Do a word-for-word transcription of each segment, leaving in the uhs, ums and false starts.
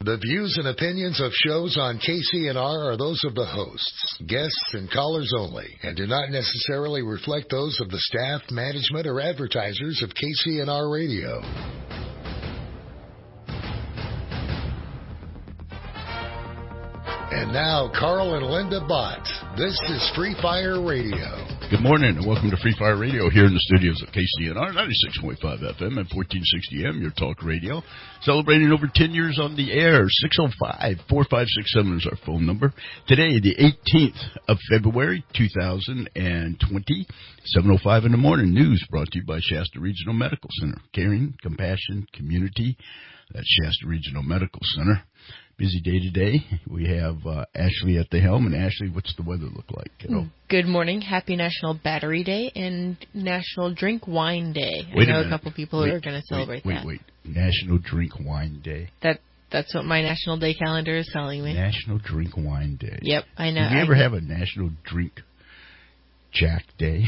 The views and opinions of shows on K C N R are those of the hosts, guests, and callers only, and do not necessarily reflect those of the staff, management, or advertisers of K C N R Radio. And now, Carl and Linda Bott. This is Free Fire Radio. Good morning and welcome to Free Fire Radio here in the studios of K C N R, ninety-six point five F M and fourteen sixty A M, your talk radio. Celebrating over ten years on the air. six oh five, four five six seven is our phone number. Today, the eighteenth of February, two thousand twenty, seven oh five in the morning. News brought to you by Shasta Regional Medical Center. Caring, compassion, community. That's Shasta Regional Medical Center. Busy day today. We have uh, Ashley at the helm. And Ashley, what's the weather look like? Kiddo? Good morning. Happy National Battery Day and National Drink Wine Day. Wait I know a, a couple people wait, are going to celebrate wait, that. Wait, wait, National Drink Wine Day. That That's what my National Day calendar is telling me. National Drink Wine Day. Yep, I know. Did we ever I, have a National Drink Jack Day?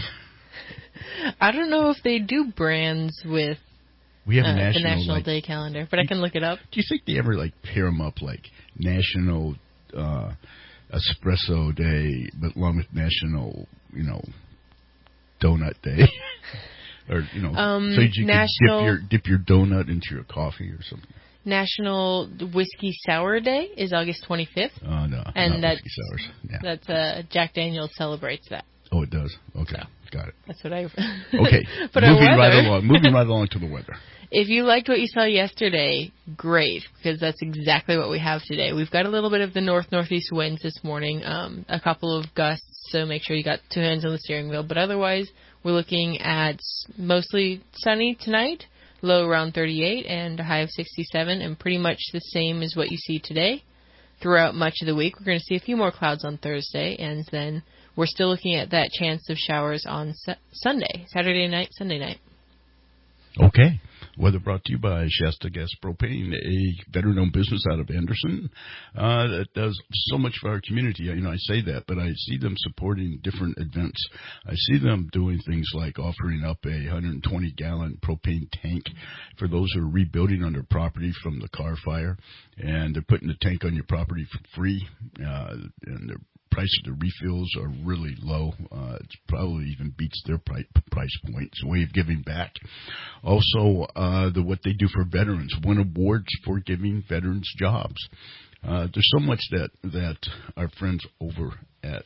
I don't know if they do brands with We have a uh, national, the National like, Day calendar, but I can look it up. Do you think they ever like pair them up like National uh, Espresso Day, but along with National, you know, Donut Day, or you know, um, so you national, can dip your dip your donut into your coffee or something. National Whiskey Sour Day is August twenty-fifth. Oh no, and not that's whiskey sours. Yeah. that's uh, Jack Daniel's celebrates that. Oh, it does. Okay, So, got it. That's what I. Okay, but moving our right weather, along. Moving right along to the weather. If you liked what you saw yesterday, great, because that's exactly what we have today. We've got a little bit of the north-northeast winds this morning, um, a couple of gusts, so make sure you got two hands on the steering wheel. But otherwise, we're looking at mostly sunny tonight, low around thirty-eight, and a high of sixty-seven, and pretty much the same as what you see today. Throughout much of the week, we're going to see a few more clouds on Thursday, and then we're still looking at that chance of showers on su- Sunday, Saturday night, Sunday night. Okay. Weather brought to you by Shasta Gas Propane, a veteran-owned business out of Anderson uh, that does so much for our community. You know, I say that, but I see them supporting different events. I see them doing things like offering up a one hundred twenty gallon propane tank for those who are rebuilding on their property from the car fire, and they're putting the tank on your property for free, uh, and they're price of the refills are really low. Uh, it probably even beats their price, price point. It's a way of giving back. Also, uh, the what they do for veterans, win awards for giving veterans jobs. Uh, there's so much that, that our friends over at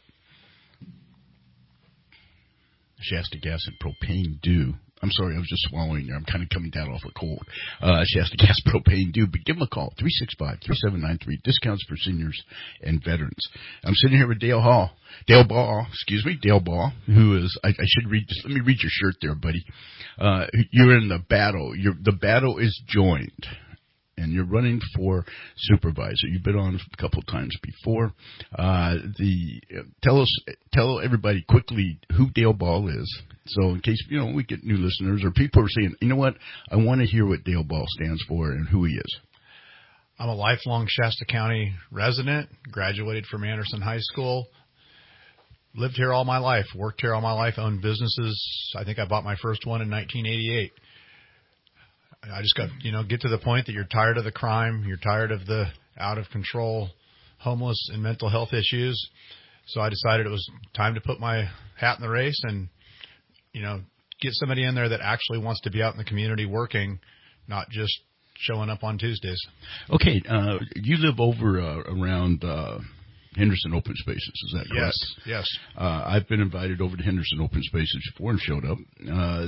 Shasta Gas and Propane do. I'm sorry, I was just swallowing there. I'm kind of coming down off a cold. Uh, Shasta Gas Propane do, but give them a call, three six five, three seven nine three, discounts for seniors and veterans. I'm sitting here with Dale Hall, Dale Ball, excuse me, Dale Ball, who is, I, I should read, just let me read your shirt there, buddy. Uh, you're in the battle. You're, the battle is joined. And you're running for supervisor. You've been on a couple of times before. Uh, the uh, tell us, tell everybody quickly who Dale Ball is. So in case you know we get new listeners or people are saying, you know what, I want to hear what Dale Ball stands for and who he is. I'm a lifelong Shasta County resident. Graduated from Anderson High School. Lived here all my life. Worked here all my life. Owned businesses. I think I bought my first one in nineteen eighty-eight. I just got, you know, get to the point that you're tired of the crime, you're tired of the out of control, homeless and mental health issues. So I decided it was time to put my hat in the race and, you know, get somebody in there that actually wants to be out in the community working, not just showing up on Tuesdays. Okay. Uh, you live over uh, around uh, Henderson Open Spaces, is that correct? Yes, yes. Uh, I've been invited over to Henderson Open Spaces before and showed up. Uh,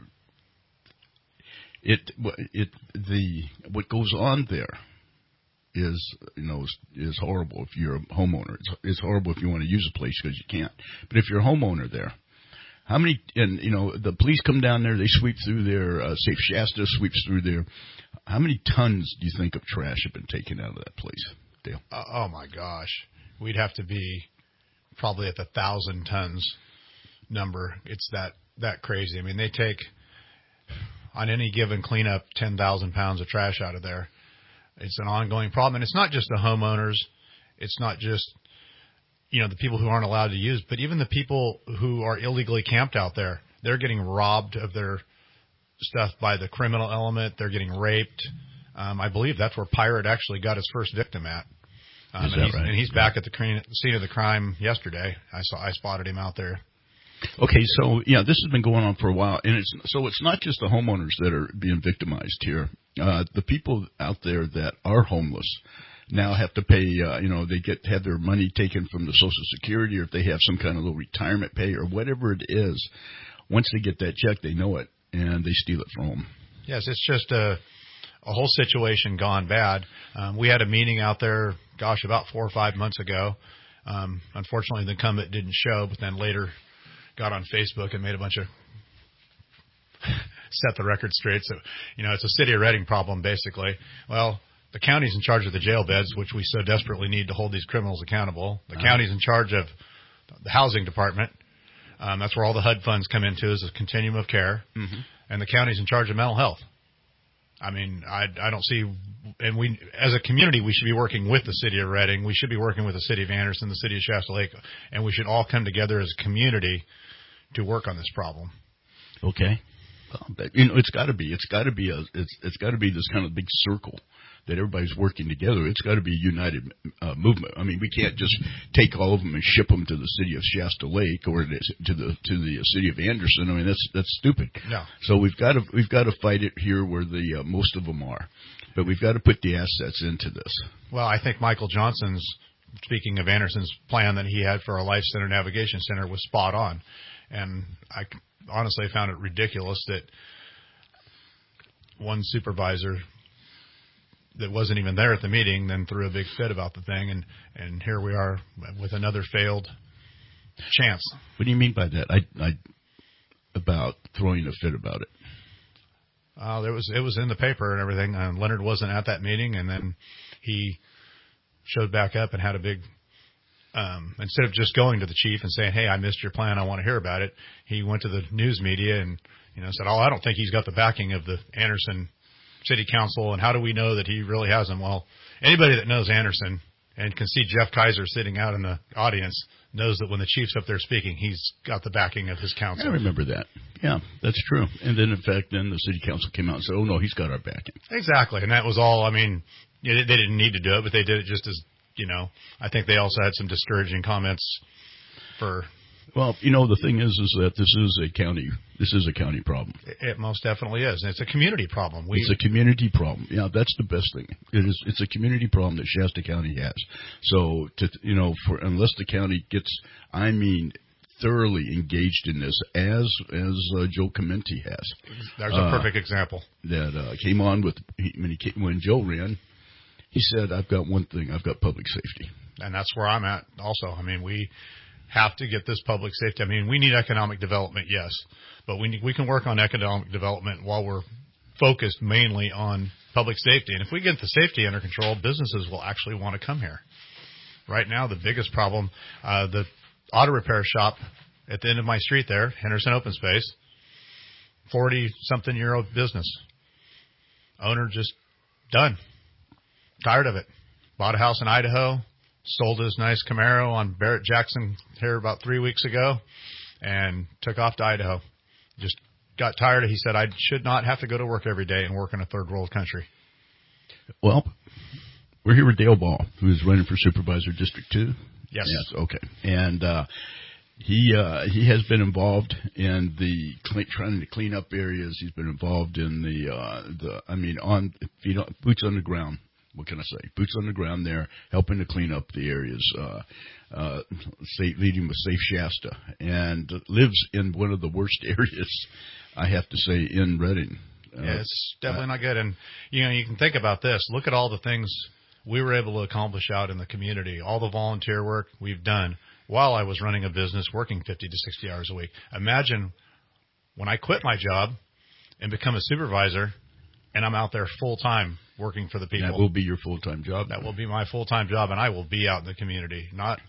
It, it, the, what goes on there is, you know, is, is horrible if you're a homeowner. It's, it's horrible if you want to use a place because you can't. But if you're a homeowner there, how many, and, you know, the police come down there, they sweep through there, uh, Safe Shasta sweeps through there. How many tons do you think of trash have been taken out of that place, Dale? Uh, oh, my gosh. We'd have to be probably at the thousand tons number. It's that, that crazy. I mean, they take, on any given cleanup, ten thousand pounds of trash out of there. It's an ongoing problem. And it's not just the homeowners. It's not just, you know, the people who aren't allowed to use, but even the people who are illegally camped out there. They're getting robbed of their stuff by the criminal element. They're getting raped. Um, I believe that's where Pirate actually got his first victim at. Um, Is and that he's, right? And he's back at the crane, scene of the crime yesterday. I saw, I spotted him out there. Okay, so yeah, this has been going on for a while, and it's so it's not just the homeowners that are being victimized here. Uh, the people out there that are homeless now have to pay. Uh, you know, they get have their money taken from the Social Security, or if they have some kind of little retirement pay or whatever it is. Once they get that check, they know it, and they steal it from them. Yes, it's just a a whole situation gone bad. Um, we had a meeting out there, gosh, about four or five months ago. Um, unfortunately, the incumbent didn't show, but then later got on Facebook and made a bunch of set the record straight. So, you know, it's a city of Reading problem, basically. Well, the county's in charge of the jail beds, which we so desperately need to hold these criminals accountable. The uh-huh. county's in charge of the housing department. Um, that's where all the H U D funds come into, is a continuum of care. Mm-hmm. And the county's in charge of mental health. I mean, I, I don't see, and we, as a community, we should be working with the city of Reading. We should be working with the city of Anderson, the city of Shasta Lake, and we should all come together as a community to work on this problem. Okay. Well, you know, it's got to be. It's got to be a. It's it's got to be this kind of big circle that everybody's working together. It's got to be a united uh, movement. I mean, we can't just take all of them and ship them to the city of Shasta Lake or to the to the city of Anderson. I mean, that's that's stupid. No. So we've got to we've got to fight it here where the uh, most of them are, but we've got to put the assets into this. Well, I think Michael Johnson's, speaking of Anderson's plan that he had for a Life Center Navigation Center, was spot on. And I honestly found it ridiculous that one supervisor that wasn't even there at the meeting then threw a big fit about the thing, and, and here we are with another failed chance. What do you mean by that? I, I about throwing a fit about it. Uh, there was it was in the paper and everything, and Leonard wasn't at that meeting, and then he showed back up and had a big. Um, instead of just going to the chief and saying, "Hey, I missed your plan, I want to hear about it," he went to the news media and, you know, said, "Oh, I don't think he's got the backing of the Anderson City Council, and how do we know that he really has them?" Well, anybody that knows Anderson and can see Jeff Kaiser sitting out in the audience knows that when the chief's up there speaking, he's got the backing of his council. I remember that. Yeah, that's true. And then, in fact, then the city council came out and said, "Oh no, he's got our backing." Exactly, and that was all. I mean, they didn't need to do it, but they did it just as. You know, I think they also had some discouraging comments for. Well, you know, the thing is, is that this is a county. This is a county problem. It most definitely is. And it's a community problem. We, it's a community problem. Yeah, that's the best thing. It is. It's a community problem that Shasta County has. So, to you know, for unless the county gets, I mean, thoroughly engaged in this, as as uh, Joe Comenti has. There's a perfect uh, example that uh, came on with he, when he came, when Joe ran. He said, "I've got one thing. I've got public safety." And that's where I'm at also. I mean, we have to get this public safety. I mean, we need economic development, yes. But we we can work on economic development while we're focused mainly on public safety. And if we get the safety under control, businesses will actually want to come here. Right now, the biggest problem, uh, the auto repair shop at the end of my street there, Henderson Open Space, forty-something-year-old business. Owner just done. Tired of it. Bought a house in Idaho, sold his nice Camaro on Barrett Jackson here about three weeks ago, and took off to Idaho. Just got tired. He said, "I should not have to go to work every day and work in a third world country." Well, we're here with Dale Ball, who's running for Supervisor District two. Yes. Yes. Okay. And uh, he uh, he has been involved in the clean, trying to clean up areas. He's been involved in the uh, the I mean on feet on, boots on the ground. What can I say? Boots on the ground there, helping to clean up the areas, uh, uh, safe, leading with Safe Shasta, and lives in one of the worst areas, I have to say, in Reading. Uh, yeah, it's definitely uh, not good. And, you know, you can think about this. Look at all the things we were able to accomplish out in the community, all the volunteer work we've done while I was running a business, working fifty to sixty hours a week. Imagine when I quit my job and become a supervisor, and I'm out there full-time working for the people. That will be your full-time job. That will be my full-time job, and I will be out in the community, not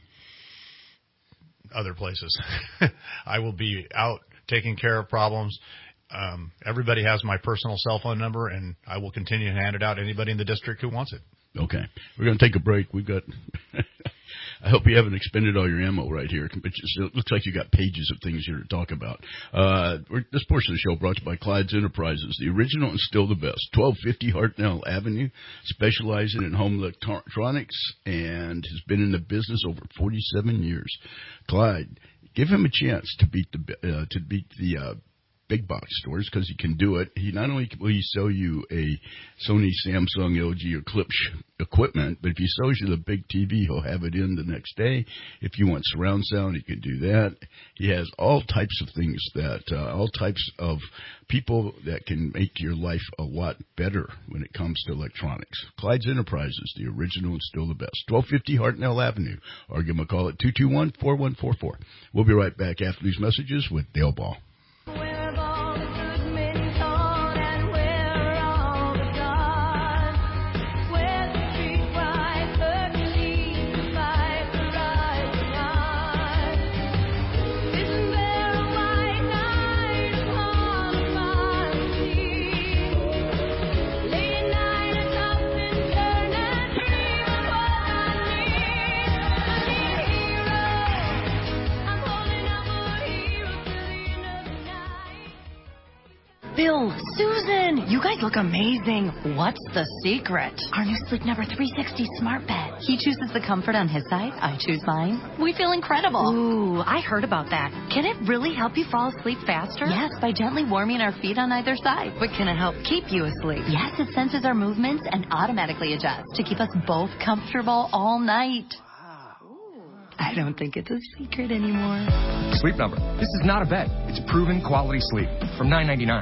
other places. I will be out taking care of problems. Um, everybody has my personal cell phone number, and I will continue to hand it out to anybody in the district who wants it. Okay. We're going to take a break. We've got I hope you haven't expended all your ammo right here, but it looks like you got pages of things here to talk about. Uh, this portion of the show brought to you by Clyde's Enterprises, the original and still the best. twelve fifty Hartnell Avenue, specializing in home electronics, and has been in the business over forty-seven years. Clyde, give him a chance to beat the uh, to beat the uh, big box stores, because he can do it. He not only will he sell you a Sony, Samsung, L G, or Klipsch equipment, but if he sells you the big T V, he'll have it in the next day. If you want surround sound, he can do that. He has all types of things that, uh, all types of people that can make your life a lot better when it comes to electronics. Clyde's Enterprises, the original and still the best. twelve fifty Hartnell Avenue, or give him a call at two two one, four one four four. We'll be right back after these messages with Dale Ball. Bill, Susan, you guys look amazing. What's the secret? Our new Sleep Number three sixty smart bed. He chooses the comfort on his side. I choose mine. We feel incredible. Ooh, I heard about that. Can it really help you fall asleep faster? Yes, by gently warming our feet on either side. But can it help keep you asleep? Yes, it senses our movements and automatically adjusts to keep us both comfortable all night. I don't think it's a secret anymore. Sleep Number. This is not a bed. It's proven quality sleep from nine ninety-nine.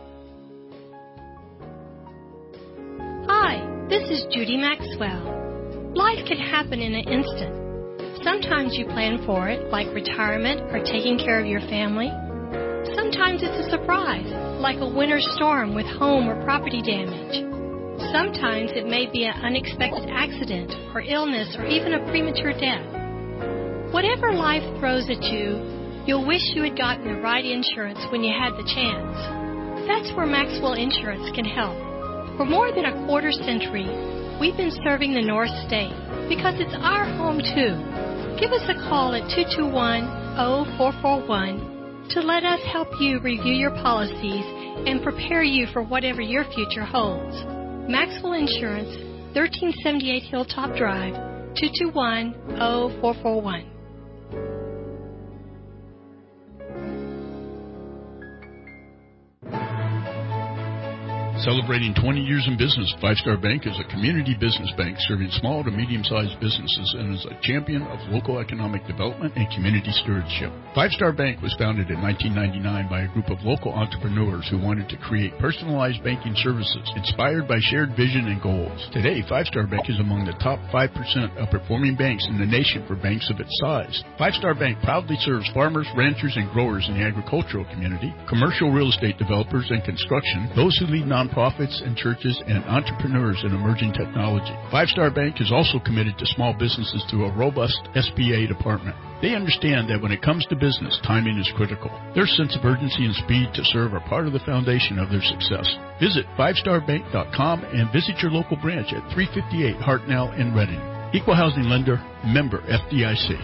Hi, this is Judy Maxwell. Life can happen in an instant. Sometimes you plan for it, like retirement or taking care of your family. Sometimes it's a surprise, like a winter storm with home or property damage. Sometimes it may be an unexpected accident or illness or even a premature death. Whatever life throws at you, you'll wish you had gotten the right insurance when you had the chance. That's where Maxwell Insurance can help. For more than a quarter century, we've been serving the North State because it's our home too. Give us a call at two two one, zero four four one to let us help you review your policies and prepare you for whatever your future holds. Maxwell Insurance, thirteen seventy-eight Hilltop Drive, two two one, zero four four one. Celebrating twenty years in business, Five Star Bank is a community business bank serving small to medium-sized businesses and is a champion of local economic development and community stewardship. Five Star Bank was founded in nineteen ninety-nine by a group of local entrepreneurs who wanted to create personalized banking services inspired by shared vision and goals. Today, Five Star Bank is among the top five percent of performing banks in the nation for banks of its size. Five Star Bank proudly serves farmers, ranchers, and growers in the agricultural community, commercial real estate developers and construction, those who lead non Nonprofits and churches, and entrepreneurs in emerging technology. Five Star Bank is also committed to small businesses through a robust S B A department. They understand that when it comes to business, timing is critical. Their sense of urgency and speed to serve are part of the foundation of their success. Visit five star bank dot com and visit your local branch at three fifty-eight Hartnell in Reading. Equal housing lender, member F D I C.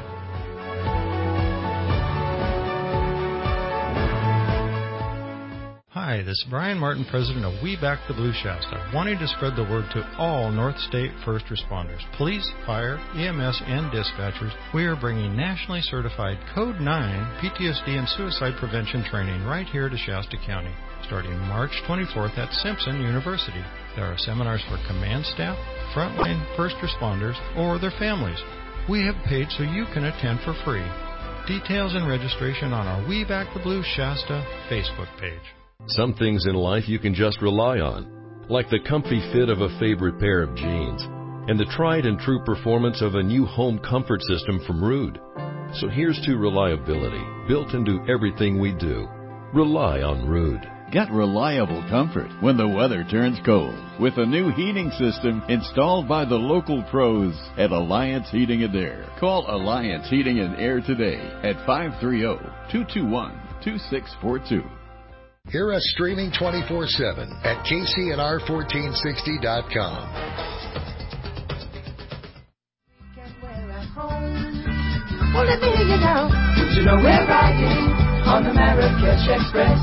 Hi, this is Brian Martin, president of We Back the Blue Shasta, wanting to spread the word to all North State first responders, police, fire, E M S, and dispatchers. We are bringing nationally certified Code nine P T S D and suicide prevention training right here to Shasta County, starting March twenty-fourth at Simpson University. There are seminars for command staff, frontline first responders, or their families. We have paid so you can attend for free. Details and registration on our We Back the Blue Shasta Facebook page. Some things in life you can just rely on, like the comfy fit of a favorite pair of jeans and the tried and true performance of a new home comfort system from Ruud. So here's to reliability, built into everything we do. Rely on Ruud. Get reliable comfort when the weather turns cold with a new heating system installed by the local pros at Alliance Heating and Air. Call Alliance Heating and Air today at five three zero, two two one, two six four two. Hear us streaming twenty-four seven at K C N R fourteen sixty dot com. let me hear you now. Did you know we're riding on the Marrakesh Express?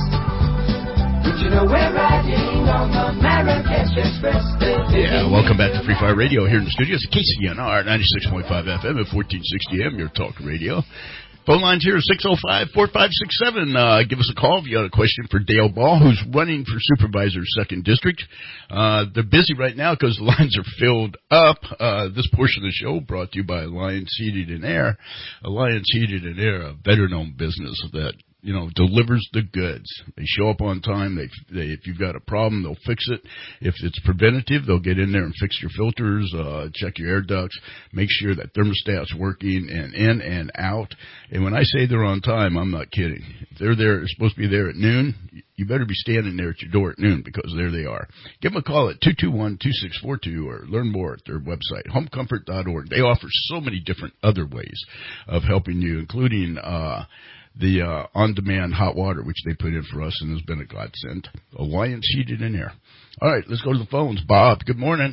Did you know we're riding on the Marrakesh Express? Yeah, welcome back to Free Fire Radio here in the studios. K C N R ninety-six point five F M at fourteen sixty A M, your talk radio. Phone lines here are six oh five, four five six seven. Uh, give us a call if you got a question for Dale Ball, who's running for Supervisor second District. Uh, they're busy right now because the lines are filled up. Uh, this portion of the show brought to you by Alliance Heating and Air. Alliance Heating and Air, a veteran-owned business that, you know, delivers the goods. They show up on time. They, they, if you've got a problem, they'll fix it. If it's preventative, they'll get in there and fix your filters, uh, check your air ducts, make sure that thermostat's working and in and out. And when I say they're on time, I'm not kidding. If they're there, they're supposed to be there at noon, you better be standing there at your door at noon because there they are. Give them a call at two two one, two six four two or learn more at their website, home comfort dot org. They offer so many different other ways of helping you, including, uh, the uh, on-demand hot water, which they put in for us and has been a godsend. Alliance Heating and Air. All right, let's go to the phones. Bob, good morning.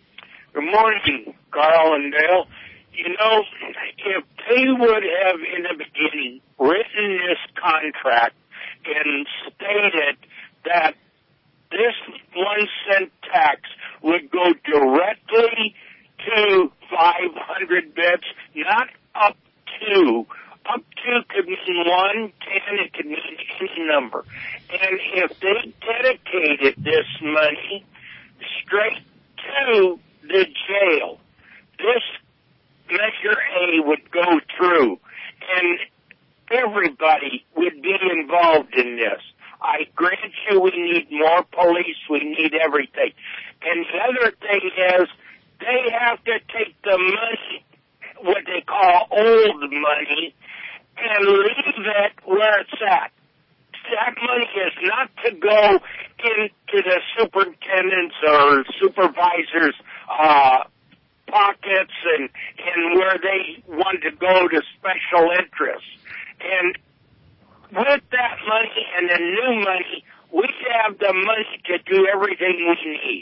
Good morning, Carl and Dale. You know, if they would have in the beginning written this contract and stated that this one cent tax would go directly to five hundred beds, not up to. Up to could mean one, ten, it could mean any number. And if they dedicated this money straight to the jail, this Measure A would go through, and everybody would be involved in this. I grant you we need more police, we need everything. And the other thing is, they have to take the money, what they call old money, and leave it where it's at. That money is not to go into the superintendent's or supervisor's uh, pockets and, and where they want to go to special interests. And with that money and the new money, we have the money to do everything we need.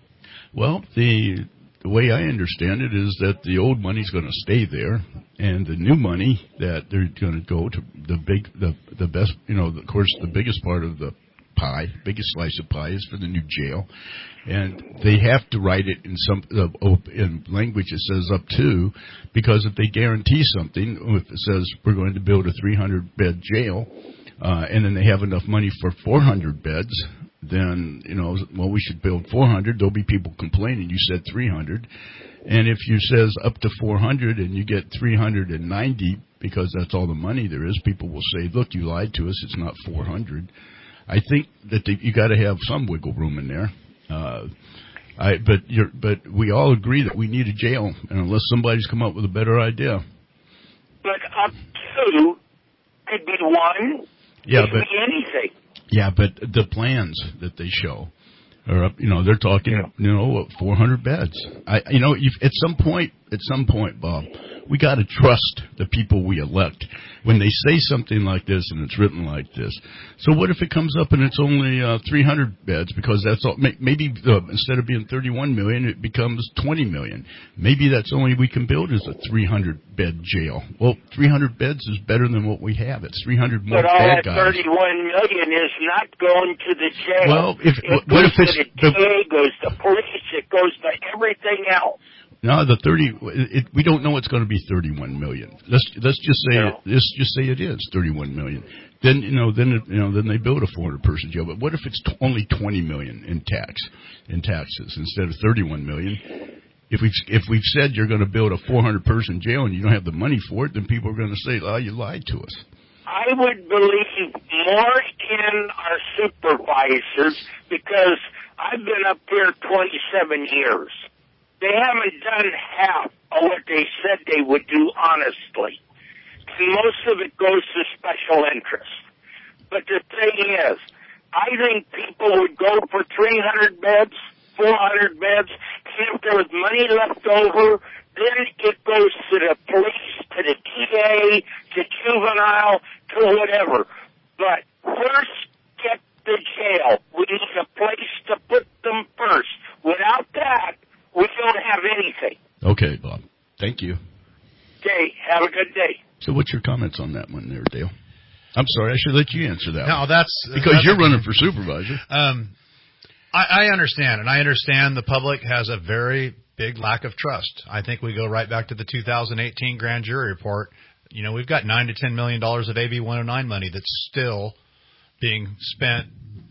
Well, the... The way I understand it is that the old money's going to stay there, and the new money that they're going to go to the big, the the best, you know, of course, the biggest part of the pie, biggest slice of pie is for the new jail, and they have to write it in some uh, in language that says up to, because if they guarantee something, if it says we're going to build a three hundred bed jail, uh, and then they have enough money for four hundred beds. Then, you know, well, we should build four hundred. There'll be people complaining. You said three hundred. And if you says up to four hundred and you get three hundred ninety because that's all the money there is, people will say, look, you lied to us. It's not four hundred. I think that they, you got to have some wiggle room in there. Uh, I, but you're, but we all agree that we need a jail, and unless somebody's come up with a better idea. But up to could be one. Yeah, could but be anything. Yeah, but the plans that they show are up, you know, they're talking, yeah. you know, four hundred beds. I, you know, if, at some point, at some point, Bob, we got to trust the people we elect when they say something like this and it's written like this. So what if it comes up and it's only uh, three hundred beds because that's all? Maybe uh, instead of being thirty-one million, it becomes twenty million. Maybe that's only we can build is a three hundred bed jail. Well, three hundred beds is better than what we have. It's three hundred more but all bad that guys. thirty-one million is not going to the jail. Well, if it what goes if it's to the D A, goes to police, it goes to everything else. No, the thirty. It, we don't know it's going to be thirty-one million. Let's let's just say no. it, let's just say it is thirty-one million. Then you know, then it, you know, then they build a four hundred person jail. But what if it's t- only twenty million in tax in taxes instead of thirty-one million? If we've if we've said you're going to build a four hundred person jail and you don't have the money for it, then people are going to say, "Oh, you lied to us." I would believe more in our supervisors because I've been up here twenty-seven years. They haven't done half of what they said they would do honestly. And most of it goes to special interests. But the thing is, I think people would go for three hundred beds, four hundred beds, and if there was money left over, then it goes to the police, to the D A, to juvenile, to whatever. But first, get the jail. We need a place to put them first. Without that, we don't have anything. Okay, Bob. Thank you. Okay, Have a good day. So what's your comments on that one there, Dale? I'm sorry, I should let you answer that. No, one. that's because that's, you're running for supervisor. Um, I, I understand, and I understand the public has a very big lack of trust. I think we go right back to the two thousand eighteen grand jury report. You know, we've got nine to ten million dollars of A B one oh nine money that's still being spent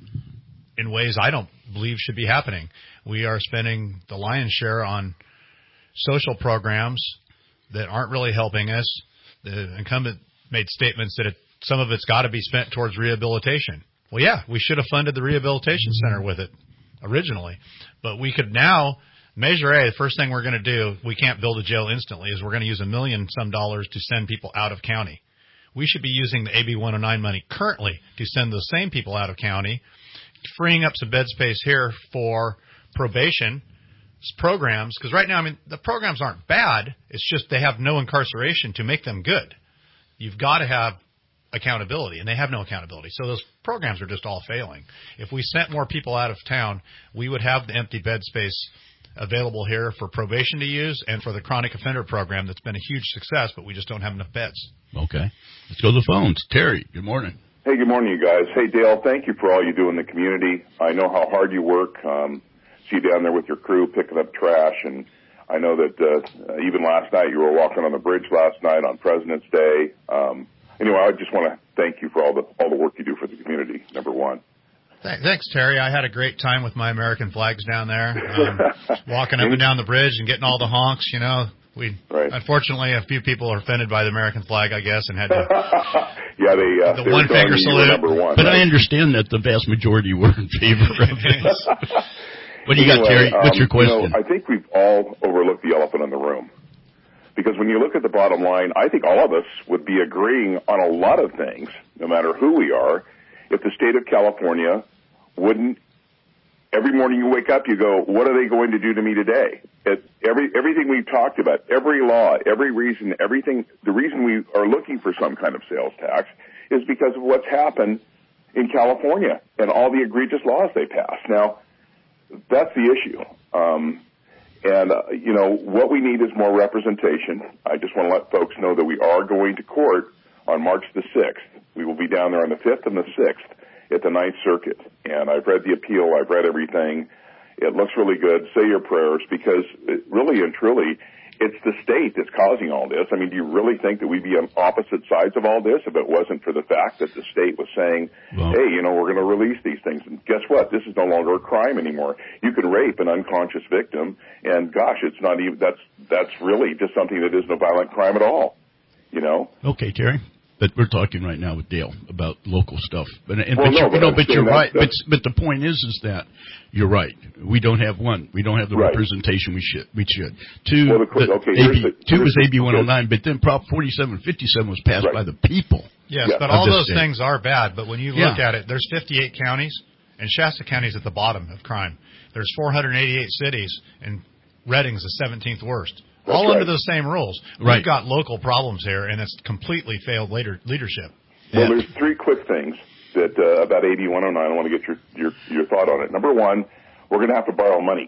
in ways I don't believe should be happening. We are spending the lion's share on social programs that aren't really helping us. The incumbent made statements that it, some of it's got to be spent towards rehabilitation. Well, yeah, we should have funded the rehabilitation center with it originally. But we could now, Measure A, the first thing we're going to do, we can't build a jail instantly, is we're going to use a million some dollars to send people out of county. We should be using the A B one oh nine money currently to send those same people out of county, freeing up some bed space here for probation programs. Because right now, I mean, the programs aren't bad. It's just they have no incarceration to make them good. You've got to have accountability, and they have no accountability. So those programs are just all failing. If we sent more people out of town, we would have the empty bed space available here for probation to use and for the chronic offender program that's been a huge success, but we just don't have enough beds. Okay. Let's go to the phones. Terry, good morning. Hey, good morning, you guys. Hey, Dale, thank you for all you do in the community. I know how hard you work. Um, see you down there with your crew picking up trash, and I know that uh, even last night you were walking on the bridge last night on President's Day. Um, anyway, I just want to thank you for all the all the work you do for the community, number one. Thanks, Terry. I had a great time with my American flags down there, um, walking up and down the bridge and getting all the honks, you know. We right. Unfortunately, a few people are offended by the American flag, I guess, and had to yeah, they, uh, the they one finger salute. One, but right? I understand that the vast majority were in favor of it. What do you anyway, got, Terry? What's um, your question? You know, I think we've all overlooked the elephant in the room. Because when you look at the bottom line, I think all of us would be agreeing on a lot of things, no matter who we are, if the state of California wouldn't, every morning you wake up, you go, what are they going to do to me today? It, every, everything we've talked about, every law, every reason, everything, the reason we are looking for some kind of sales tax is because of what's happened in California and all the egregious laws they passed. Now, that's the issue. Um, and, uh, you know, what we need is more representation. I just want to let folks know that we are going to court on March the sixth. We will be down there on the fifth and the sixth at the Ninth Circuit. And I've read the appeal. I've read everything. It looks really good. Say your prayers, because it, really and truly, it's the state that's causing all this. I mean, do you really think that we'd be on opposite sides of all this if it wasn't for the fact that the state was saying, well, hey, you know, we're going to release these things. And guess what? This is no longer a crime anymore. You can rape an unconscious victim, and gosh, it's not even, that's, that's really just something that isn't a violent crime at all, you know? Okay, Terry. But we're talking right now with Dale about local stuff. But, and, well, but, no, you're, but, no, but you're that, right. But, but the point is, is that you're right. We don't have one. We don't have the right. representation we should. We should. Two, well, the, okay, A B, the, two was A B one oh nine, but then Prop forty-seven fifty-seven was passed right. by the people. Yes, yeah. but all those state. things are bad. But when you look yeah. at it, there's fifty-eight counties, and Shasta County is at the bottom of crime. There's four hundred eighty-eight cities, and Redding's the seventeenth worst. That's all right. under those same rules. Right. We've got local problems here, and it's completely failed later leadership. Well, Yeah. there's three quick things that uh, about A B one oh nine. I want to get your, your, your thought on it. Number one, we're going to have to borrow money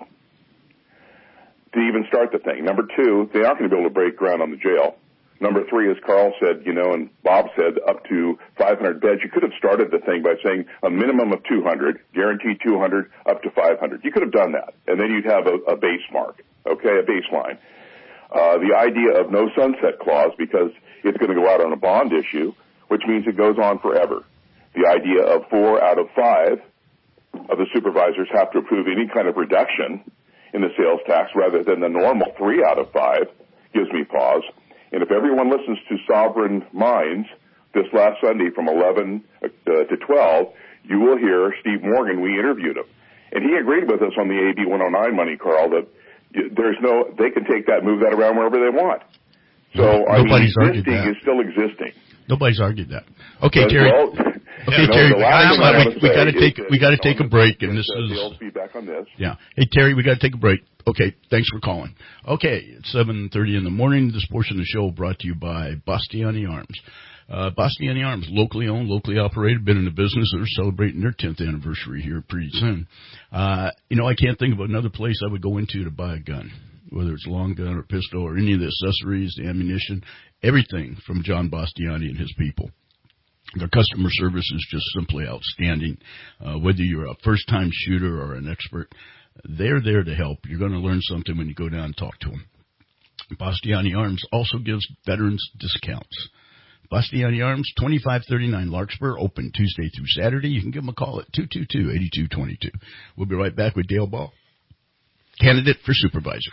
to even start the thing. Number two, they aren't going to be able to break ground on the jail. Number three, as Carl said, you know, and Bob said, up to five hundred beds. You could have started the thing by saying a minimum of two hundred, guaranteed two hundred, up to five hundred. You could have done that, and then you'd have a, a base mark, okay, a baseline. Uh, the idea of no sunset clause, because it's going to go out on a bond issue, which means it goes on forever. The idea of four out of five of the supervisors have to approve any kind of reduction in the sales tax rather than the normal three out of five gives me pause. And if everyone listens to Sovereign Minds this last Sunday from eleven to twelve, you will hear Steve Morgan. We interviewed him. And he agreed with us on the A B one oh nine money, Carl, that there's no, they can take that, move that around wherever they want. So, I mean, existing is still existing. Nobody's argued that. Okay, but, Terry. Well, okay, you know, Terry. We, we got to take that, we got to take a break, and uh, this is feedback on this. Yeah. Hey, Terry, we got to take a break. Okay, thanks for calling. Okay, it's seven thirty in the morning. This portion of the show brought to you by Bastiani Arms. Uh, Bastiani Arms, locally owned, locally operated, been in the business. They're celebrating their tenth anniversary here pretty soon. Uh, you know, I can't think of another place I would go into to buy a gun. whether it's long gun or pistol or any of the accessories, the ammunition, everything from John Bastiani and his people. Their customer service is just simply outstanding. Uh, whether you're a first-time shooter or an expert, they're there to help. You're going to learn something when you go down and talk to them. Bastiani Arms also gives veterans discounts. Bastiani Arms, twenty-five thirty-nine Larkspur, open Tuesday through Saturday. You can give them a call at two two two, eight two two two. We'll be right back with Dale Ball, candidate for supervisor.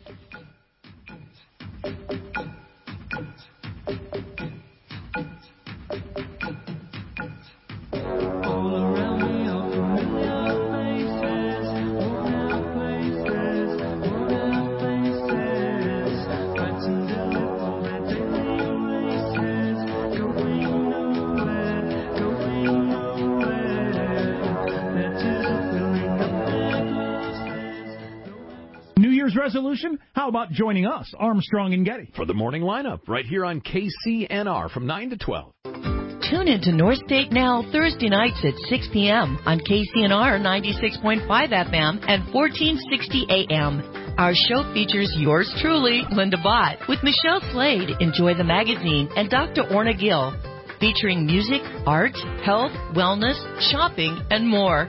Resolution? How about joining us, Armstrong and Getty? For the morning lineup, right here on K C N R from nine to twelve. Tune into North State Now Thursday nights at six p.m. on K C N R ninety-six point five F M and fourteen sixty A M. Our show features yours truly, Linda Bott, with Michelle Slade, Enjoy the Magazine, and Doctor Orna Gill, featuring music, art, health, wellness, shopping, and more.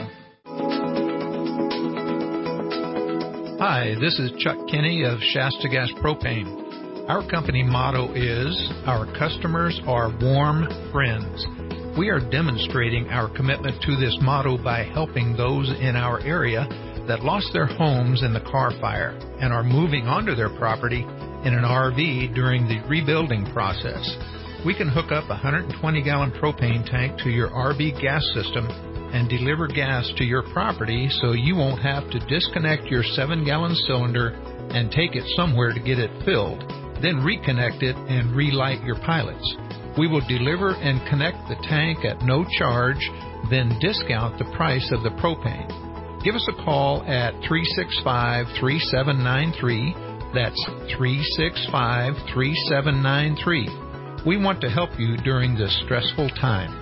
Hi, this is Chuck Kinney of Shasta Gas Propane. Our company motto is, our customers are warm friends. We are demonstrating our commitment to this motto by helping those in our area that lost their homes in the Carr Fire and are moving onto their property in an R V during the rebuilding process. We can hook up a one hundred twenty gallon propane tank to your R V gas system and deliver gas to your property so you won't have to disconnect your seven gallon cylinder and take it somewhere to get it filled, then reconnect it and relight your pilots. We will deliver and connect the tank at no charge, then discount the price of the propane. Give us a call at three six five, three seven nine three. That's three six five, three seven nine three. We want to help you during this stressful time.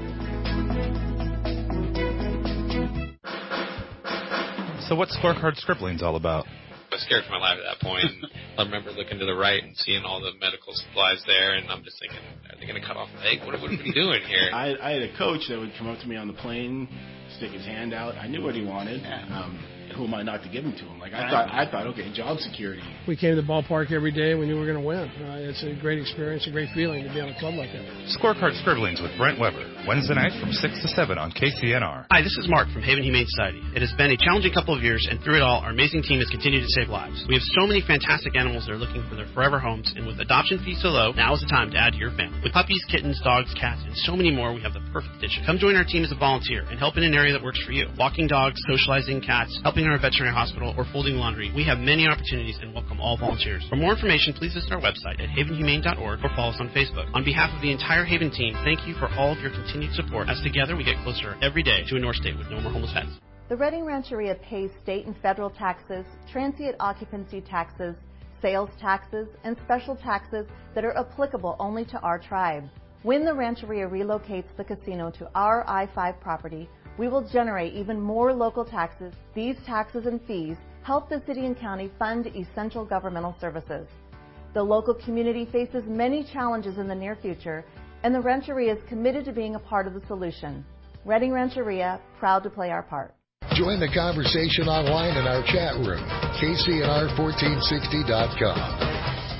So what's Scorecard Scribblings all about? I was scared for my life at that point. I remember looking to the right and seeing all the medical supplies there, and I'm just thinking, are they going to cut off a leg? What, what are we doing here? I, I had a coach that would come up to me on the plane, stick his hand out. I knew what he wanted. Um, who am I not to give him to him? Like I thought, I thought, okay, job security. We came to the ballpark every day. We knew we were going to win. Uh, it's a great experience, a great feeling to be on a club like that. Scorecard Scribblings with Brent Weber, Wednesday night from six to seven on K C N R. Hi, this is Mark from Haven Humane Society. It has been a challenging couple of years, and through it all, our amazing team has continued to save lives. We have so many fantastic animals that are looking for their forever homes, and with adoption fees so low, now is the time to add to your family. With puppies, kittens, dogs, cats, and so many more, we have the perfect addition. Come join our team as a volunteer and help in an area that works for you. Walking dogs, socializing cats, helping our veterinary hospital, or folding laundry. We have many opportunities and welcome all volunteers. For more information, please visit our website at haven humane dot org or follow us on Facebook. On behalf of the entire Haven team, thank you for all of your continued support, as together we get closer every day to a North State with no more homeless pets. The Redding Rancheria pays state and federal taxes, transient occupancy taxes, sales taxes, and special taxes that are applicable only to our tribe. When the Rancheria relocates the casino to our I five property, we will generate even more local taxes. These taxes and fees help the city and county fund essential governmental services. The local community faces many challenges in the near future, and the Rancheria is committed to being a part of the solution. Redding Rancheria, proud to play our part. Join the conversation online in our chat room, K C N R fourteen sixty dot com.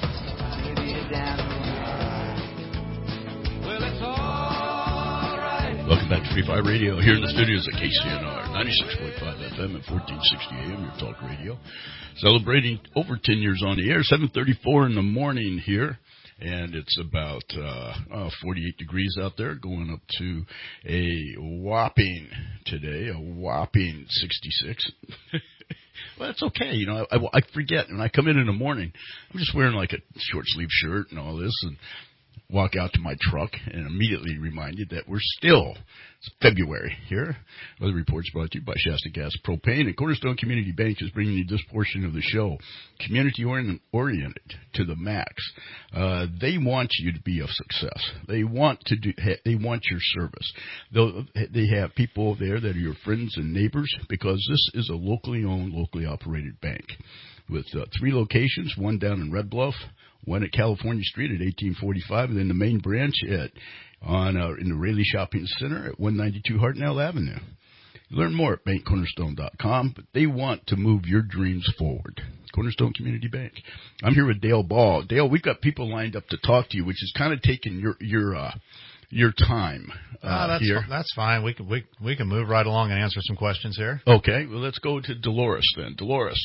Welcome back to Free Fire Radio here in the studios at K C N R ninety-six point five F M and fourteen sixty A M, your talk radio. Celebrating over ten years on the air, seven thirty-four in the morning here. And it's about uh, uh, forty-eight degrees out there, going up to a whopping today, a whopping sixty-six. Well, that's okay. You know, I, I, I forget. When I come in in the morning, I'm just wearing like a short sleeve shirt and all this, and walk out to my truck and immediately reminded that we're still it's February here. Weather reports brought to you by Shasta Gas Propane, and Cornerstone Community Bank is bringing you this portion of the show, community oriented to the max. Uh, they want you to be a success. They want to do. They want your service. They'll, they have people there that are your friends and neighbors because this is a locally owned, locally operated bank. with uh, three locations, one down in Red Bluff, one at California Street at eighteen forty-five, and then the main branch at on uh, in the Raleigh Shopping Center at one ninety-two Hartnell Avenue. Learn more at bank cornerstone dot com, but they want to move your dreams forward. Cornerstone Community Bank. I'm here with Dale Ball. Dale, we've got people lined up to talk to you, which is kind of taking your your uh, your time uh, uh, that's here. F- that's fine. We can we we can move right along and answer some questions here. Okay, well let's go to Dolores then. Dolores,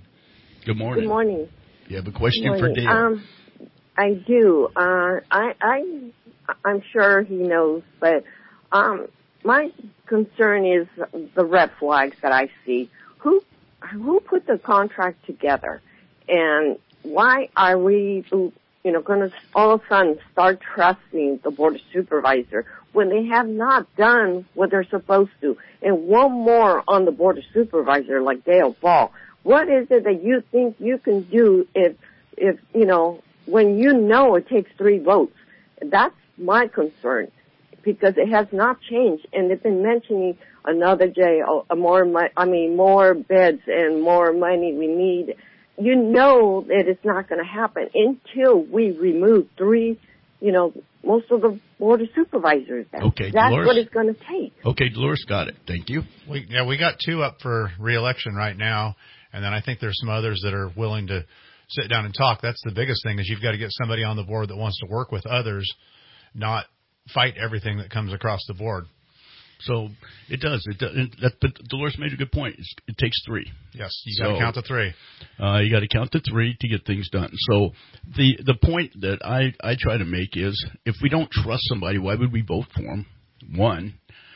good morning. Good morning. You have a question for Dale? Um, I do. Uh, I I I'm sure he knows, but um, my concern is the red flags that I see. Who who put the contract together, and why are we, you know, going to all of a sudden start trusting the board of supervisor when they have not done what they're supposed to? And one more on the board of supervisor, like Dale Ball. What is it that you think you can do if, if you know, when you know it takes three votes? That's my concern, because it has not changed, and they've been mentioning another jail, a more, I mean, more beds and more money we need. You know that it's not going to happen until we remove three, you know, most of the board of supervisors. Okay, That's Dolores. what it's going to take. Okay, Dolores, got it. Thank you. We, yeah, we got two up for re-election right now, and then I think there's some others that are willing to sit down and talk. That's the biggest thing, is you've got to get somebody on the board that wants to work with others, not fight everything that comes across the board. So it does. It does. That, but Dolores made a good point. It's, it takes three. Yes, you got to so, count to three. Uh, you got to count to three to get things done. So the the point that I I try to make is, if we don't trust somebody, why would we vote for them? One.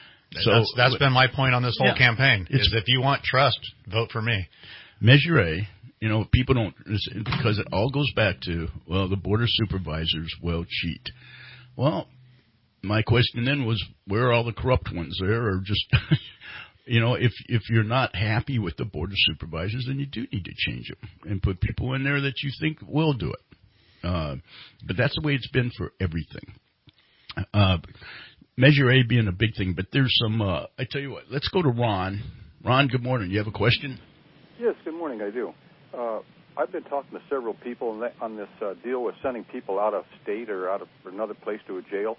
So that's, that's been my point on this whole yeah, campaign. Is if you want trust, vote for me. Measure A. You know, people don't, because it all goes back to, well, the board of supervisors will cheat. Well, my question then was, where are all the corrupt ones there? Or just, you know, if if you're not happy with the board of supervisors, then you do need to change them and put people in there that you think will do it. Uh, but that's the way it's been for everything. Uh, Measure A being a big thing, but there's some, uh, I tell you what, let's go to Ron. Ron, good morning. You have a question? Yes, good morning, I do. Uh, I've been talking to several people on this uh, deal with sending people out of state or out of another place to a jail.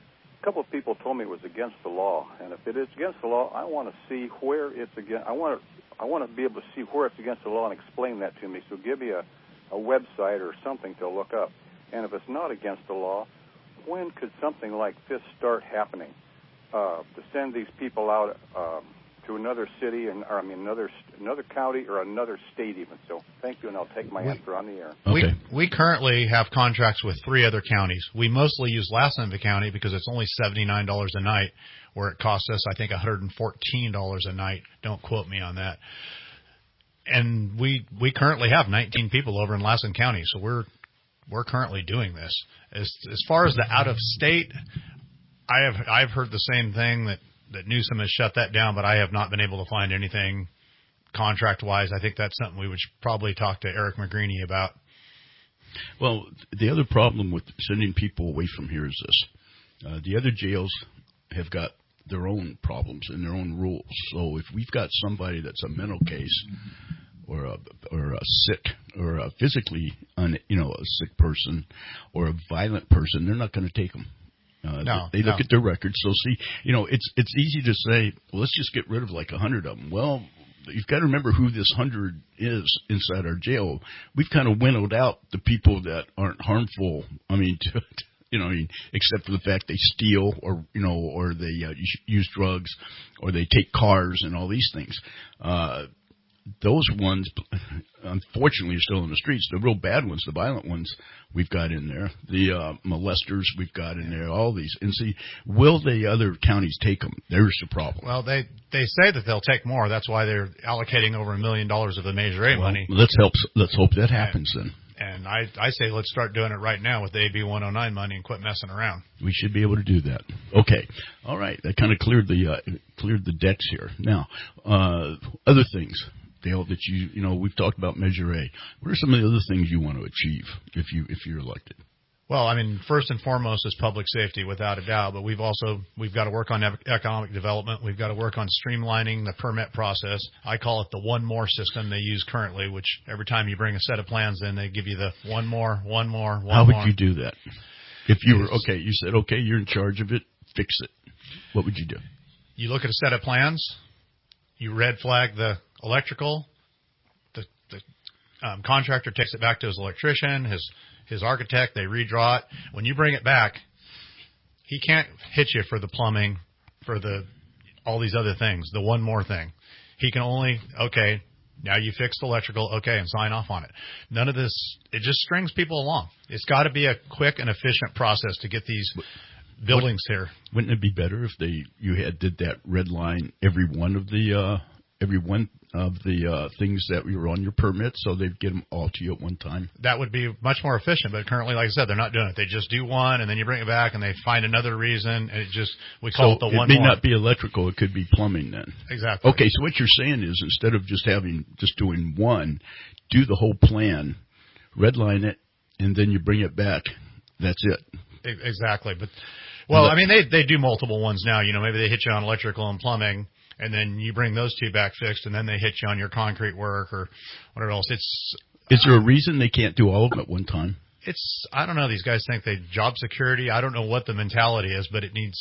A couple of people told me it was against the law, and if it is against the law, I want to see where it's against. I want to, I want to be able to see where it's against the law and explain that to me. So give me a, a website or something to look up. And if it's not against the law, when could something like this start happening? Uh, to send these people out um, to another city, and or, I mean another another county or another state even. So thank you, and I'll take my answer on the air. Okay. We we currently have contracts with three other counties. We mostly use Lassen County because it's only seventy-nine dollars a night, where it costs us, I think, one hundred fourteen dollars a night. Don't quote me on that. And we we currently have nineteen people over in Lassen County, so we're we're currently doing this. As as far as the out of state, I have I've heard the same thing, that that Newsom has shut that down, but I have not been able to find anything contract-wise. I think that's something we would probably talk to Eric McGreeny about. Well, the other problem with sending people away from here is this. Uh, the other jails have got their own problems and their own rules. So if we've got somebody that's a mental case or a, or a sick or a physically, un, you know, a sick person or a violent person, they're not going to take them. Uh, no, they look no. at their records. So see, you know, it's it's easy to say, well, let's just get rid of like a hundred of them. Well, you've got to remember who this hundred is inside our jail. We've kind of winnowed out the people that aren't harmful. I mean, to, to, you know, I mean, except for the fact they steal or you know, or they uh, use drugs or they take cars and all these things. Uh, Those ones, unfortunately, are still in the streets. The real bad ones, the violent ones, we've got in there. The uh, molesters, we've got in there. All these. And see, will the other counties take them? There's the problem. Well, they they say that they'll take more. That's why they're allocating over a million dollars of the Measure A well, money. Let's help. Let's hope that happens and, then. And I, I say let's start doing it right now with the A B one oh nine money and quit messing around. We should be able to do that. Okay. All right. That kind of cleared the uh, cleared the decks here. Now, uh, other things. Dale, that you you know we've talked about Measure A. What are some of the other things you want to achieve if you if you're elected? Well, I mean, first and foremost is public safety, without a doubt. But we've also we've got to work on economic development. We've got to work on streamlining the permit process. I call it the one more system they use currently, which every time you bring a set of plans in, they give you the one more, one more, one How more. How would you do that? If you were okay, you said okay, you're in charge of it. Fix it. What would you do? You look at a set of plans. You red flag the electrical. The the um, contractor takes it back to his electrician, his his architect. They redraw it. When you bring it back, he can't hit you for the plumbing, for the all these other things. The one more thing, he can only okay. Now you fixed electrical, okay, and sign off on it. None of this. It just strings people along. It's got to be a quick and efficient process to get these buildings here. Wouldn't it be better if they you had did that red line every one of the uh, every one of the uh, things that were on your permit, so they'd get them all to you at one time? That would be much more efficient. But currently, like I said, they're not doing it. They just do one, and then you bring it back, and they find another reason, and it just we call so it the one. It may more. not be electrical; it could be plumbing. Then exactly. Okay, so what you're saying is instead of just having just doing one, do the whole plan, redline it, and then you bring it back. That's it. Exactly, but. Well, I mean, they they do multiple ones now. You know, maybe they hit you on electrical and plumbing, and then you bring those two back fixed, and then they hit you on your concrete work or whatever else. It's is there a reason they can't do all of them at one time? It's I don't know. These guys think they job security. I don't know what the mentality is, but it needs.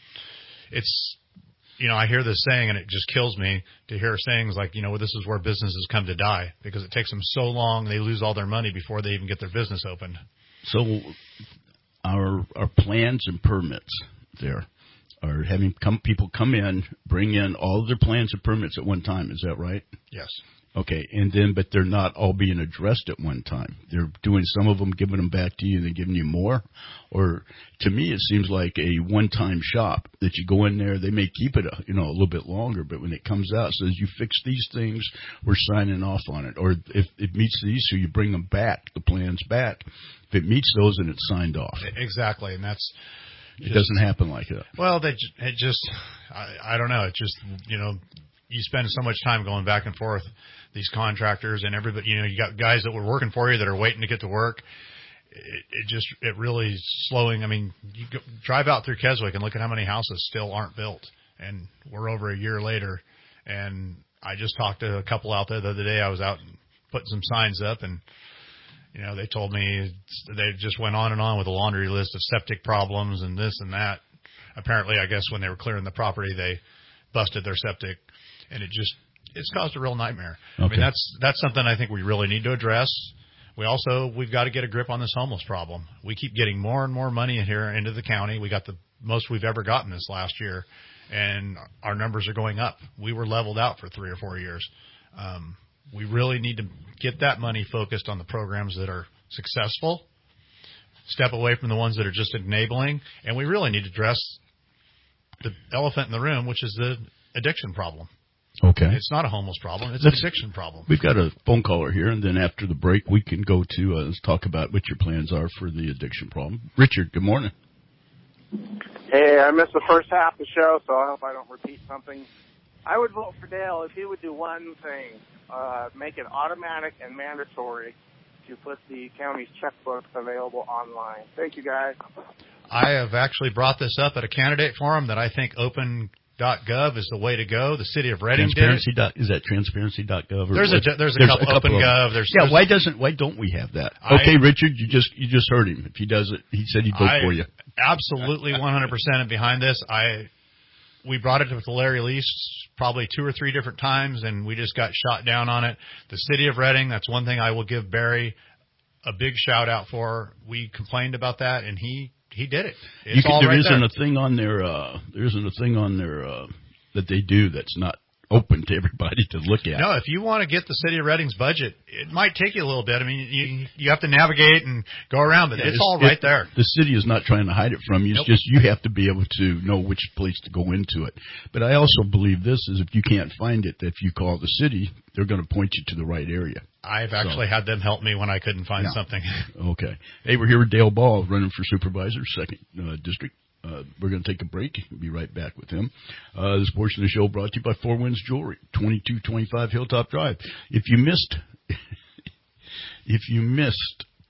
It's you know I hear this saying, and it just kills me to hear sayings like you know this is where businesses come to die because it takes them so long they lose all their money before they even get their business opened. So. Our our plans and permits there are having come people come in, bring in all of their plans and permits at one time. Is that right? Yes. Okay, and then but they're not all being addressed at one time. They're doing some of them, giving them back to you, and then giving you more. Or to me, it seems like a one-time shop that you go in there. They may keep it, a, you know, a little bit longer, but when it comes out, it says you fix these things, we're signing off on it. Or if it meets these, so you bring them back, the plans back. If it meets those, then it's signed off. Exactly, and that's. It just, doesn't happen like that. Well, they it just I, I don't know. It just you know you spend so much time going back and forth. These contractors and everybody, you know, you got guys that were working for you that are waiting to get to work. It, it just, it really is slowing. I mean, you go, drive out through Keswick and look at how many houses still aren't built. And we're over a year later. And I just talked to a couple out there the other day. I was out and putting some signs up and, you know, they told me they just went on and on with a laundry list of septic problems and this and that. Apparently, I guess when they were clearing the property, they busted their septic and it just, it's caused a real nightmare. Okay. I mean, that's that's something I think we really need to address. We also, we've got to get a grip on this homeless problem. We keep getting more and more money in here into the county. We got the most we've ever gotten this last year, and our numbers are going up. We were leveled out for three or four years. Um, we really need to get that money focused on the programs that are successful, step away from the ones that are just enabling, and we really need to address the elephant in the room, which is the addiction problem. Okay. It's not a homeless problem. It's Let's, an addiction problem. We've got a phone caller here, and then after the break, we can go to uh, let's talk about what your plans are for the addiction problem. Richard, good morning. Hey, I missed the first half of the show, so I hope I don't repeat something. I would vote for Dale if he would do one thing, uh, make it automatic and mandatory to put the county's checkbooks available online. Thank you, guys. I have actually brought this up at a candidate forum that I think open dot gov is the way to go. The city of Reading transparency did it. Dot, is that transparency dot gov? Or there's, a, there's a there's couple, a couple OpenGov. There's, yeah, there's, why doesn't why don't we have that? I, okay, Richard, you just you just heard him. If he does it, he said he'd vote I for you. Absolutely, one hundred percent behind this. I we brought it to Larry Lease probably two or three different times, and we just got shot down on it. The city of Reading, that's one thing I will give Barry a big shout out for. We complained about that, and he he did it. It's you can, all there right isn't there. a thing on their uh, there isn't a thing on their uh, that they do that's not open to everybody to look at. No, if you want to get the city of Reading's budget, it might take you a little bit. I mean, you you have to navigate and go around, but yeah, it's, it's all right it, there. The city is not trying to hide it from you. It's nope. just you have to be able to know which place to go into it. But I also believe this is if you can't find it, if you call the city, they're going to point you to the right area. I've actually so. had them help me when I couldn't find yeah. something. Okay. Hey, we're here with Dale Ball, running for supervisor, second uh, district. Uh, we're going to take a break. We'll be right back with him. Uh, this portion of the show brought to you by Four Winds Jewelry, twenty-two twenty-five Hilltop Drive. If you missed, if you missed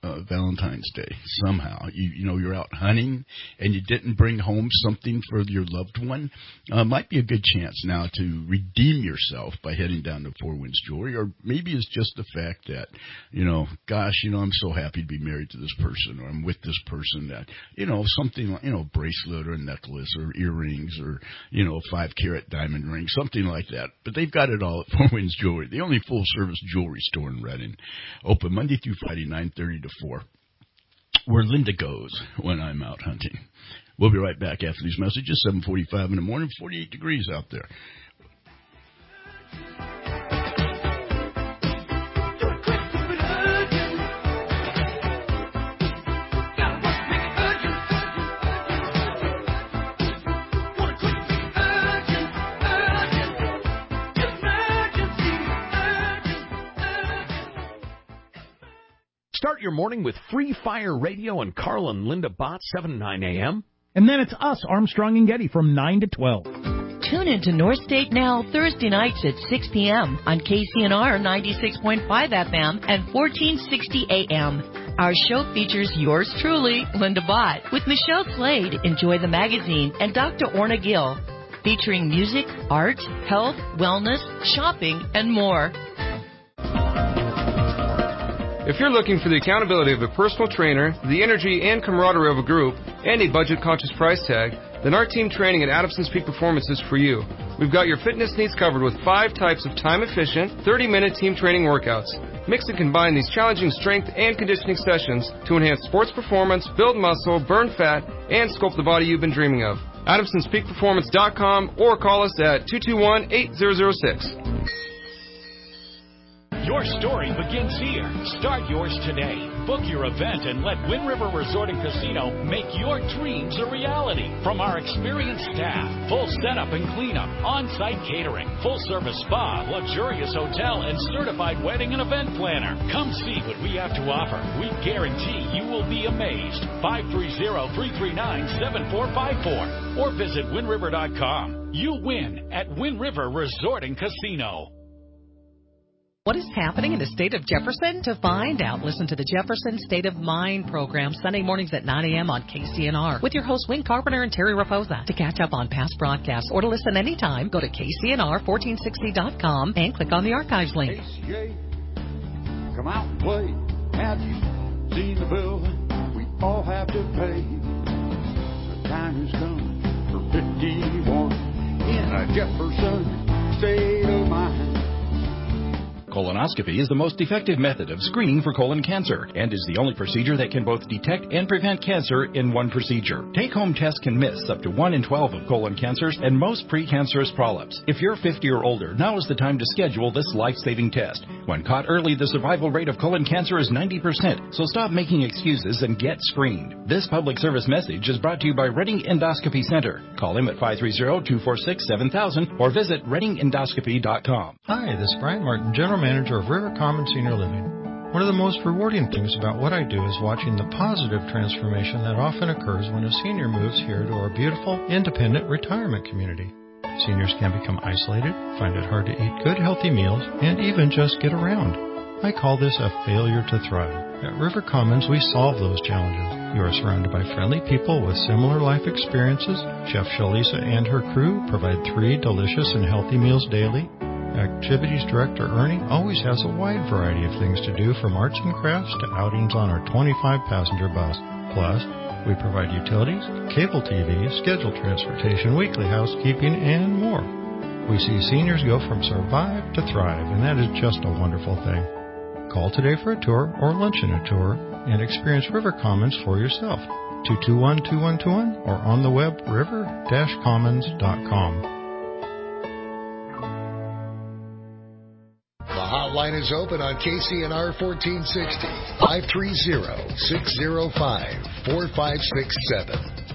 uh, Valentine's Day somehow. You, you know, you're out hunting and you didn't bring home something for your loved one. Uh, might be a good chance now to redeem yourself by heading down to Four Winds Jewelry, or maybe it's just the fact that, you know, gosh, you know, I'm so happy to be married to this person, or I'm with this person that, you know, something like, you know, a bracelet or a necklace or earrings or, you know, a five carat diamond ring, something like that. But they've got it all at Four Winds Jewelry, the only full service jewelry store in Reading. Open Monday through Friday, nine thirty to four, where Linda goes when I'm out hunting. We'll be right back after these messages, seven forty-five in the morning, forty-eight degrees out there. Start your morning with Free Fire Radio and Carl and Linda Bott, seven to nine a.m. And then it's us, Armstrong and Getty, from nine to twelve. Tune into North State Now Thursday nights at six p.m. on K C N R ninety-six point five F M and fourteen sixty A M. Our show features yours truly, Linda Bott, with Michelle Slade, Enjoy the Magazine, and Doctor Orna Gill, featuring music, art, health, wellness, shopping, and more. If you're looking for the accountability of a personal trainer, the energy and camaraderie of a group, and a budget-conscious price tag, then our team training at Adamson's Peak Performance is for you. We've got your fitness needs covered with five types of time-efficient, thirty-minute team training workouts. Mix and combine these challenging strength and conditioning sessions to enhance sports performance, build muscle, burn fat, and sculpt the body you've been dreaming of. Adamsons Peak Performance dot com or call us at two two one, eight zero zero six. Your story begins here. Start yours today. Book your event and let Wind River Resort and Casino make your dreams a reality. From our experienced staff, full setup and cleanup, on-site catering, full-service spa, luxurious hotel, and certified wedding and event planner. Come see what we have to offer. We guarantee you will be amazed. five three zero, three three nine, seven four five four or visit wind river dot com. You win at Wind River Resort and Casino. What is happening in the state of Jefferson? To find out, listen to the Jefferson State of Mind program Sunday mornings at nine a.m. on K C N R with your hosts Wayne Carpenter and Terry Raposa. To catch up on past broadcasts or to listen anytime, go to K C N R fourteen sixty dot com and click on the archives link. K C A, come out and play. Have you seen the bill we all have to pay? The time has come for fifty-one in a Jefferson State of Mind. Colonoscopy is the most effective method of screening for colon cancer and is the only procedure that can both detect and prevent cancer in one procedure. Take-home tests can miss up to one in twelve of colon cancers and most precancerous polyps. If you're fifty or older, now is the time to schedule this life-saving test. When caught early, the survival rate of colon cancer is ninety percent, so stop making excuses and get screened. This public service message is brought to you by Reading Endoscopy Center. Call him at five three zero, two four six, seven thousand or visit reading endoscopy dot com. Hi, this is Brian Martin, General Manager of River Common Senior Living. One of the most rewarding things about what I do is watching the positive transformation that often occurs when a senior moves here to our beautiful, independent retirement community. Seniors can become isolated, find it hard to eat good, healthy meals, and even just get around. I call this a failure to thrive. At River Commons, we solve those challenges. You are surrounded by friendly people with similar life experiences. Chef Shalisa and her crew provide three delicious and healthy meals daily. Activities Director Ernie always has a wide variety of things to do, from arts and crafts to outings on our twenty-five passenger bus. Plus, we provide utilities, cable T V, scheduled transportation, weekly housekeeping, and more. We see seniors go from survive to thrive, and that is just a wonderful thing. Call today for a tour or luncheon a tour and experience River Commons for yourself. two two one, two one two one or on the web river dash commons dot com. Hotline is open on K C N R fourteen sixty, five three zero, six zero five, four five six seven.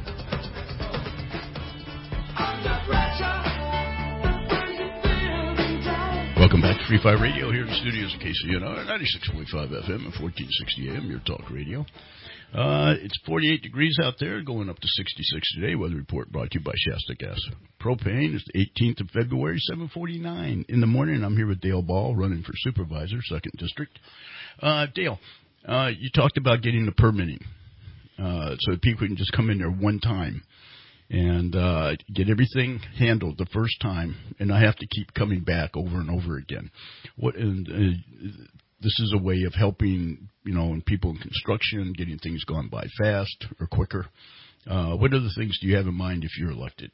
Welcome back to Free Fire Radio here in the studios of K C N R, ninety-six point five F M and fourteen sixty A M, your talk radio. Uh, it's forty-eight degrees out there, going up to sixty-six today. Weather report brought to you by Shasta Gas Propane. It's the eighteenth of February, seven forty-nine in the morning. I'm here with Dale Ball, running for supervisor, second District. Uh, Dale, Uh, you talked about getting the permitting, uh, so that people can just come in there one time and uh, get everything handled the first time, and I have to keep coming back over and over again. What and uh, this is a way of helping, you know, and people in construction, getting things gone by fast or quicker. Uh, what other things do you have in mind if you're elected?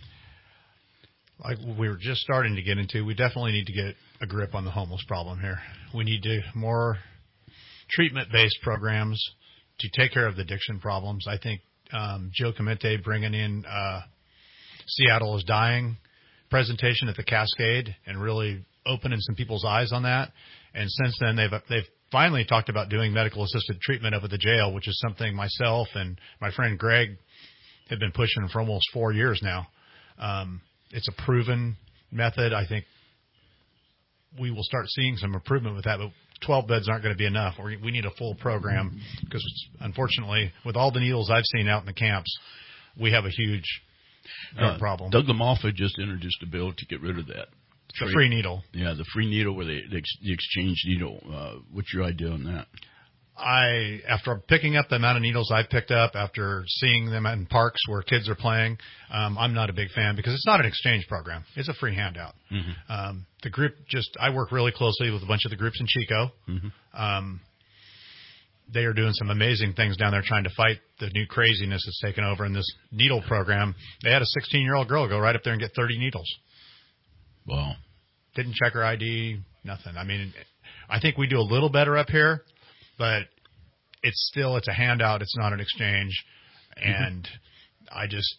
Like we were just starting to get into, we definitely need to get a grip on the homeless problem here. We need to more treatment-based programs to take care of the addiction problems. I think um, Joe Clemente bringing in uh, Seattle is Dying presentation at the Cascade and really opening some people's eyes on that. And since then, they've they've finally talked about doing medical-assisted treatment up at the jail, which is something myself and my friend Greg have been pushing for almost four years now. Um, it's a proven method. I think we will start seeing some improvement with that, but twelve beds aren't going to be enough. We, we need a full program because, unfortunately, with all the needles I've seen out in the camps, we have a huge drug uh, problem. Doug LaMalfa just introduced a bill to get rid of that. The free needle. Yeah, the free needle where they, the, ex, the exchange needle. Uh, what's your idea on that? I, after picking up the amount of needles I've picked up, after seeing them in parks where kids are playing, um, I'm not a big fan because it's not an exchange program. It's a free handout. Mm-hmm. Um, the group just, I work really closely with a bunch of the groups in Chico. Mm-hmm. Um, they are doing some amazing things down there trying to fight the new craziness that's taken over in this needle program. They had a sixteen-year-old girl go right up there and get thirty needles. Wow. Didn't check her I D, nothing. I mean, I think we do a little better up here, but it's still, it's a handout. It's not an exchange. And mm-hmm. I just,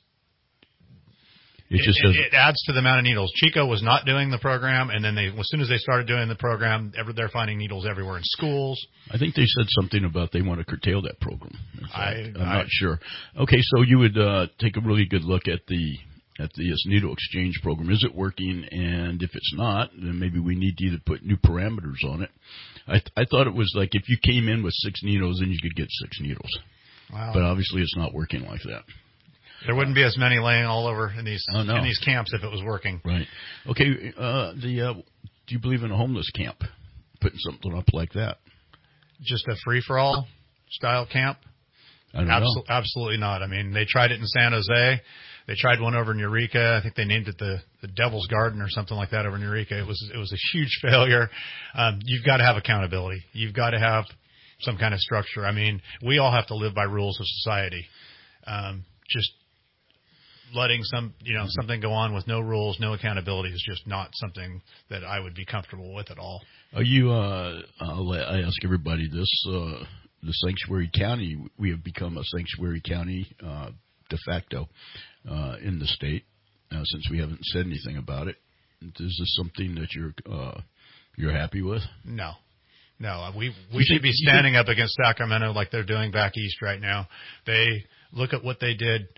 it, just it, it adds to the amount of needles. Chico was not doing the program. And then they, as soon as they started doing the program, ever, they're finding needles everywhere in schools. I think they said something about they want to curtail that program. I, I'm I, not sure. Okay. So you would uh, take a really good look at the, at the needle exchange program. Is it working? And if it's not, then maybe we need to either put new parameters on it. I th- I thought it was like if you came in with six needles, then you could get six needles. Wow. But obviously it's not working like that. There wouldn't be as many laying all over in these oh, no. in these camps if it was working. Right. Okay. Uh, the uh, do you believe in a homeless camp? Putting something up like that? Just a free-for-all style camp? I don't Absol- know. Absolutely not. I mean, they tried it in San Jose. They tried one over in Eureka. I think they named it the, the Devil's Garden or something like that over in Eureka. It was it was a huge failure. Um, you've got to have accountability. You've got to have some kind of structure. I mean, we all have to live by rules of society. Um, just letting some you know something go on with no rules, no accountability is just not something that I would be comfortable with at all. Are you? Uh, I'll, I ask everybody this. Uh, the Sanctuary County, we have become a Sanctuary County uh, de facto. Uh, in the state, uh, since we haven't said anything about it. Is this something that you're uh, you're happy with? No, no. We we should be standing up against Sacramento like they're doing back east right now. They look at what they did.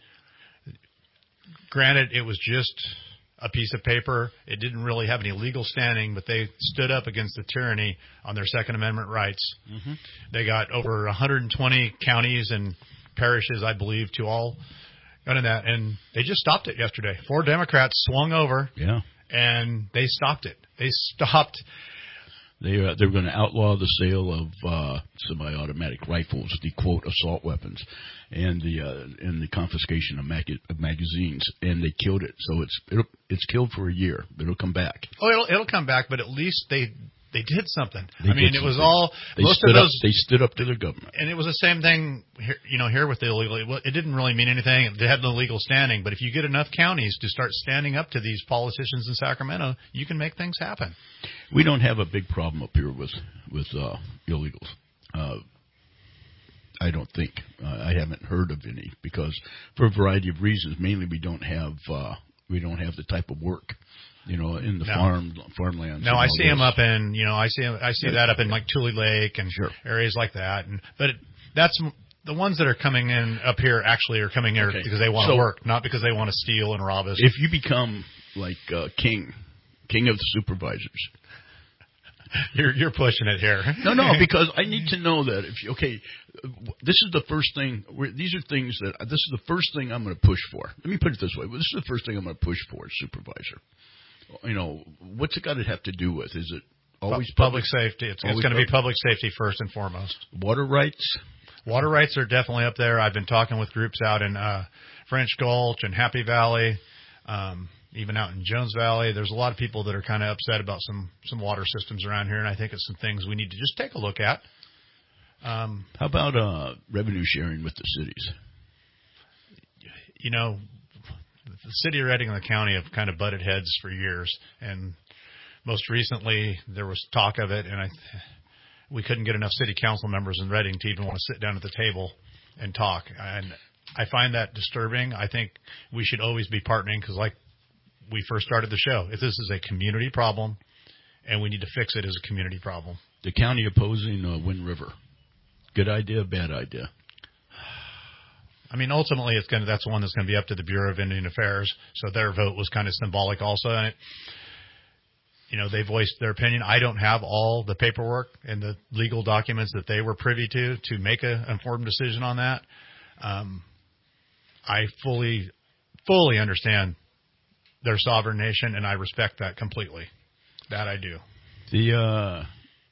Granted, it was just a piece of paper. It didn't really have any legal standing, but they stood up against the tyranny on their Second Amendment rights. Mm-hmm. They got over one hundred twenty counties and parishes, I believe, to all. None that, and they just stopped it yesterday. Four Democrats swung over, yeah, and they stopped it. They stopped. They uh, they were going to outlaw the sale of uh, semi-automatic rifles, the quote assault weapons, and the uh, and the confiscation of, mag- of magazines, and they killed it. So it's it'll, it's killed for a year, but it'll come back. Oh, it'll it'll come back, but at least they. They did something. They I mean, it was something. all they most stood of those. Up, they stood up to their government, and it was the same thing. Here, you know, here with the illegal, it, it didn't really mean anything. They had no legal standing. But if you get enough counties to start standing up to these politicians in Sacramento, you can make things happen. We don't have a big problem up here with with uh, illegals. Uh, I don't think uh, I haven't heard of any because for a variety of reasons. Mainly, we don't have uh, we don't have the type of work. You know, in the no. farm farmlands. No, I see this. them up in, you know, I see I see that up in like Tule Lake and sure. areas like that. And but it, that's the ones that are coming in up here actually are coming here okay. because they want to so, work, not because they want to steal and rob us. If you become like uh, king, king of the supervisors. You're you're pushing it here. no, no, because I need to know that if you, okay, this is the first thing. These are things that this is the first thing I'm going to push for. Let me put it this way: this is the first thing I'm going to push for, supervisor. You know, what's it got to have to do with? Is it Always public, public safety. It's, it's going to be public safety first and foremost. Water rights? Water rights are definitely up there. I've been talking with groups out in uh, French Gulch and Happy Valley, um, even out in Jones Valley. There's a lot of people that are kind of upset about some, some water systems around here, and I think it's some things we need to just take a look at. Um, How about uh, revenue sharing with the cities? You know, the city of Reading and the county have kind of butted heads for years, and most recently there was talk of it, and I, we couldn't get enough city council members in Reading to even want to sit down at the table and talk. And I find that disturbing. I think we should always be partnering because, like we first started the show, if this is a community problem and we need to fix it as a community problem. The county opposing uh, Wind River. Good idea, bad idea? I mean, ultimately, it's going to, that's one that's going to be up to the Bureau of Indian Affairs. So their vote was kind of symbolic also. And it, you know, they voiced their opinion. I don't have all the paperwork and the legal documents that they were privy to to make an informed decision on that. Um, I fully, fully understand their sovereign nation, and I respect that completely. That I do. The uh,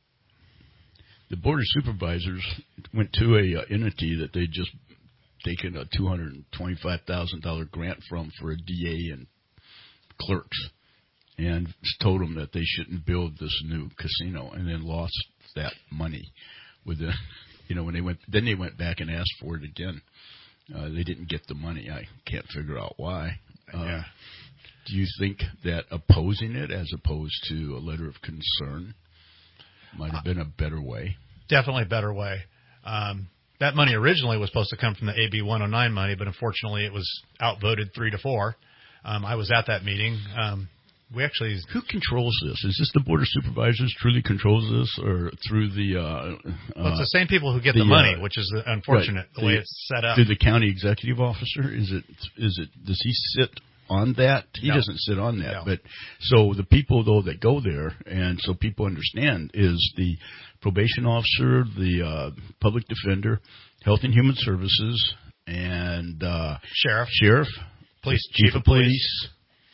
the Board of Supervisors went to a uh, entity that they just taken a two hundred twenty-five thousand dollars grant from for a D A and clerks, and told them that they shouldn't build this new casino, and then lost that money with the, you know, when they went, then they went back and asked for it again. Uh, they didn't get the money. I can't figure out why. Uh, yeah. Do you think that opposing it as opposed to a letter of concern might have been a better way? Definitely a better way. Um, that money originally was supposed to come from the A B one oh nine money, but unfortunately it was outvoted three to four. Um, I was at that meeting. Um, we actually who controls this? Is this the Board of Supervisors truly controls this, or through the? Uh, well, it's the same people who get the, the money, uh, which is unfortunate right, the, the way it's set up. Through the county executive officer, is it? Is it? Does he sit on that? He no. doesn't sit on that. No. But so the people though that go there, and so people understand, is the probation officer, the uh, public defender, Health and Human Services, and uh, sheriff, sheriff, police, chief, chief of of police. police.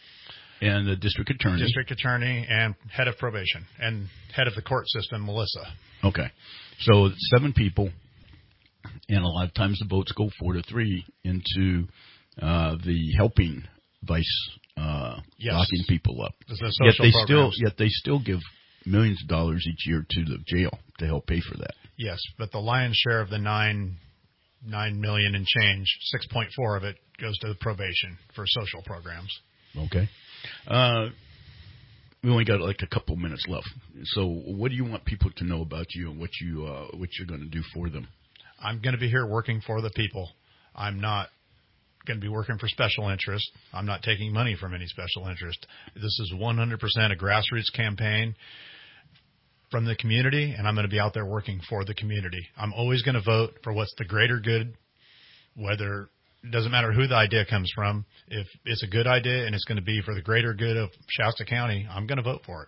And the district attorney. District attorney and head of probation and head of the court system, Melissa. Okay. So seven people, and a lot of times the votes go four to three into uh, the helping vice uh, yes. locking people up. The social yet they programs. still, yet they still give millions of dollars each year to the jail to help pay for that. Yes, but the lion's share of the nine nine million and change, six point four of it goes to the probation for social programs. Okay. Uh, we only got like a couple minutes left. So what do you want people to know about you and what you uh, what you're going to do for them? I'm going to be here working for the people. I'm not going to be working for special interest. I'm not taking money from any special interest. This is one hundred percent a grassroots campaign from the community, and I'm going to be out there working for the community. I'm always going to vote for what's the greater good, whether it doesn't matter who the idea comes from. If it's a good idea and it's going to be for the greater good of Shasta County, I'm going to vote for it.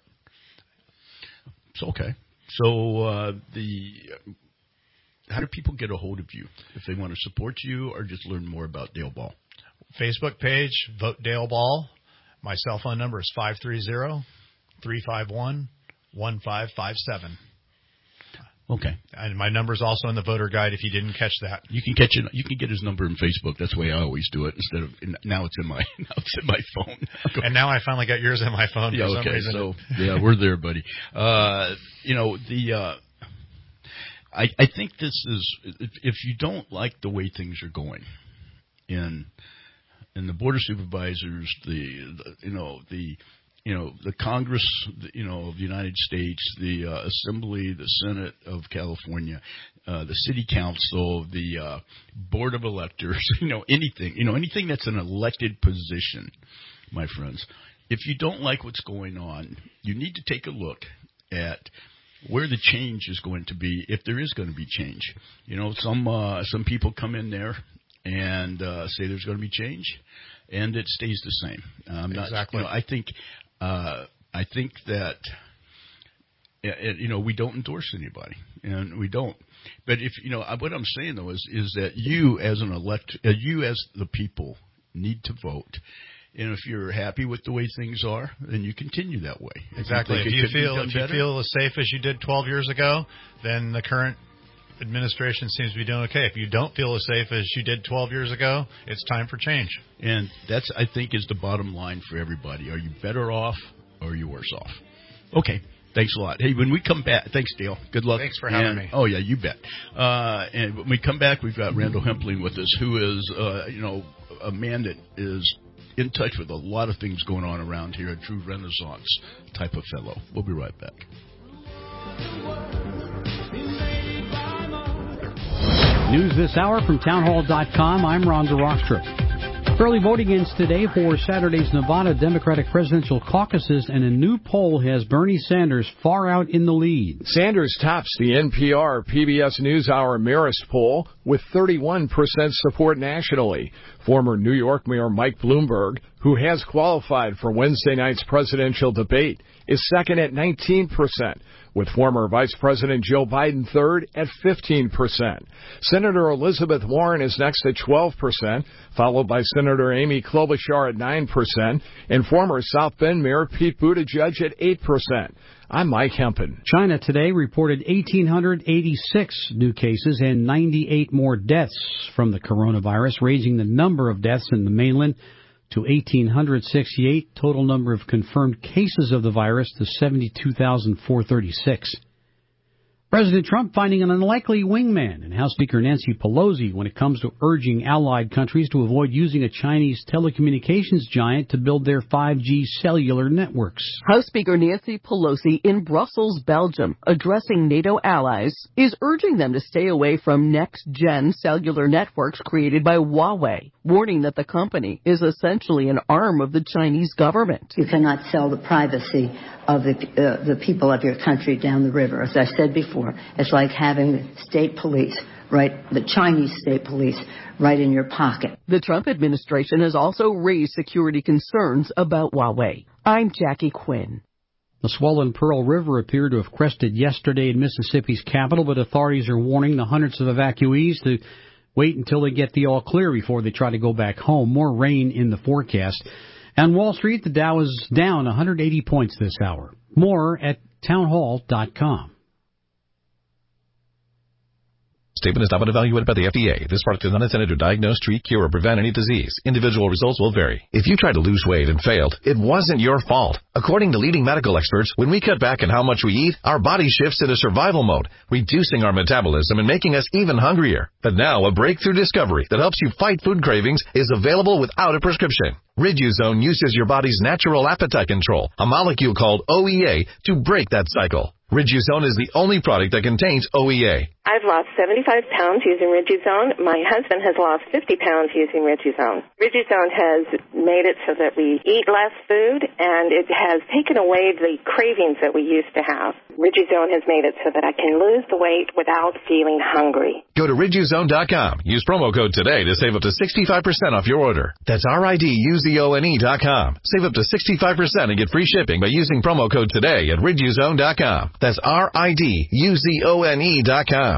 It's okay. So uh, the how do people get a hold of you if they want to support you or just learn more about Dale Ball? Facebook page, Vote Dale Ball. My cell phone number is five three zero, three five one, one five five seven. Okay. And my number is also in the voter guide if you didn't catch that. You can catch it. You can get his number in Facebook. That's the way I always do it. Instead of in, now it's in my now it's in my phone. And now I finally got yours in my phone. Yeah. For Okay. some reason. So yeah, we're there, buddy. Uh, you know the. Uh, I I think this is if, if you don't like the way things are going, in in the Board of Supervisors, the, the you know the. You know, the Congress, you know, of the United States, the uh, Assembly, the Senate of California, uh, the City Council, the uh, Board of Electors, you know, anything, you know, anything that's an elected position, my friends. If you don't like what's going on, you need to take a look at where the change is going to be, if there is going to be change. You know, some uh, some people come in there and uh, say there's going to be change, and it stays the same. Um, exactly. Not, you know, I think. Uh, I think that, you know, we don't endorse anybody, and we don't. But if, you know, what I'm saying, though, is, is that you as an elect, uh, you as the people need to vote And if you're happy with the way things are, then you continue that way. Exactly. If you feel if you feel as safe as you did twelve years ago, then the current administration seems to be doing okay. If you don't feel as safe as you did twelve years ago, it's time for change. And that's, I think, is the bottom line for everybody. Are you better off or are you worse off? Okay. Thanks a lot. Hey, when we come back, thanks, Dale. Good luck. Thanks for having and, me. Oh, yeah, you bet. Uh, and when we come back, we've got Randall Hempling with us, who is, uh, you know, a man that is in touch with a lot of things going on around here, a true Renaissance type of fellow. We'll be right back. News this hour from townhall dot com. I'm Ron DeRockstra. Early voting ends today for Saturday's Nevada Democratic presidential caucuses, and a new poll has Bernie Sanders far out in the lead. Sanders tops the N P R P B S NewsHour Marist poll with thirty-one percent support nationally. Former New York Mayor Mike Bloomberg, who has qualified for Wednesday night's presidential debate, is second at nineteen percent, with former Vice President Joe Biden third at fifteen percent. Senator Elizabeth Warren is next at twelve percent, followed by Senator Amy Klobuchar at nine percent, and former South Bend Mayor Pete Buttigieg at eight percent. I'm Mike Hempen. China today reported one thousand eight hundred eighty-six new cases and ninety-eight more deaths from the coronavirus, raising the number of deaths in the mainland to one thousand eight hundred sixty-eight. Total number of confirmed cases of the virus to seventy-two thousand four hundred thirty-six. President Trump finding an unlikely wingman in House Speaker Nancy Pelosi when it comes to urging allied countries to avoid using a Chinese telecommunications giant to build their five G cellular networks. House Speaker Nancy Pelosi in Brussels, Belgium, addressing NATO allies, is urging them to stay away from next-gen cellular networks created by Huawei, warning that the company is essentially an arm of the Chinese government. You cannot sell the privacy of the, uh, the people of your country down the river. As I said before, it's like having the state police, right, the Chinese state police, right in your pocket. The Trump administration has also raised security concerns about Huawei. I'm Jackie Quinn. The swollen Pearl River appeared to have crested yesterday in Mississippi's capital, but authorities are warning the hundreds of evacuees to wait until they get the all clear before they try to go back home. More rain in the forecast. On Wall Street, the Dow is down one hundred eighty points this hour. More at townhall dot com. Statement is not been evaluated by the F D A. This product is not intended to diagnose, treat, cure, or prevent any disease. Individual results will vary. If you tried to lose weight and failed, it wasn't your fault. According to leading medical experts, when we cut back on how much we eat, our body shifts into survival mode, reducing our metabolism and making us even hungrier. But now, a breakthrough discovery that helps you fight food cravings is available without a prescription. Riduzone uses your body's natural appetite control, a molecule called O E A, to break that cycle. Riduzone is the only product that contains O E A. I've lost seventy-five pounds using Riduzone. My husband has lost fifty pounds using Riduzone. Riduzone has made it so that we eat less food, and it has taken away the cravings that we used to have. Riduzone has made it so that I can lose the weight without feeling hungry. Go to riduzone dot com. Use promo code today to save up to sixty-five percent off your order. That's R I D U Z O N E dot com. Save up to sixty-five percent and get free shipping by using promo code today at riduzone dot com. That's R I D U Z O N E dot com.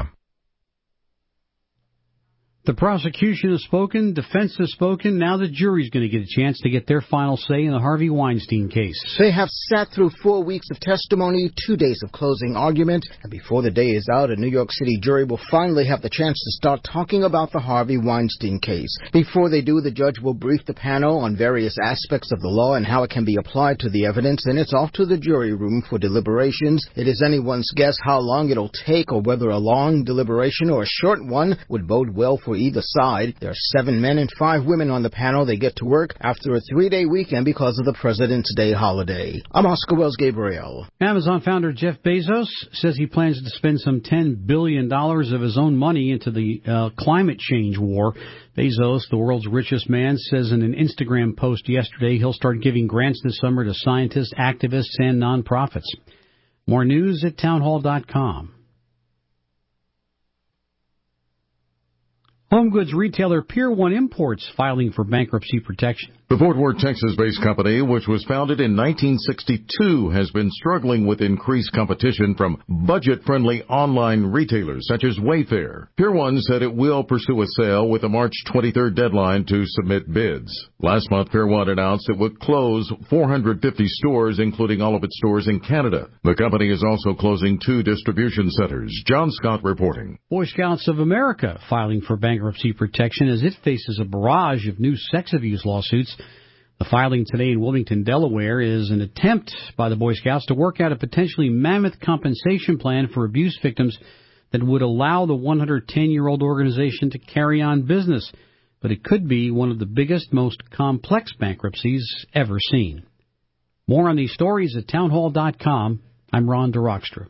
The prosecution has spoken, defense has spoken, now the jury's going to get a chance to get their final say in the Harvey Weinstein case. They have sat through four weeks of testimony, two days of closing argument, and before the day is out, a New York City jury will finally have the chance to start talking about the Harvey Weinstein case. Before they do, the judge will brief the panel on various aspects of the law and how it can be applied to the evidence, and it's off to the jury room for deliberations. It is anyone's guess how long it'll take or whether a long deliberation or a short one would bode well for either side. There are seven men and five women on the panel. They get to work after a three-day weekend because of the President's Day holiday. I'm Oscar Wells Gabriel. Amazon founder Jeff Bezos says he plans to spend some ten billion dollars of his own money into the uh, climate change war. Bezos, the world's richest man, says in an Instagram post yesterday he'll start giving grants this summer to scientists, activists, and nonprofits. More news at townhall dot com. Home goods retailer Pier one Imports filing for bankruptcy protection. The Fort Worth, Texas-based company, which was founded in nineteen sixty-two, has been struggling with increased competition from budget-friendly online retailers such as Wayfair. Pier one said it will pursue a sale with a March twenty-third deadline to submit bids. Last month, Pier one announced it would close four hundred fifty stores, including all of its stores in Canada. The company is also closing two distribution centers. John Scott reporting. Boy Scouts of America filing for bankruptcy protection as it faces a barrage of new sex abuse lawsuits. The filing today in Wilmington, Delaware, is an attempt by the Boy Scouts to work out a potentially mammoth compensation plan for abuse victims that would allow the one hundred ten-year-old organization to carry on business. But it could be one of the biggest, most complex bankruptcies ever seen. More on these stories at townhall dot com. I'm Ron DeRockstra.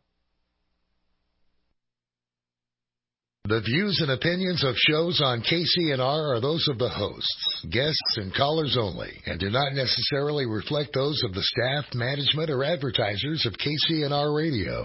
The views and opinions of shows on K C N R are those of the hosts, guests, and callers only, and do not necessarily reflect those of the staff, management, or advertisers of K C N R Radio.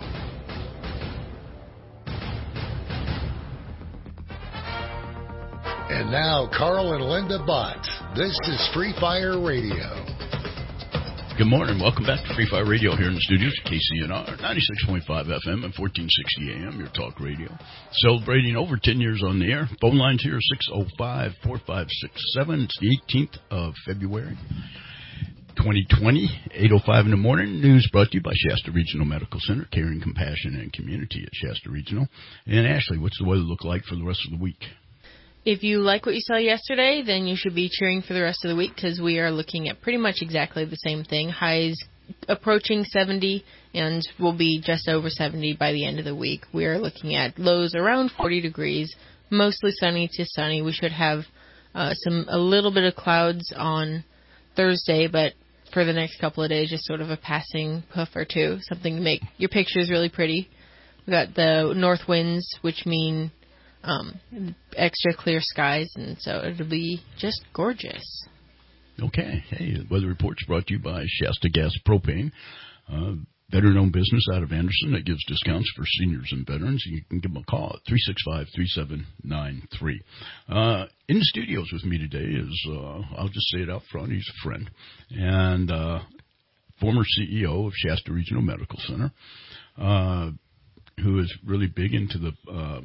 And now, Carl and Linda Bott. This is Free Fire Radio. Good morning. Welcome back to Free Fire Radio here in the studios at K C N R, ninety-six point five F M and fourteen sixty A M, your talk radio. Celebrating over ten years on the air. Phone lines here, six oh five, four five six seven. It's the eighteenth of February, twenty twenty, eight oh five in the morning. News brought to you by Shasta Regional Medical Center, caring, compassion, and community at Shasta Regional. And Ashley, what's the weather look like for the rest of the week? If you like what you saw yesterday, then you should be cheering for the rest of the week because we are looking at pretty much exactly the same thing. Highs approaching seventy and will be just over seventy by the end of the week. We are looking at lows around forty degrees, mostly sunny to sunny. We should have uh, some a little bit of clouds on Thursday, but for the next couple of days, just sort of a passing puff or two, something to make your pictures really pretty. We've got the north winds, which mean Um, extra clear skies, and so it'll be just gorgeous. Okay. Hey, the weather report's brought to you by Shasta Gas Propane, uh, veteran-owned business out of Anderson that gives discounts for seniors and veterans. You can give them a call at three six five, three seven nine three. Uh, in the studios with me today is, uh, I'll just say it out front, he's a friend, and uh, former C E O of Shasta Regional Medical Center, uh, who is really big into the uh,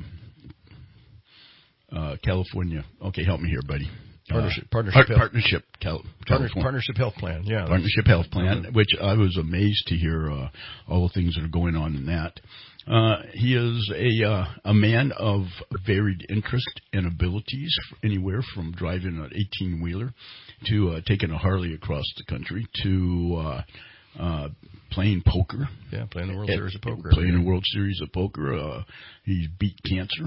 Uh, California. Okay, help me here, buddy. Partnership, uh, partnership, par- partnership, Cal- partnership, partnership health plan. Yeah, partnership health plan. Mm-hmm. Which I was amazed to hear uh, all the things that are going on in that. Uh, he is a uh, a man of varied interest and abilities, anywhere from driving an eighteen wheeler to uh, taking a Harley across the country to uh, uh, playing poker. Yeah, playing the World At, Series of Poker. Playing the World Series of Poker. Uh, he's beat cancer.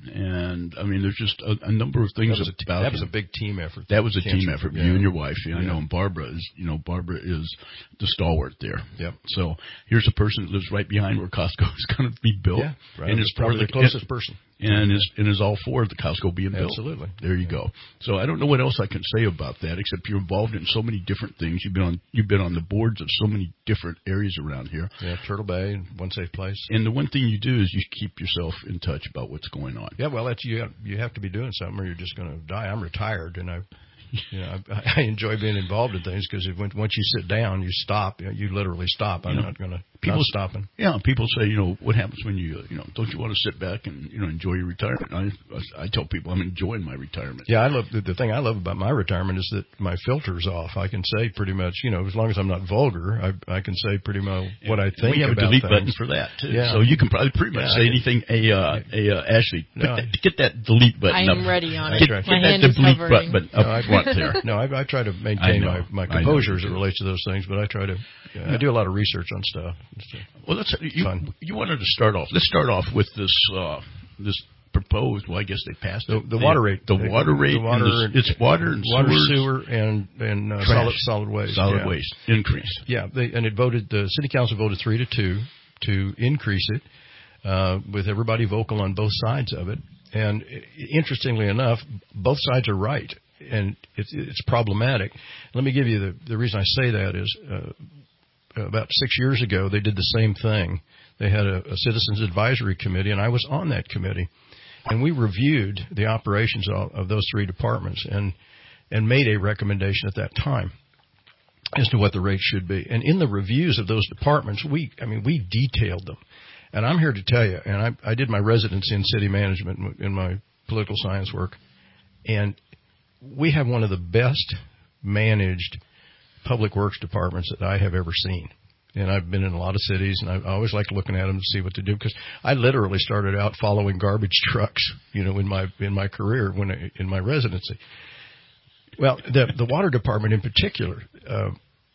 And, I mean, there's just a, a number of things that was a, about That was him. a big team effort. That was a Cancer, team effort. yeah. You and your wife. Yeah, yeah. I know. And Barbara is, you know, Barbara is the stalwart there. Yep. So here's a person that lives right behind where Costco is going to be built. Yeah, right. And is is probably the, the closest person. And is, and is all for the Costco being built. Absolutely. There you go. So I don't know what else I can say about that, except you're involved in so many different things. You've been on, you've been on the boards of so many different areas around here. Yeah, Turtle Bay, One Safe Place. And the one thing you do is you keep yourself in touch about what's going on. Yeah, well, that's you. You have to be doing something, or you're just going to die. I'm retired, and I, you know, I, I enjoy being involved in things because once you sit down, you stop. You, know, you literally stop. I'm you know, not going to. People not stopping. Yeah, people say, you know, what happens when you, you know, don't you want to sit back and you know enjoy your retirement? I, I tell people I'm enjoying my retirement. Yeah, I love the, the thing I love about my retirement is that my filter's off. I can say pretty much, you know, as long as I'm not vulgar, I I can say pretty much what I think. We have about a delete things. button for that too, yeah. so you can probably pretty much yeah, say anything. A uh, a uh, Ashley, no, that, get that delete button. I am up. ready on get, it. Get My that hand is delete hovering. button up no, I, front there. No, I, I try to maintain know, my, my composure as it relates to those things, but I try to. Yeah, yeah. I do a lot of research on stuff. Well, that's you. Fun. You wanted to start off. Let's start off with this. Uh, this proposed. Well, I guess they passed the, it. the water rate. The water rate. The water. And the, it's water and water, sewers, sewer, and and uh, trash, solid solid waste. Solid yeah. waste increase. Yeah, they, and it voted. The city council voted three to two to increase it, uh, with everybody vocal on both sides of it. And interestingly enough, both sides are right, and it's it's problematic. Let me give you the the reason I say that is. Uh, About six years ago, they did the same thing. They had a, a citizens advisory committee, and I was on that committee. And we reviewed the operations of, of those three departments and and made a recommendation at that time as to what the rates should be. And in the reviews of those departments, we, I mean, we detailed them. And I'm here to tell you, and I, I did my residency in city management in my political science work, and we have one of the best managed public works departments that I have ever seen. And I've been in a lot of cities, and I always like looking at them to see what to do, because I literally started out following garbage trucks, you know, in my in my career when I, in my residency. Well, the the water department in particular, uh,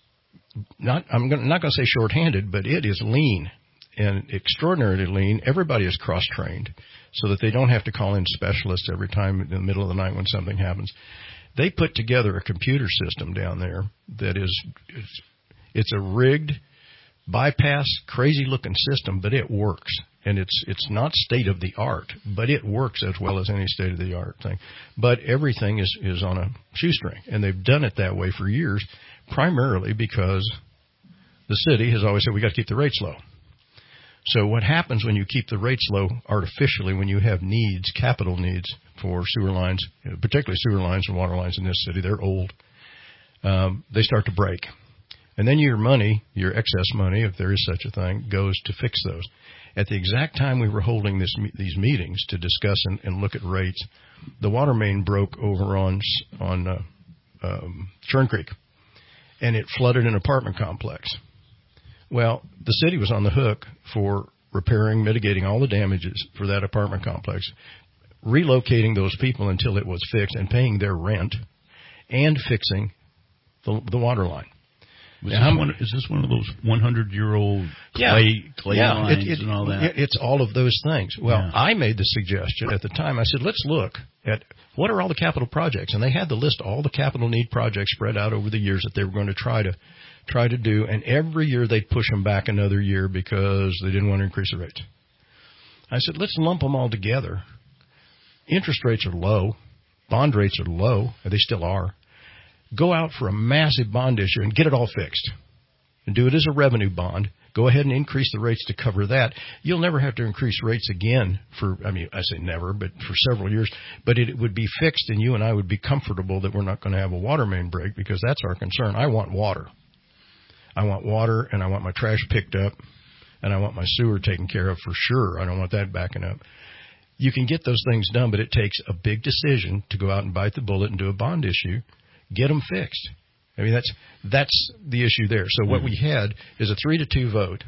not I'm gonna, not going to say shorthanded, but it is lean and extraordinarily lean. Everybody is cross-trained so that they don't have to call in specialists every time in the middle of the night when something happens. They put together a computer system down there that is it's, it's a rigged bypass, crazy-looking system, but it works. And it's it's not state-of-the-art, but it works as well as any state-of-the-art thing. But everything is, is on a shoestring, and they've done it that way for years, primarily because the city has always said we got to keep the rates low. So what happens when you keep the rates low artificially, when you have needs, capital needs for sewer lines, particularly sewer lines and water lines in this city, they're old, um, they start to break. And then your money, your excess money, if there is such a thing, goes to fix those. At the exact time we were holding this, these meetings to discuss and, and look at rates, the water main broke over on on uh, um, Churn Creek, and it flooded an apartment complex. Well, the city was on the hook for repairing, mitigating all the damages for that apartment complex, relocating those people until it was fixed, and paying their rent, and fixing the, the water line. Was this one, is this one of those hundred-year-old yeah. clay, clay yeah. lines it, it, and all that? It, it's all of those things. Well, yeah. I made the suggestion at the time. I said, let's look at what are all the capital projects. And they had the list of all the capital need projects spread out over the years that they were going to try to try to do. And every year they'd push them back another year because they didn't want to increase the rates. I said, let's lump them all together. Interest rates are low. Bond rates are low. They still are. Go out for a massive bond issue and get it all fixed. And do it as a revenue bond. Go ahead and increase the rates to cover that. You'll never have to increase rates again for, I mean, I say never, but for several years. But it would be fixed, and you and I would be comfortable that we're not going to have a water main break, because that's our concern. I want water. I want water, and I want my trash picked up, and I want my sewer taken care of for sure. I don't want that backing up. You can get those things done, but it takes a big decision to go out and bite the bullet and do a bond issue. Get them fixed. I mean, that's that's the issue there. So what we had is a three to two vote.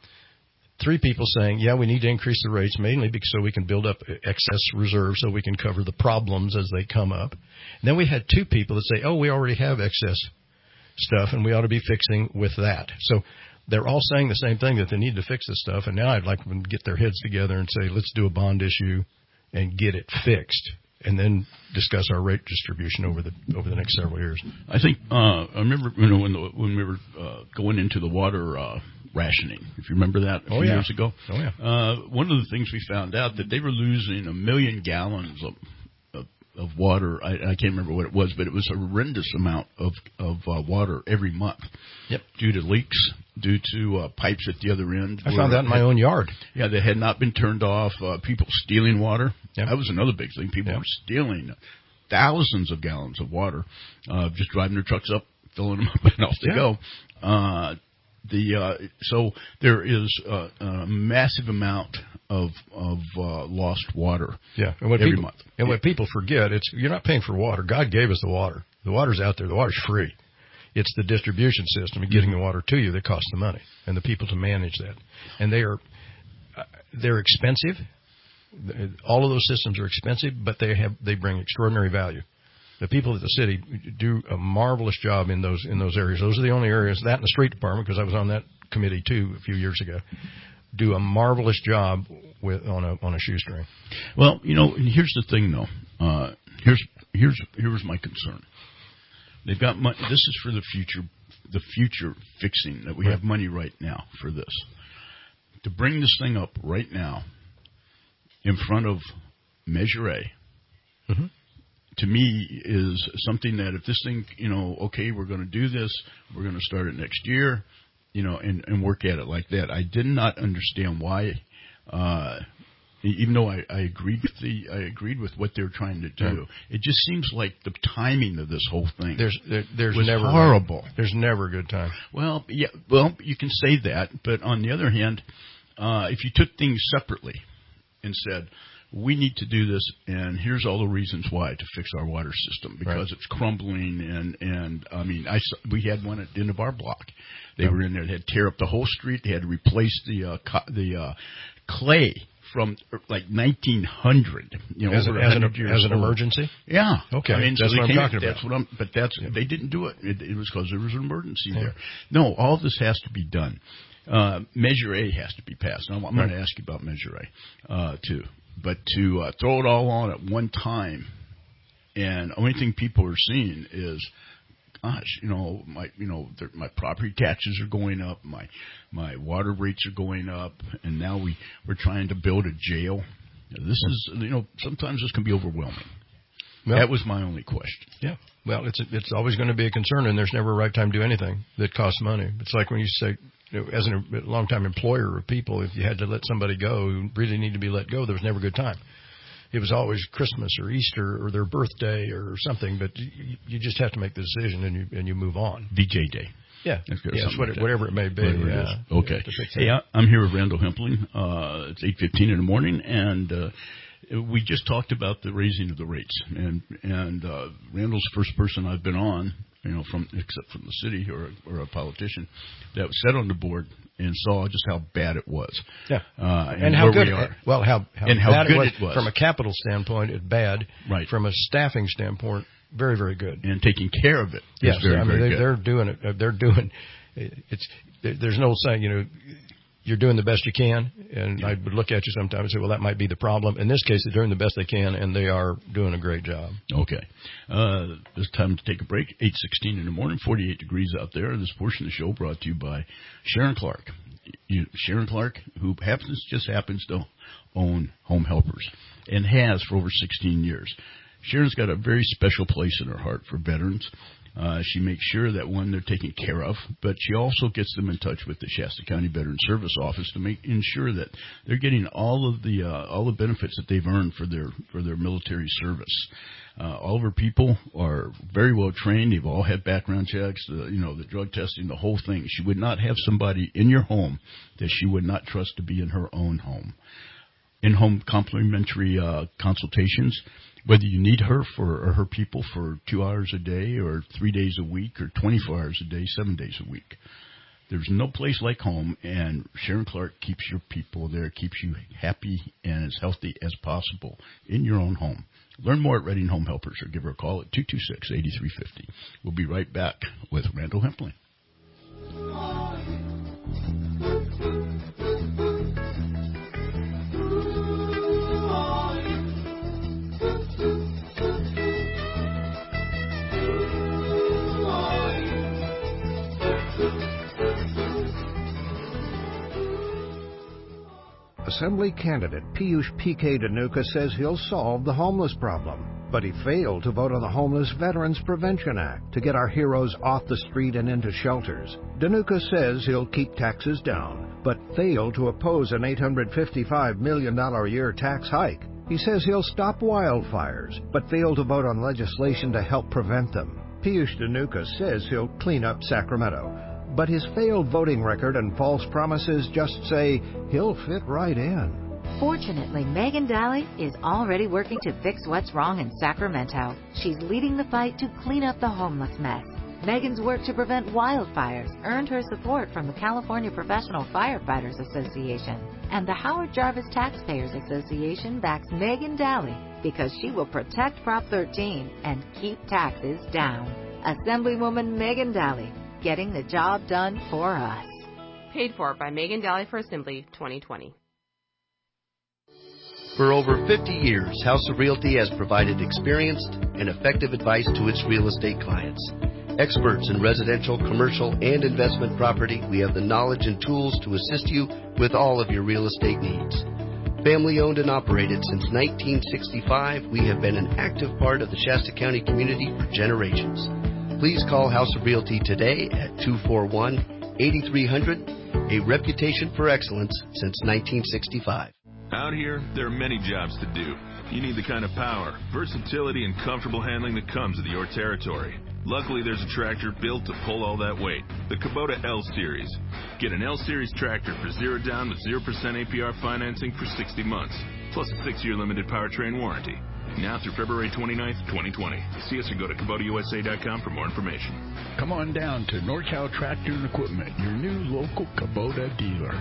Three people saying, yeah, we need to increase the rates, mainly because so we can build up excess reserves so we can cover the problems as they come up. And then we had two people that say, oh, we already have excess stuff, and we ought to be fixing with that. So they're all saying the same thing, that they need to fix this stuff. And now I'd like them to get their heads together and say, let's do a bond issue and get it fixed, and then discuss our rate distribution over the over the next several years. I think uh, I remember, you know, when the, when we were uh, going into the water uh, rationing, if you remember that a few oh, yeah. years ago. Oh yeah. Uh, one of the things we found out that they were losing a million gallons of of, of water. I, I can't remember what it was, but it was a horrendous amount of of uh, water every month. Yep. Due to leaks, due to uh, pipes at the other end. I found that in my had, own yard. Yeah, they had not been turned off. Uh, people stealing water. Yep. That was another big thing. People yep. were stealing thousands of gallons of water, uh, just driving their trucks up, filling them up, and off they yeah. go. Uh, the uh, so there is uh, a massive amount of of uh, lost water. Yeah, and what every people, month. And yeah. what people forget, it's you're not paying for water. God gave us the water. The water's out there. The water's free. It's the distribution system and getting the water to you that costs the money, and the people to manage that. And they are uh, they're expensive. All of those systems are expensive, but they have they bring extraordinary value. The people at the city do a marvelous job in those in those areas. Those are the only areas, that and the street department, because I was on that committee too a few years ago, do a marvelous job with on a on a shoestring. Well, you know, here's the thing though. Uh, here's here's here's my concern. They've got money. This is for the future, the future fixing that we right. have money right now for this. To bring this thing up right now in front of Measure A, mm-hmm. to me is something that if this thing, you know, okay, we're going to do this, we're going to start it next year, you know, and, and work at it like that. I did not understand why uh, even though I, I agreed with the I agreed with what they're trying to do, right. It just seems like the timing of this whole thing there's there, there's was never horrible. Right. There's never a good time. Well, yeah, well, you can say that, but on the other hand, uh, if you took things separately and said, we need to do this, and here's all the reasons why to fix our water system, because right. it's crumbling, and, and I mean, I saw, we had one at the end of our block. They yep. were in there. They had to tear up the whole street. They had to replace the uh, co- the uh, clay from like nineteen hundred. You know, as, over as, an, as an emergency? Yeah. Okay. I mean, that's so what I'm talking about. That's what I'm, but that's, yeah. they didn't do it. It, it was because there was an emergency yeah. there. No, all this has to be done. Uh, Measure A has to be passed. Now, I'm right. going to ask you about Measure A, uh, too. But to uh, throw it all on at one time, and the only thing people are seeing is, gosh, you know, my you know my property taxes are going up, my my water rates are going up, and now we we're trying to build a jail. This is, you know, sometimes this can be overwhelming. Well, that was my only question. Yeah. Well, it's it's always going to be a concern, and there's never a right time to do anything that costs money. It's like when you say, you know, as a long-time employer of people, if you had to let somebody go who really need to be let go, there was never a good time. It was always Christmas or Easter or their birthday or something, but you, you just have to make the decision and you and you move on. V J Day. Yeah, yes, like whatever it may be. Yeah. Okay. Hey, I'm here with Randall Hempling. Uh, it's eight fifteen in the morning, and uh, we just talked about the raising of the rates. And and uh, Randall's the first person I've been on, you know, from except from the city or or a politician that sat on the board and saw just how bad it was. Yeah, uh, and, and how good. We are. Well, how, how and bad how good it was. it was From a capital standpoint, it's bad. Right. From a staffing standpoint, very, very good. And taking care of it. Yes, very, I mean very they, they're doing it. They're doing. It's. There's no saying, you know, you're doing the best you can, and yeah. I would look at you sometimes and say, well, that might be the problem. In this case, they're doing the best they can, and they are doing a great job. Okay. Uh, it's time to take a break. eight sixteen in the morning, forty-eight degrees out there. This portion of the show brought to you by Sharon Clark. You, Sharon Clark, who happens just happens to own Home Helpers and has for over sixteen years. Sharon's got a very special place in her heart for veterans. Uh, she makes sure that, one, they're taken care of, but she also gets them in touch with the Shasta County Veteran Service Office to make ensure that they're getting all of the uh, all the benefits that they've earned for their for their military service. Uh, all of her people are very well trained. They've all had background checks, the, you know, the drug testing, the whole thing. She would not have somebody in your home that she would not trust to be in her own home. In-home complimentary uh, consultations. Whether you need her for or her people for two hours a day or three days a week or twenty-four hours a day, seven days a week. There's no place like home, and Sharon Clark keeps your people there, keeps you happy and as healthy as possible in your own home. Learn more at Reading Home Helpers or give her a call at two two six, eight three five zero. We'll be right back with Randall Hempling. Assembly candidate Piyush P K Dhanuka says he'll solve the homeless problem, but he failed to vote on the Homeless Veterans Prevention Act to get our heroes off the street and into shelters. Dhanuka says he'll keep taxes down, but failed to oppose an eight hundred fifty-five million dollars a year tax hike. He says he'll stop wildfires, but failed to vote on legislation to help prevent them. Piyush Dhanuka says he'll clean up Sacramento, but his failed voting record and false promises just say he'll fit right in. Fortunately, Megan Daly is already working to fix what's wrong in Sacramento. She's leading the fight to clean up the homeless mess. Megan's work to prevent wildfires earned her support from the California Professional Firefighters Association, and the Howard Jarvis Taxpayers Association backs Megan Daly because she will protect Prop thirteen and keep taxes down. Assemblywoman Megan Daly, getting the job done for us. Paid for by Megan Daly for Assembly twenty twenty. For over fifty years, House of Realty has provided experienced and effective advice to its real estate clients. Experts in residential, commercial, and investment property, we have the knowledge and tools to assist you with all of your real estate needs. Family owned and operated since nineteen sixty-five, we have been an active part of the Shasta County community for generations. Please call House of Realty today at two four one, eight three zero zero, a reputation for excellence since nineteen sixty-five. Out here, there are many jobs to do. You need the kind of power, versatility, and comfortable handling that comes with your territory. Luckily, there's a tractor built to pull all that weight, the Kubota L-Series. Get an L-Series tractor for zero down with zero percent A P R financing for sixty months, plus a six-year limited powertrain warranty. Now through February twenty-ninth, twenty twenty. See us or go to Kubota U S A dot com for more information. Come on down to NorCal Tractor and Equipment, your new local Kubota dealer.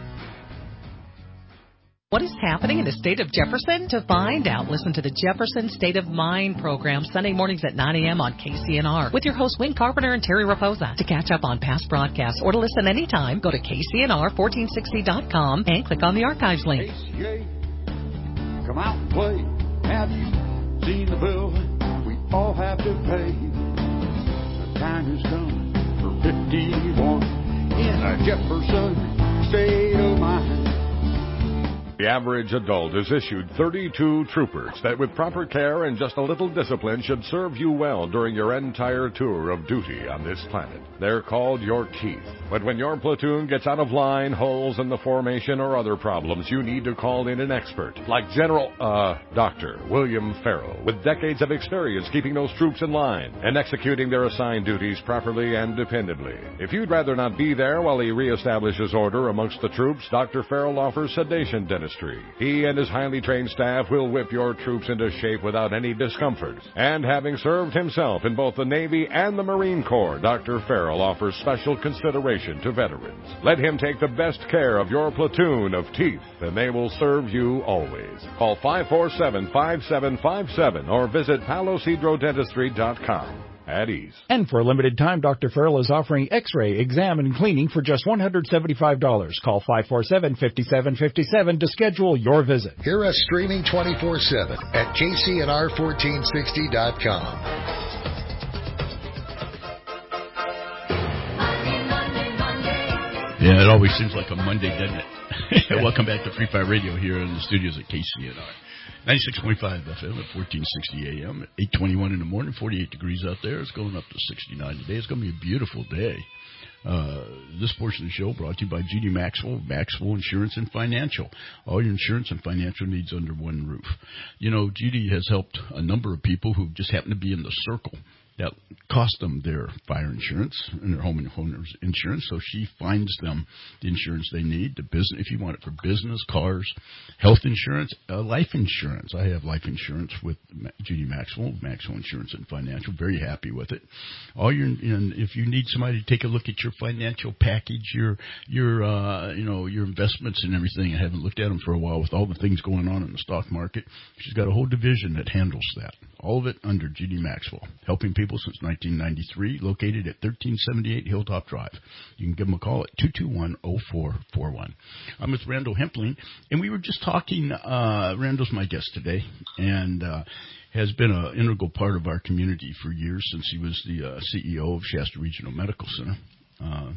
What is happening in the state of Jefferson? To find out, listen to the Jefferson State of Mind program Sunday mornings at nine a.m. on K C N R with your hosts Wayne Carpenter and Terry Raposa. To catch up on past broadcasts or to listen anytime, go to K C N R fourteen sixty dot com and click on the archives link. K C A, come out and play. Have you seen the bill we all have to pay? The time has come for fifty-one in a Jefferson State of Mind. The average adult is issued thirty-two troopers that with proper care and just a little discipline should serve you well during your entire tour of duty on this planet. They're called your teeth. But when your platoon gets out of line, holes in the formation, or other problems, you need to call in an expert like General, uh, Doctor William Farrell, with decades of experience keeping those troops in line and executing their assigned duties properly and dependably. If you'd rather not be there while he reestablishes order amongst the troops, Doctor Farrell offers sedation dentistry. He and his highly trained staff will whip your troops into shape without any discomfort. And having served himself in both the Navy and the Marine Corps, Doctor Farrell offers special consideration to veterans. Let him take the best care of your platoon of teeth, and they will serve you always. Call five four seven, five seven five seven or visit palos hydro dentistry dot com. At ease. And for a limited time, Doctor Farrell is offering x-ray, exam, and cleaning for just one hundred seventy-five dollars. Call five four seven, five seven five seven to schedule your visit. Hear us streaming twenty-four seven at K C N R fourteen sixty dot com. Yeah, it always seems like a Monday, doesn't it? Welcome back to Free Fire Radio here in the studios at K C N R. ninety-six point five F M at fourteen sixty A M, eight twenty-one in the morning, forty-eight degrees out there. It's going up to sixty-nine today. It's going to be a beautiful day. Uh, this portion of the show brought to you by Judy Maxwell, Maxwell Insurance and Financial. All your insurance and financial needs under one roof. You know, Judy has helped a number of people who just happen to be in the circle that cost them their fire insurance and their homeowners insurance. So she finds them the insurance they need. The business, if you want it for business, cars, health insurance, uh, life insurance. I have life insurance with Judy Maxwell, Maxwell Insurance and Financial. Very happy with it. All your, and if you need somebody to take a look at your financial package, your your uh, you know your investments and everything, I haven't looked at them for a while with all the things going on in the stock market. She's got a whole division that handles that. All of it under Judy Maxwell, helping people since nineteen ninety-three, located at thirteen seventy-eight Hilltop Drive. You can give them a call at two two one, oh four four one. I'm with Randall Hempling, and we were just talking. Uh, Randall's my guest today, and uh, has been an integral part of our community for years since he was the uh, C E O of Shasta Regional Medical Center. Uh,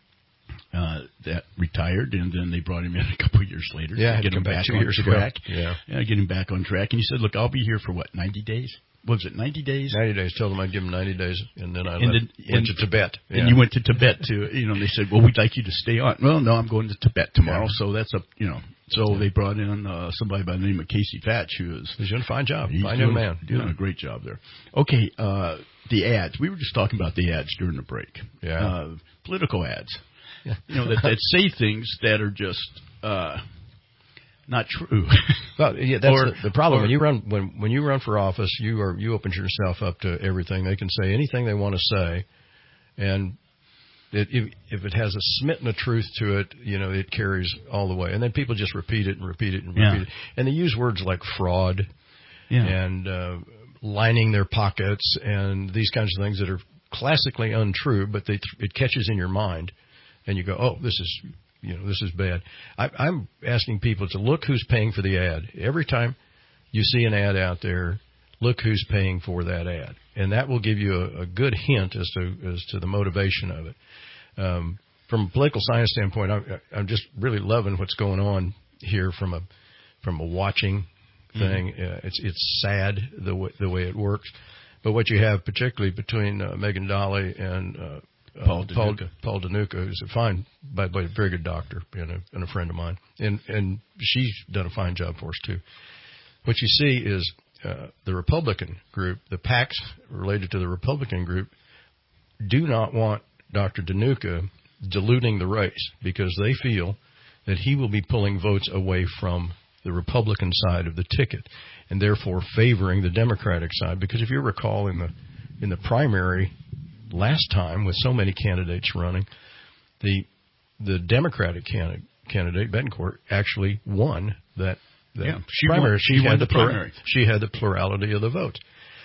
Uh, that retired, and then they brought him in a couple of years later yeah, to get him back, back on years track. Yeah. yeah, get him back on track. And he said, "Look, I'll be here for what, ninety days? What was it, ninety days? Ninety days. Told them I'd give him ninety days, and then I and left, then, went and, to Tibet. And yeah. you went to Tibet to, you know. They said, "Well, we'd like you to stay on." Well, no, I'm going to Tibet tomorrow, yeah. so that's a, you know. So yeah. they brought in uh, somebody by the name of Casey Fatch, who is he's doing a fine job, he's fine doing, young man, doing yeah. a great job there. Okay, uh, the ads. We were just talking about the ads during the break. Yeah, uh, political ads. You know, that, that say things that are just uh, not true. Well, yeah, that's or, the, the problem. Or, when you run when when you run for office, you are you open yourself up to everything. They can say anything they want to say, and it, if, if it has a smitten of truth to it, you know, it carries all the way. And then people just repeat it and repeat it and repeat yeah. it. And they use words like fraud yeah. and uh, lining their pockets and these kinds of things that are classically untrue, but they it catches in your mind. And you go, oh, this is, you know, this is bad. I, I'm asking people to look who's paying for the ad. Every time you see an ad out there, look who's paying for that ad, and that will give you a, a good hint as to as to the motivation of it. Um, from a political science standpoint, I, I'm just really loving what's going on here from a from a watching thing. Mm-hmm. Uh, it's it's sad the way, the way it works, but what you have particularly between uh, Megan Dolley and uh, uh, Paul Paul, DeNuca. Paul DeNuca, who's a fine, by the way, a very good doctor and a, and a friend of mine. And, and she's done a fine job for us, too. What you see is uh, the Republican group, the PACs related to the Republican group, do not want Doctor DeNuca diluting the race because they feel that he will be pulling votes away from the Republican side of the ticket and therefore favoring the Democratic side. Because if you recall in the in the primary last time with so many candidates running, the the Democratic candidate, candidate Betancourt actually won that, that yeah, she primary. Won, she, she won had the, the primary. Plura- she had the plurality of the votes.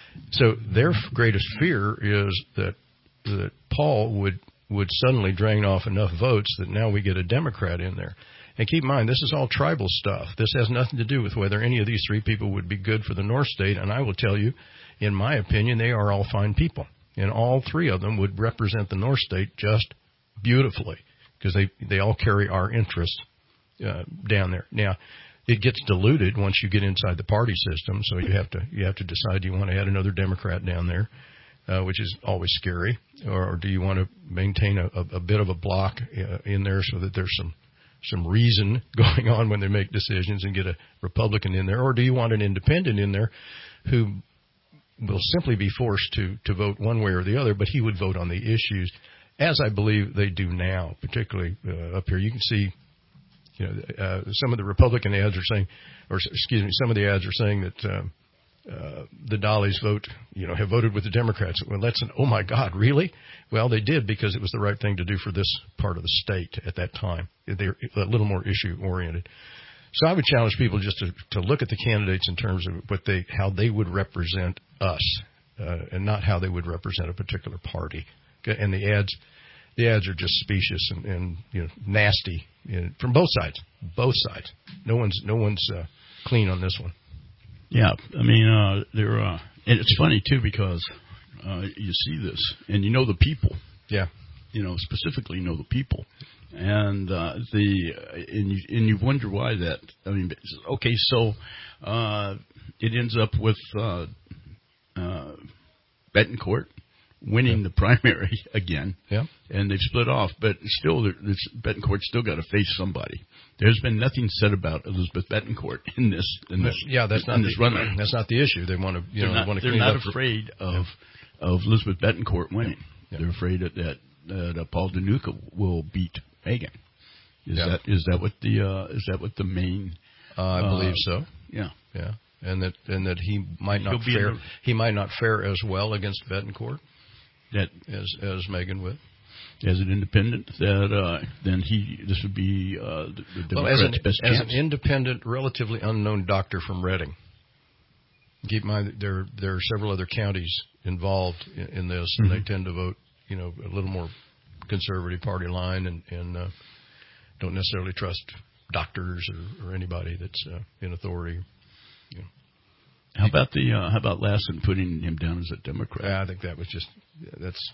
So their greatest fear is that that Paul would would suddenly drain off enough votes that now we get a Democrat in there. And keep in mind, this is all tribal stuff. This has nothing to do with whether any of these three people would be good for the North State. And I will tell you, in my opinion, they are all fine people. And all three of them would represent the North State just beautifully because they, they all carry our interests uh, down there. Now, it gets diluted once you get inside the party system. So you have to you have to decide, do you want to add another Democrat down there, uh, which is always scary, or, or do you want to maintain a, a, a bit of a block uh, in there so that there's some some reason going on when they make decisions and get a Republican in there? Or do you want an independent in there who will simply be forced to, to vote one way or the other, but he would vote on the issues, as I believe they do now, particularly uh, up here. You can see, you know, uh, some of the Republican ads are saying, or excuse me, some of the ads are saying that um, uh, the Dollies vote, you know, have voted with the Democrats. Well, that's an, oh my God, really? Well, they did because it was the right thing to do for this part of the state at that time. They're a little more issue oriented. So I would challenge people just to, to look at the candidates in terms of what they, how they would represent us, uh, and not how they would represent a particular party. And the ads, the ads are just specious and, and you know, nasty, you know, from both sides. Both sides. No one's, no one's uh, clean on this one. Yeah, I mean, uh, they're, uh, and it's funny too because uh, you see this and you know the people. Yeah, you know, specifically know the people, and uh, the and you and you wonder why that. I mean, okay, so uh, it ends up with uh, uh, Betancourt winning yeah. the primary again. Yeah, and they've split off, but still, this Betancourt's still got to face somebody. There's been nothing said about Elizabeth Betancourt in this. In this yeah, that's not this the, run. That's not the issue. They want to, you they're know, not, want to they're clean not up afraid for, of yeah. of Elizabeth Betancourt winning. Yeah. They're afraid that that, uh, that Paul DeNuca will beat Megan. Is yeah. that is that what the uh, is that what the main? Uh, I uh, believe so. Yeah, yeah, and that and that he might not He'll fare the, he might not fare as well against Betancourt that as as Megan would. As an independent, that uh, then he this would be uh, the, the well, Democrats' as an, best as chance. an independent, relatively unknown doctor from Reading. Keep in mind that there there are several other counties involved in, in this, and mm-hmm. they tend to vote, you know, a little more conservative party line, and, and uh, don't necessarily trust doctors or, or anybody that's uh, in authority. You know. How about the uh, how about Lassen putting him down as a Democrat? Yeah, I think that was just that's.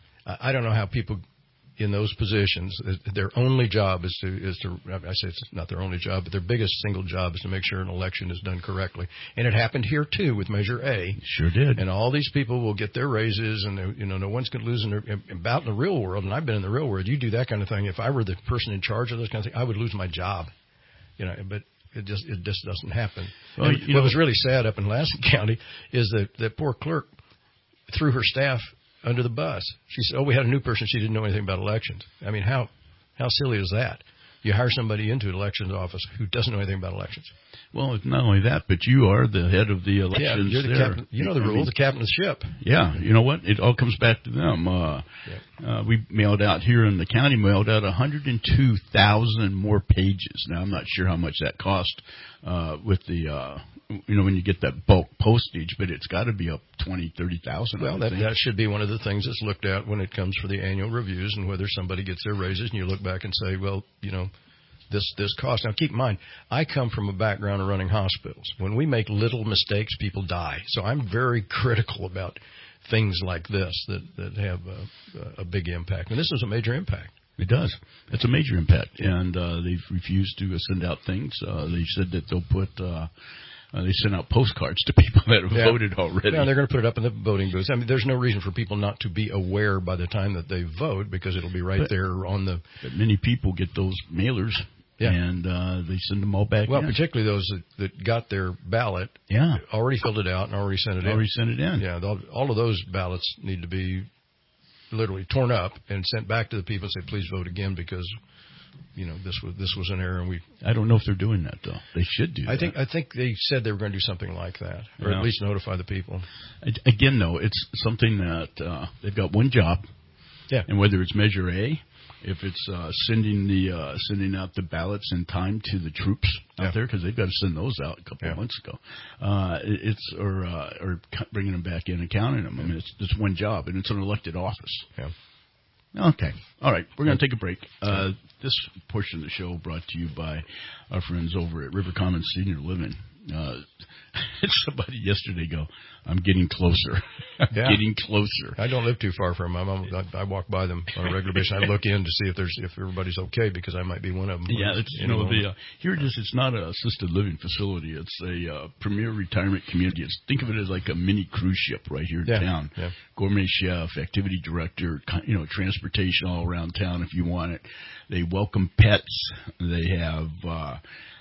I don't know how people in those positions, their only job is to, is to, I say it's not their only job, but their biggest single job is to make sure an election is done correctly. And it happened here too with Measure A. Sure did. And all these people will get their raises, and you know, no one's going to lose in their, about in the real world. And I've been in the real world. You do that kind of thing. If I were the person in charge of those kind of things, I would lose my job. You know, but it just, it just doesn't happen. Well, what know, was really sad up in Lassen County is that that poor clerk threw her staff under the bus. She said, oh, we had a new person. She didn't know anything about elections. I mean, how how silly is that? You hire somebody into an elections office who doesn't know anything about elections. Well, it's not only that, but you are the head of the elections. Yeah, you're the there. captain. You know the rules, I mean, the captain of the ship. Yeah, you know what? It all comes back to them. Uh, yeah. uh, we mailed out here in the county, mailed out one hundred two thousand more pages. Now, I'm not sure how much that cost uh, with the, uh, you know, when you get that bulk postage, but it's got to be up twenty, thirty thousand. Well, that, that should be one of the things that's looked at when it comes for the annual reviews, and whether somebody gets their raises, and you look back and say, well, you know, this this cost. Now, keep in mind, I come from a background of running hospitals. When we make little mistakes, people die. So I'm very critical about things like this that, that have a, a big impact. And this is a major impact. It does. It's a major impact. And uh, they've refused to send out things. Uh, they said that they'll put uh, Uh, they send out postcards to people that have yeah. voted already. Yeah, they're going to put it up in the voting booths. I mean, there's no reason for people not to be aware by the time that they vote because it'll be right but, there on the. But many people get those mailers. Yeah. And uh, they send them all back well, in. Well, particularly those that, that got their ballot, yeah, already filled it out and already sent it already in. Already sent it in. Yeah, all of those ballots need to be literally torn up and sent back to the people and say, please vote again because, you know, this was this was an error. And we. I don't know if they're doing that, though. They should do I that. think I think they said they were going to do something like that, or yeah. at least notify the people. Again, though, it's something that uh, they've got one job. Yeah. And whether it's Measure A, if it's uh, sending the uh, sending out the ballots in time to the troops out yeah. there, because they've got to send those out a couple yeah. of months ago, uh, it's or uh, or bringing them back in and counting them. I mean, it's just one job, and it's an elected office. Yeah. Okay. All right. We're going to take a break. Uh, this portion of the show brought to you by our friends over at River Commons Senior Living. Uh, somebody yesterday go, I'm getting closer. I'm yeah. getting closer. I don't live too far from them. I'm, I, I walk by them on a regular basis. I look in to see if there's if everybody's okay because I might be one of them. Yeah, it's, you know, the, uh, here it is. It's not an assisted living facility. It's a uh, premier retirement community. It's, think of it as like a mini cruise ship right here in yeah. town. Yeah. Gourmet chef, activity director, you know, transportation all around town if you want it. They welcome pets. They have uh,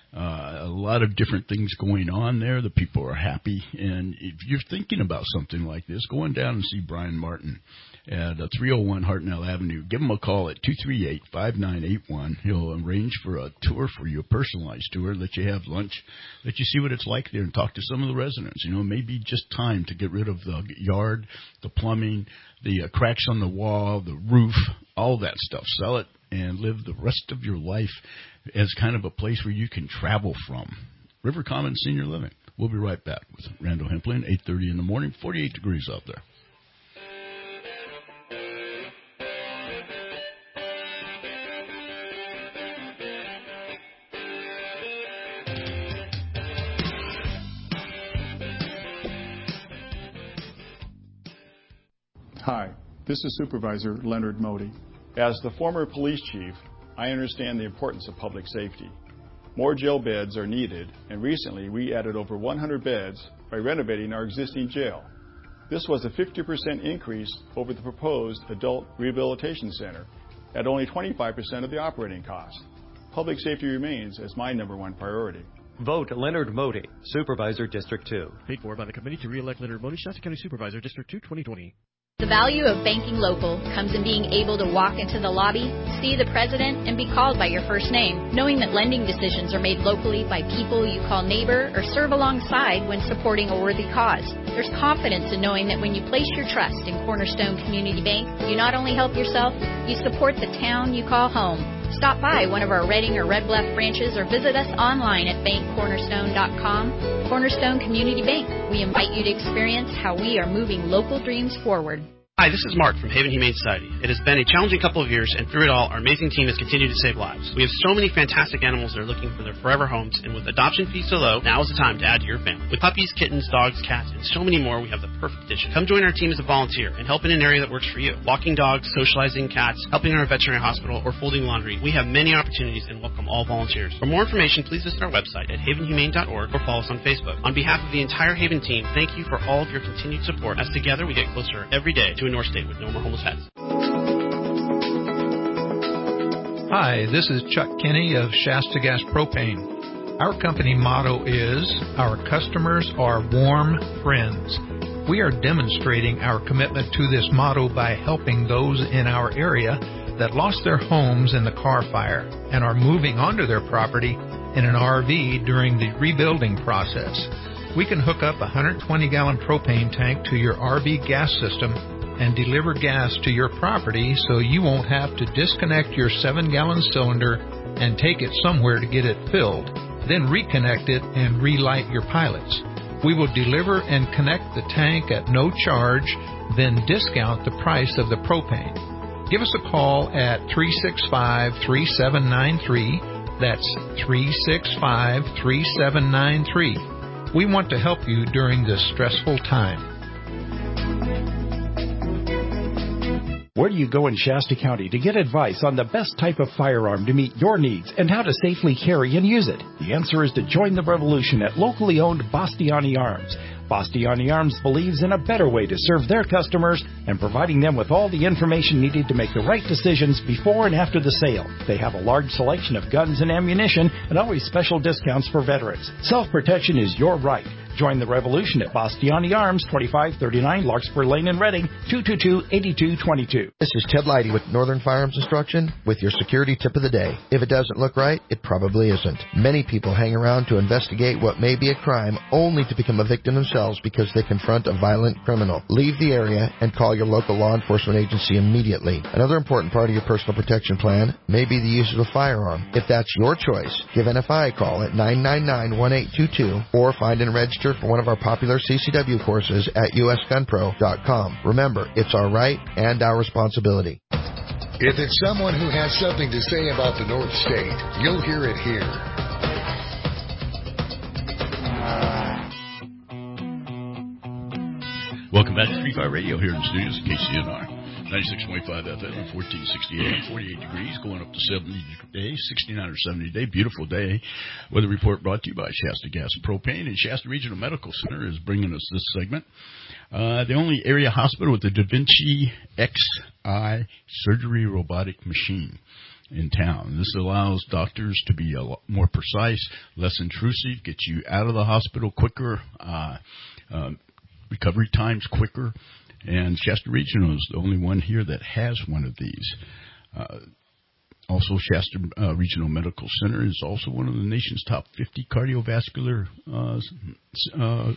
uh, a lot of different things going on there. The people are happy. And if you're thinking about something like this, go on down and see Brian Martin at uh, three oh one Hartnell Avenue. Give him a call at two three eight, five nine eight one. He'll arrange for a tour for you, a personalized tour, let you have lunch, let you see what it's like there and talk to some of the residents. You know, maybe just time to get rid of the yard, the plumbing, the uh, cracks on the wall, the roof, all that stuff. Sell it and live the rest of your life as kind of a place where you can travel from. River Commons Senior Living. We'll be right back with Randall Hemplin, eight thirty in the morning, forty-eight degrees out there. Hi, this is Supervisor Leonard Modi. As the former police chief, I understand the importance of public safety. More jail beds are needed, and recently we added over one hundred beds by renovating our existing jail. This was a fifty percent increase over the proposed adult rehabilitation center at only twenty-five percent of the operating cost. Public safety remains as my number one priority. Vote Leonard Modi, Supervisor District two. Paid for by the committee to re-elect Leonard Modi, Shasta County Supervisor, District two, twenty twenty. The value of banking local comes in being able to walk into the lobby, see the president, and be called by your first name, knowing that lending decisions are made locally by people you call neighbor or serve alongside when supporting a worthy cause. There's confidence in knowing that when you place your trust in Cornerstone Community Bank, you not only help yourself, you support the town you call home. Stop by one of our Reading or Red Bluff branches or visit us online at bank cornerstone dot com. Cornerstone Community Bank. We invite you to experience how we are moving local dreams forward. Hi, this is Mark from Haven Humane Society. It has been a challenging couple of years, and through it all, our amazing team has continued to save lives. We have so many fantastic animals that are looking for their forever homes, and with adoption fees so low, now is the time to add to your family. With puppies, kittens, dogs, cats, and so many more, we have the perfect addition. Come join our team as a volunteer and help in an area that works for you. Walking dogs, socializing cats, helping in our veterinary hospital, or folding laundry. We have many opportunities and welcome all volunteers. For more information, please visit our website at haven humane dot org or follow us on Facebook. On behalf of the entire Haven team, thank you for all of your continued support, as together we get closer every day to a North State with no more homeless pets. Hi, this is Chuck Kinney of Shasta Gas Propane. Our company motto is, our customers are warm friends. We are demonstrating our commitment to this motto by helping those in our area that lost their homes in the Carr Fire and are moving onto their property in an R V during the rebuilding process. We can hook up a one hundred twenty gallon propane tank to your R V gas system and deliver gas to your property so you won't have to disconnect your seven gallon cylinder and take it somewhere to get it filled, then reconnect it and relight your pilots. We will deliver and connect the tank at no charge, then discount the price of the propane. Give us a call at three six five, three seven nine three. That's three six five, three seven nine three. We want to help you during this stressful time. Where do you go in Shasta County to get advice on the best type of firearm to meet your needs and how to safely carry and use it? The answer is to join the revolution at locally owned Bastiani Arms. Bastiani Arms believes in a better way to serve their customers and providing them with all the information needed to make the right decisions before and after the sale. They have a large selection of guns and ammunition and always special discounts for veterans. Self-protection is your right. Join the revolution at Bastiani Arms, twenty-five thirty-nine Larkspur Lane in Reading, two two two, eight two two two. This is Ted Leidy with Northern Firearms Instruction with your security tip of the day. If it doesn't look right, it probably isn't. Many people hang around to investigate what may be a crime only to become a victim themselves because they confront a violent criminal. Leave the area and call your local law enforcement agency immediately. Another important part of your personal protection plan may be the use of a firearm. If that's your choice, give N F I a call at nine nine nine, one eight two two or find and register for one of our popular C C W courses at U S gun pro dot com. Remember, it's our right and our responsibility. If it's someone who has something to say about the North State, you'll hear it here. Welcome back to Free Fire Radio here in the studios at K C N R. ninety-six point five F M, fourteen sixty-eight, forty-eight degrees, going up to seventy today, sixty-nine or seventy today. Beautiful day. Weather report brought to you by Shasta Gas and Propane, and Shasta Regional Medical Center is bringing us this segment. Uh, the only area hospital with the Da Vinci X I surgery robotic machine in town. This allows doctors to be a lot more precise, less intrusive, get you out of the hospital quicker, uh, uh, recovery times quicker. And Shasta Regional is the only one here that has one of these. Uh, also, Shasta uh, Regional Medical Center is also one of the nation's top fifty cardiovascular uh, uh,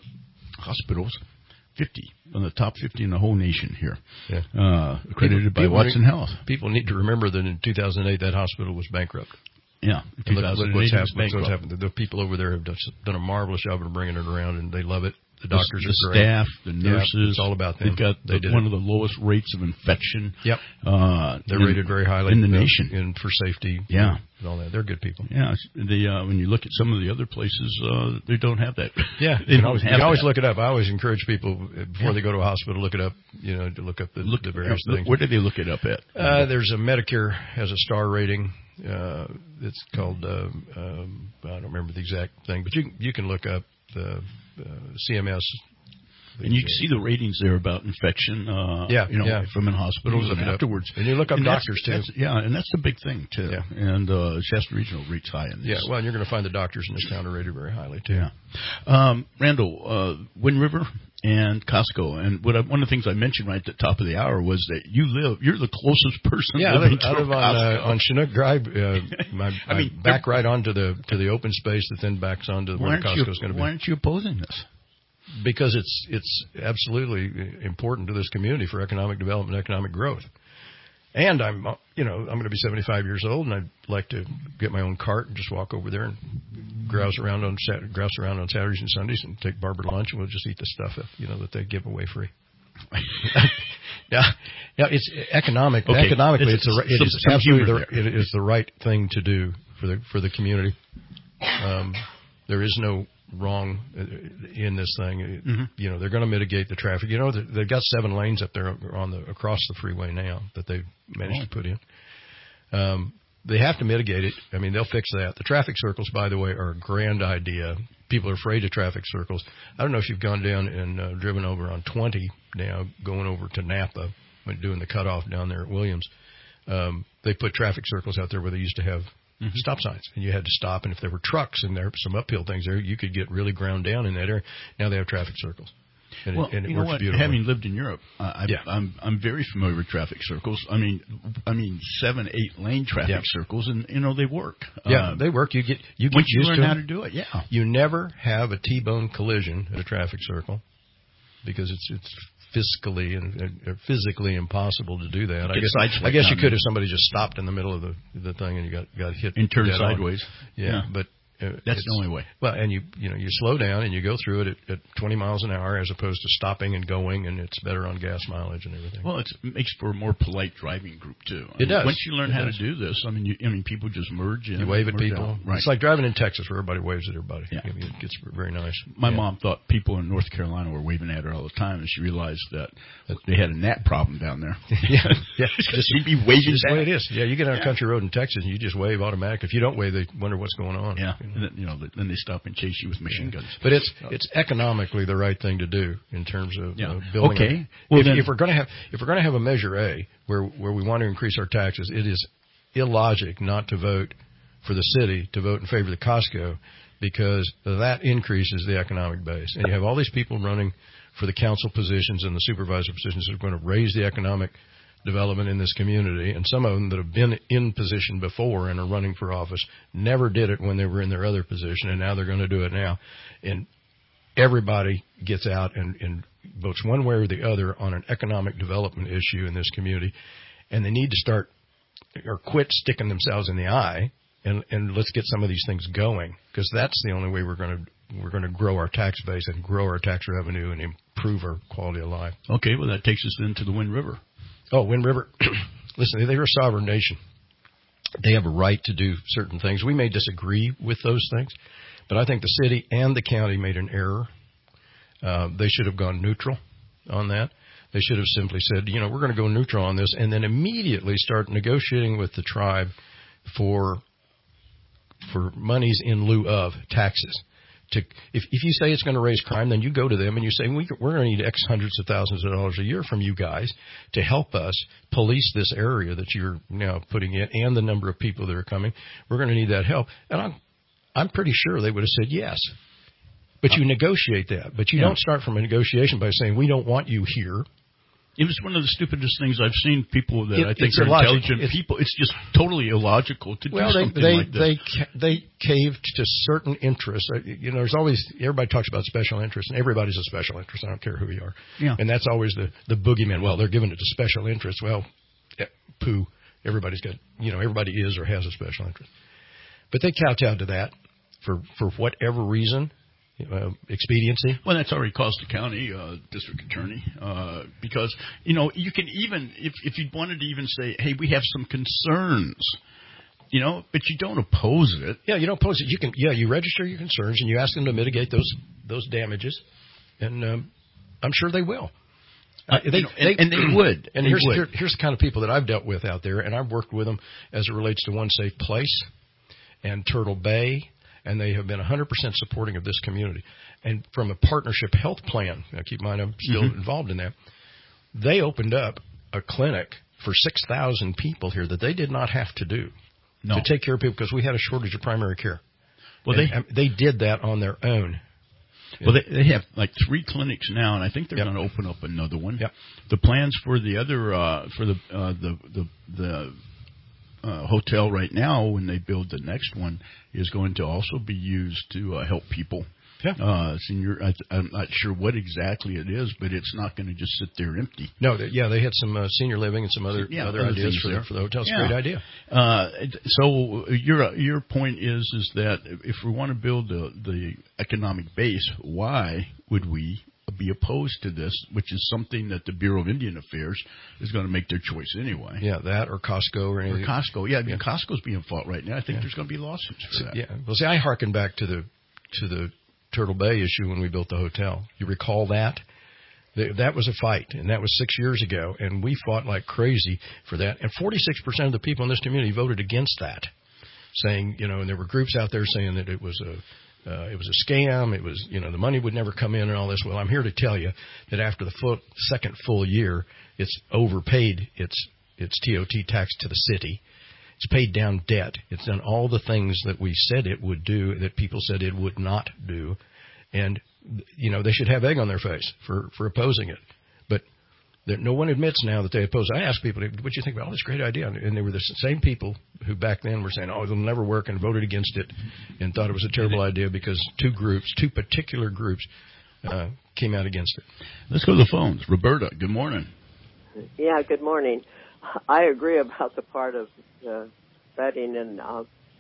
hospitals. fifty, on the top fifty in the whole nation here. Yeah. Uh, accredited people, by Watson need, Health. People need to remember that in two thousand eight, that hospital was bankrupt. Yeah. Look, look what's happened. What's happened. The, the people over there have done, done a marvelous job of bringing it around, and they love it. The doctors the, the are great. staff, the nurses. Yeah, it's all about them. They've got they the, one it. of the lowest rates of infection. Yep. Uh, They're in, rated very highly in the nation. And for safety. Yeah. And all that. They're good people. Yeah. The, uh, when you look at some of the other places, uh, they don't have that. Yeah. they you don't can always, have you can always that. look it up. I always encourage people before yeah. they go to a hospital, look it up, you know, to look up the, look, the various look, things. Where do they look it up at? Uh, there's a Medicare has a star rating. Uh, it's called, uh, um, I don't remember the exact thing, but you, you can look up the uh, C M S. And you can see the ratings there about infection, uh, yeah, you know, yeah. from in hospitals and afterwards. And you look up and doctors, that's, too. That's, yeah, and that's the big thing, too. Yeah. And uh, Shasta Regional rates high in this. Yeah, well, and you're going to find the doctors in this town are rated very highly, too. Yeah. Um, Randall, uh, Wind River and Costco. And what I, one of the things I mentioned right at the top of the hour was that you live, you're the closest person yeah, living I live, to I live on, uh, on Chinook Drive. Uh, my, I mean, back right onto the to the open space that then backs onto where Costco is going to be. Why aren't you opposing this? Because it's it's absolutely important to this community for economic development, economic growth. And I'm, you know, I'm going to be seventy-five years old, and I'd like to get my own cart and just walk over there and grouse around on grouse around on Saturdays and Sundays and take Barbara lunch, and we'll just eat the stuff that, you know, that they give away free. yeah, yeah, it's economic. Okay. Economically, it's, it's, a, it some, is some absolutely the, it is the right thing to do for the for the community. Um, there is no wrong in this thing. Mm-hmm. You know, they're going to mitigate the traffic. You know, they've got seven lanes up there on the across the freeway now that they've managed oh. to put in. Um, they have to mitigate it. I mean, they'll fix that. The traffic circles, by the way, are a grand idea. People are afraid of traffic circles. I don't know if you've gone down and uh, driven over on twenty now, going over to Napa, doing the cutoff down there at Williams. Um, they put traffic circles out there where they used to have Mm-hmm. stop signs, and you had to stop, and if there were trucks and there were some uphill things there, you could get really ground down in that area. Now they have traffic circles, and well, it, and it you know works what? beautifully. Having lived in Europe, uh, I, yeah. I'm I'm very familiar with traffic circles. I mean, I mean seven, eight lane traffic yeah. circles, and you know they work. Yeah, uh, they work. You get you get once used you learn to how them. to do it. Yeah, you never have a T-bone collision at a traffic circle because it's it's fiscally and uh, physically impossible to do that. I guess I guess you could if somebody just stopped in the middle of the the thing and you got got hit and turned dead sideways. Yeah, yeah, but Uh, That's the only way. Well, and you you know you slow down and you go through it at, at twenty miles an hour as opposed to stopping and going, and it's better on gas mileage and everything. Well, it's, it makes for a more polite driving group too. I It mean, does. Once you learn It how does. to do this, I mean, you, I mean, people just merge in. You wave at merge people. out. Right. It's like driving in Texas where everybody waves at everybody. Yeah. I mean, it gets very nice. My yeah. mom thought people in North Carolina were waving at her all the time, and she realized that they had a gnat problem down there. yeah, yeah. Just she'd be waving just the way back. it is. Yeah, you get on a Yeah. country road in Texas and you just wave automatic. If you don't wave, they wonder what's going on. Yeah, You know? and then, you know, then they stop and chase you with machine Yeah. guns. But it's it's economically the right thing to do in terms of Yeah. uh, building. Okay. A, Well, if, then- if we're going to have if we're going to have a measure A where where we want to increase our taxes, it is illogic not to vote for the city to vote in favor of the Costco, because that increases the economic base. And you have all these people running for the council positions and the supervisor positions that are going to raise the economic development in this community, and some of them that have been in position before and are running for office never did it when they were in their other position, and now they're going to do it now. And everybody gets out and, and votes one way or the other on an economic development issue in this community, and they need to start or quit sticking themselves in the eye, and, and let's get some of these things going, because that's the only way we're going to we're going to grow our tax base and grow our tax revenue and improve our quality of life. Okay, well, that takes us then to the Wind River. Oh, Wind River. Listen, they're a sovereign nation. They have a right to do certain things. We may disagree with those things, but I think the city and the county made an error. Uh, they should have gone neutral on that. They should have simply said, you know, we're going to go neutral on this, and then immediately start negotiating with the tribe for for monies in lieu of taxes. To, if, if you say it's going to raise crime, then you go to them and you say, we, we're going to need X hundreds of thousands of dollars a year from you guys to help us police this area that you're now putting in and the number of people that are coming. We're going to need that help. And I'm, I'm pretty sure they would have said yes. But you negotiate that. But you Yeah. don't start from a negotiation by saying, we don't want you here. It was one of the stupidest things I've seen. People that It- I think it's are illogical. intelligent It's- people. It's just totally illogical to Well, do they something they like this. they ca- they caved to certain interests. Uh, You know, there's always everybody talks about special interests, and everybody's a special interest. I don't care who you are. Yeah. And that's always the the boogeyman. Well, they're giving it to special interests. Well, eh, poo. Everybody's got, you know, everybody is or has a special interest. But they kowtowed to that for for whatever reason. Uh, expediency. Well, that's already cost the county uh, district attorney uh, because you know you can even if if you wanted to even say, hey, we have some concerns, you know, but you don't oppose it. Yeah, you don't oppose it. You can yeah, you register your concerns and you ask them to mitigate those those damages, and um, I'm sure they will. Uh, they, you know, and, and they would. And they here's would. Here, here's the kind of people that I've dealt with out there, and I've worked with them as it relates to One Safe Place and Turtle Bay. And they have been one hundred percent supporting of this community. And from a partnership health plan, now keep in mind I'm still Mm-hmm. involved in that, they opened up a clinic for six thousand people here that they did not have to do No. to take care of people because we had a shortage of primary care. Well, And, they um, they did that on their own. Well, they, they have like three clinics now, and I think they're Yep. going to open up another one. Yep. The plans for the other uh, for the uh, the the the uh, hotel right now, when they build the next one, is going to also be used to uh, help people. Yeah. Uh, senior, I, I'm not sure what exactly it is, but it's not going to just sit there empty. No, they, yeah, they had some uh, senior living and some other Yeah, other other ideas things for the, there. for the hotel. It's Yeah. a great idea. Uh, so your your point is is that if we want to build the, the economic base, why would we be opposed to this, which is something that the Bureau of Indian Affairs is going to make their choice anyway. Yeah, that or Costco or anything. Or Costco. Yeah, I mean, Yeah. Costco's being fought right now. I think Yeah. there's going to be lawsuits for that. Yeah. Well, see, I hearken back to the to the Turtle Bay issue when we built the hotel. You recall that? Th- That was a fight, and that was six years ago, and we fought like crazy for that. And forty-six percent of the people in this community voted against that, saying, you know, and there were groups out there saying that it was a uh, it was a scam. It was, you know, the money would never come in and all this. Well, I'm here to tell you that after the full, second full year, it's overpaid its its T O T tax to the city. It's paid down debt. It's done all the things that we said it would do that people said it would not do. And, you know, they should have egg on their face for, for opposing it. But there, no one admits now that they oppose. I asked people, what do you think about, oh, this great idea? And they were the same people who back then were saying, oh, it'll never work, and voted against it and thought it was a terrible idea because two groups, two particular groups, uh, came out against it. Let's go to the phones. Roberta, good morning. Yeah, good morning. I agree about the part of uh, vetting and uh,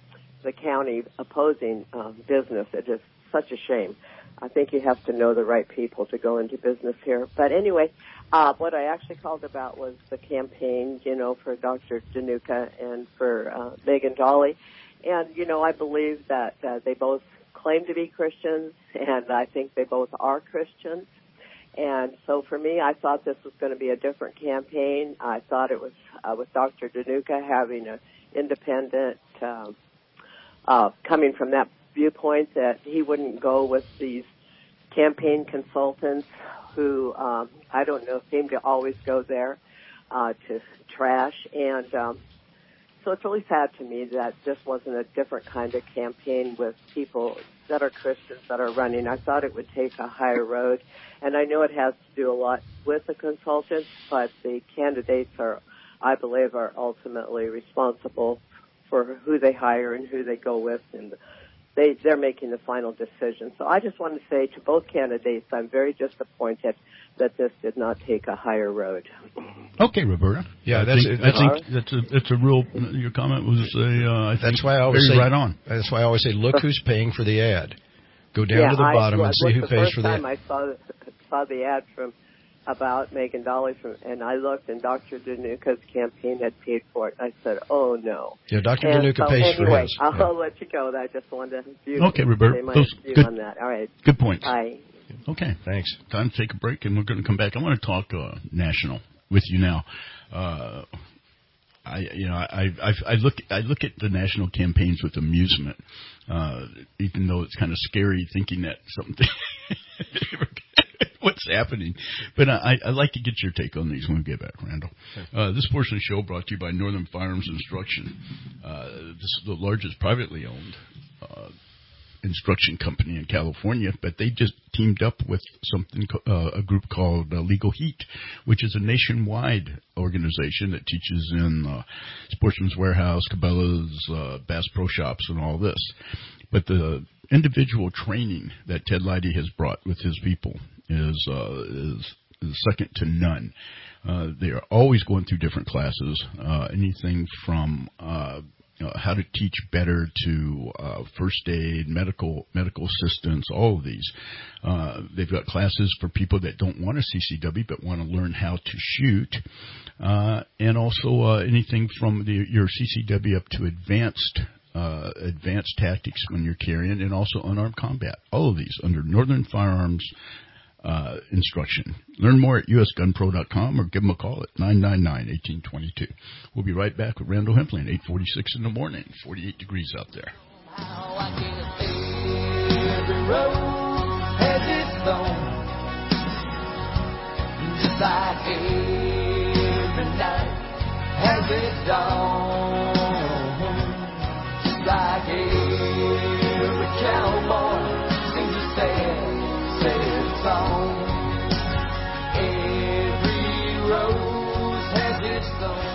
the county opposing um, business. It is such a shame. I think you have to know the right people to go into business here. But anyway, uh, what I actually called about was the campaign, you know, for Doctor Danuka and for uh, Megan Daly. And, you know, I believe that uh, they both claim to be Christians, and I think they both are Christians. And so for me, I thought this was going to be a different campaign. I thought it was uh, with Doctor Danuka having an independent, uh, uh, coming from that viewpoint, that he wouldn't go with these campaign consultants who, um, I don't know, seem to always go there uh, to trash. And um, so it's really sad to me that this wasn't a different kind of campaign with people that are Christians that are running. I thought it would take a higher road. And I know it has to do a lot with the consultants, but the candidates are, I believe, are ultimately responsible for who they hire and who they go with, and they, they're making the final decision. So I just want to say to both candidates, I'm very disappointed that this did not take a higher road. Okay, Roberta. Yeah, I that's think, it. I think that's a that's a real. Your comment was a. Uh, I that's think why I always very say right on. That's why I always say, look who's paying for the ad. Go down yeah, to the I, bottom I, and see who the pays for the ad. The first time I saw saw the ad from about Megan Daly, from, and I looked, and Doctor Danuka's campaign had paid for it. I said, "Oh no." Yeah, Doctor And Danuka so pays anyway, for his. I'll Yeah. let you go. I just wanted to view, Okay, Roberta. say my Those view good, on that. All right. Good points. Bye. Okay, thanks. Time to take a break, and we're going to come back. I want to talk uh, national with you now. Uh, I, you know, I, I, I look, I look at the national campaigns with amusement, uh, even though it's kind of scary thinking that something, what's happening. But I, I like to get your take on these when we get back, Randall. Uh, this portion of the show brought to you by Northern Firearms Instruction. Uh, this is the largest privately owned uh instruction company in California, but they just teamed up with something, uh, a group called uh, Legal Heat, which is a nationwide organization that teaches in uh, Sportsman's Warehouse, Cabela's, uh, Bass Pro Shops, and all this. But the individual training that Ted Leidy has brought with his people is uh, is, is second to none. Uh, they are always going through different classes, uh, anything from uh, Uh, how to teach better to uh, first aid, medical medical assistance, all of these. Uh, they've got classes for people that don't want a C C W but want to learn how to shoot, uh, and also uh, anything from the, your C C W up to advanced uh, advanced tactics when you're carrying, and also unarmed combat. All of these under Northern Firearms Uh, instruction. Learn more at U S gun pro dot com or give them a call at nine nine nine, one eight two two. We'll be right back with Randall Hempley at eight forty-six in the morning, forty-eight degrees out there. Every road has its own, just like every night has its dawn, just like every cowboy sings a sad song. Every rose has its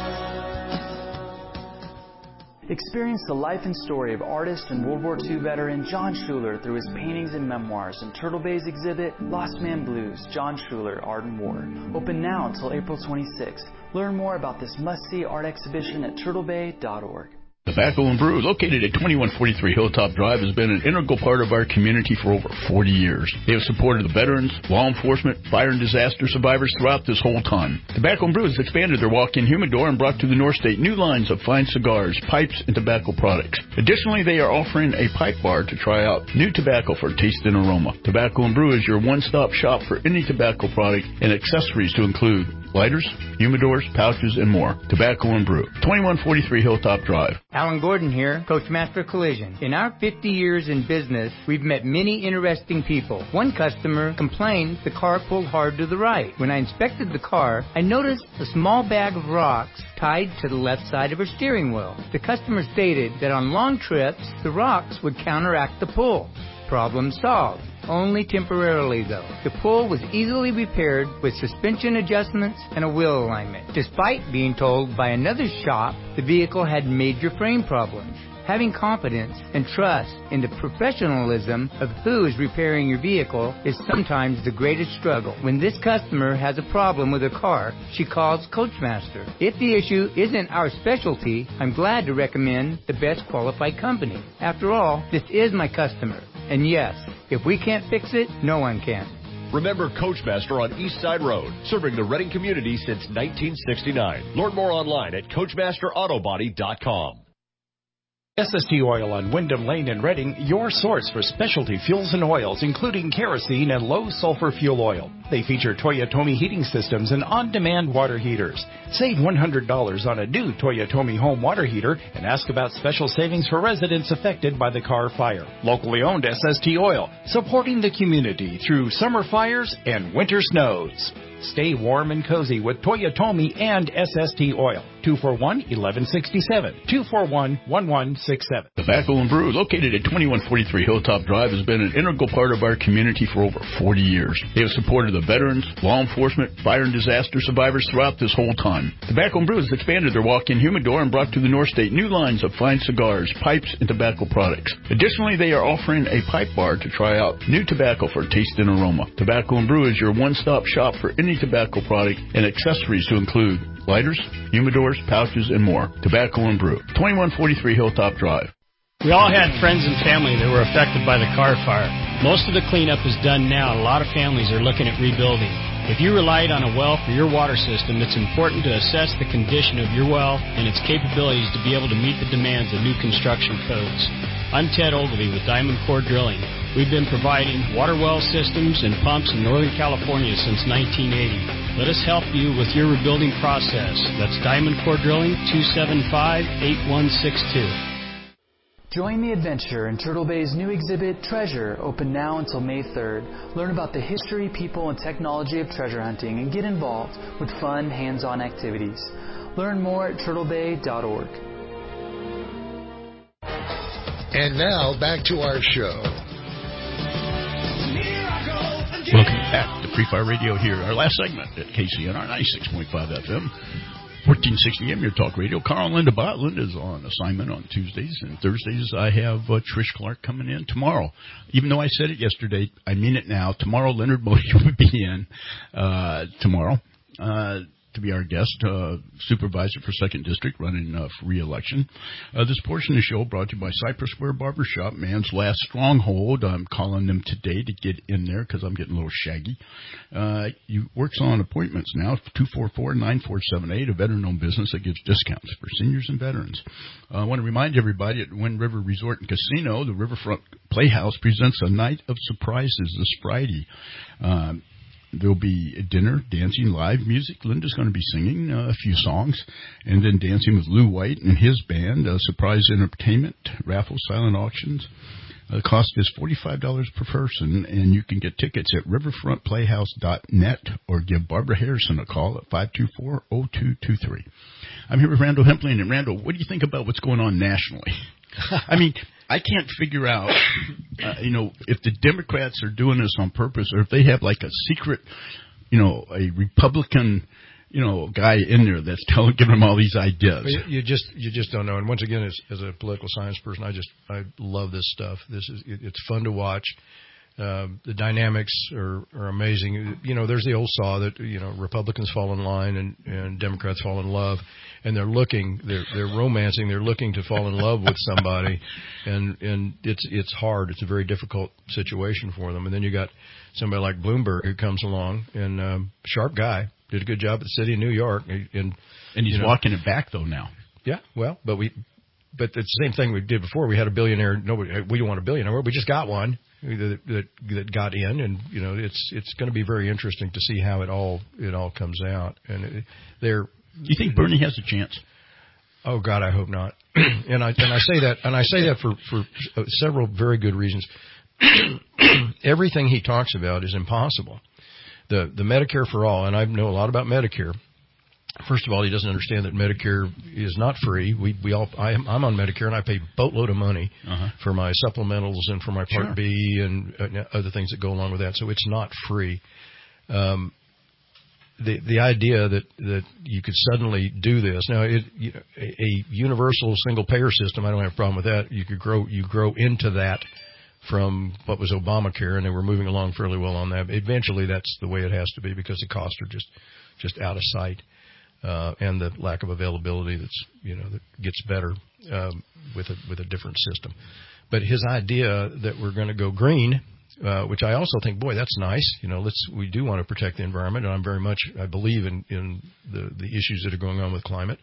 thorn. Experience the life and story of artist and World War Two veteran John Schuler through his paintings and memoirs in Turtle Bay's exhibit, Lost Man Blues, John Schuler, Art and War. Open now until April twenty-sixth. Learn more about this must-see art exhibition at turtle bay dot org. Tobacco and Brew, located at twenty-one forty-three Hilltop Drive, has been an integral part of our community for over forty years. They have supported the veterans, law enforcement, fire and disaster survivors throughout this whole time. Tobacco and Brew has expanded their walk-in humidor and brought to the North State new lines of fine cigars, pipes, and tobacco products. Additionally, they are offering a pipe bar to try out new tobacco for taste and aroma. Tobacco and Brew is your one-stop shop for any tobacco product and accessories to include lighters, humidors, pouches, and more. Tobacco and Brew, twenty-one forty-three Hilltop Drive. Alan Gordon here, Coachmaster Collision. In our fifty years in business, we've met many interesting people. One customer complained the car pulled hard to the right. When I inspected the car, I noticed a small bag of rocks tied to the left side of her steering wheel. The customer stated that on long trips, the rocks would counteract the pull. Problem solved. Only temporarily, though. The pull was easily repaired with suspension adjustments and a wheel alignment, despite being told by another shop the vehicle had major frame problems. Having confidence and trust in the professionalism of who is repairing your vehicle is sometimes the greatest struggle. When this customer has a problem with her car, she calls Coachmaster. If the issue isn't our specialty, I'm glad to recommend the best qualified company. After all, this is my customer. And yes, if we can't fix it, no one can. Remember Coachmaster on East Side Road, serving the Reading community since nineteen sixty-nine. Learn more online at coachmaster auto body dot com. S S T Oil on Wyndham Lane in Reading, your source for specialty fuels and oils, including kerosene and low-sulfur fuel oil. They feature Toyotomi heating systems and on-demand water heaters. Save one hundred dollars on a new Toyotomi home water heater and ask about special savings for residents affected by the car fire. Locally owned S S T Oil, supporting the community through summer fires and winter snows. Stay warm and cozy with Toyotomi and S S T Oil. two four one, one one six seven. two four one, one one six seven. Tobacco and Brew, located at twenty-one forty-three Hilltop Drive, has been an integral part of our community for over forty years. They have supported the veterans, law enforcement, fire and disaster survivors throughout this whole time. Tobacco and Brew has expanded their walk-in humidor and brought to the North State new lines of fine cigars, pipes, and tobacco products. Additionally, they are offering a pipe bar to try out new tobacco for taste and aroma. Tobacco and Brew is your one-stop shop for any tobacco product and accessories to include lighters, humidors, pouches, and more. Tobacco and Brew, twenty-one forty-three Hilltop Drive. We all had friends and family that were affected by the car fire. Most of the cleanup is done now, and a lot of families are looking at rebuilding. If you relied on a well for your water system, it's important to assess the condition of your well and its capabilities to be able to meet the demands of new construction codes. I'm Ted Ogilvie with Diamond Core Drilling. We've been providing water well systems and pumps in Northern California since nineteen eighty. Let us help you with your rebuilding process. That's Diamond Core Drilling, two seven five, eight one six two. Join the adventure in Turtle Bay's new exhibit, Treasure, open now until May third. Learn about the history, people, and technology of treasure hunting and get involved with fun, hands-on activities. Learn more at turtle bay dot org. And now, back to our show. Welcome back to Free Fire Radio here. Our last segment at K C N R ninety-six point five F M. fourteen sixty A M, your talk radio. Carl and Linda Bott. Linda's on assignment on Tuesdays, and Thursdays I have uh, Trish Clark coming in tomorrow. Even though I said it yesterday, I mean it now. Tomorrow, Leonard Modi will be in uh, tomorrow uh, to be our guest, uh, supervisor for second District, running uh, for re-election. Uh, this portion of the show brought to you by Cypress Square Barbershop, man's last stronghold. I'm calling them today to get in there because I'm getting a little shaggy. Uh, he works on appointments now, two four four, nine four seven eight, a veteran-owned business that gives discounts for seniors and veterans. Uh, I want to remind everybody at Wind River Resort and Casino, the Riverfront Playhouse presents a night of surprises this Friday. Um, There'll be a dinner, dancing, live music. Linda's going to be singing uh, a few songs, and then dancing with Lou White and his band, uh, surprise entertainment, raffles, silent auctions. Uh, the cost is forty-five dollars per person, and you can get tickets at riverfront playhouse dot net or give Barbara Harrison a call at five two four, zero two two three. I'm here with Randall Hempling. And Randall, what do you think about what's going on nationally? I mean, I can't figure out, uh, you know, if the Democrats are doing this on purpose or if they have like a secret, you know, a Republican, you know, guy in there that's telling, giving them all these ideas. You, you just, you just don't know. And once again, as, as a political science person, I just, I love this stuff. This is, it, it's fun to watch. Uh, the dynamics are, are amazing. You know, there's the old saw that, you know, Republicans fall in line and, and Democrats fall in love, and they're looking, they're, they're romancing, they're looking to fall in love with somebody, and, and it's, it's hard. It's a very difficult situation for them. And then you got somebody like Bloomberg who comes along, and, um, sharp guy, did a good job at the city of New York. And, and he's you know, walking it back though now. Yeah, well, but we, but it's the same thing we did before. We had a billionaire. Nobody, we don't want a billionaire. We just got one that, that that got in, and you know, it's it's going to be very interesting to see how it all it all comes out. And it, they're. Do you think Bernie has a chance? Oh God, I hope not. and I and I say that and I say that for for several very good reasons. Everything he talks about is impossible. The the Medicare for all, and I know a lot about Medicare. First of all, he doesn't understand that Medicare is not free. We we all I am, I'm on Medicare, and I pay a boatload of money uh-huh. for my supplementals and for my Part sure. B and uh, other things that go along with that. So it's not free. Um, the the idea that that you could suddenly do this now, it, you know, a, a universal single payer system, I don't have a problem with that. You could grow you grow into that from what was Obamacare, and they were moving along fairly well on that. Eventually, that's the way it has to be because the costs are just just out of sight, uh, and the lack of availability that's you know that gets better um, with a with a different system. But his idea that we're going to go green. Uh, which I also think, boy, that's nice. You know, let's we do want to protect the environment, and I'm very much I believe in, in the, the issues that are going on with climate.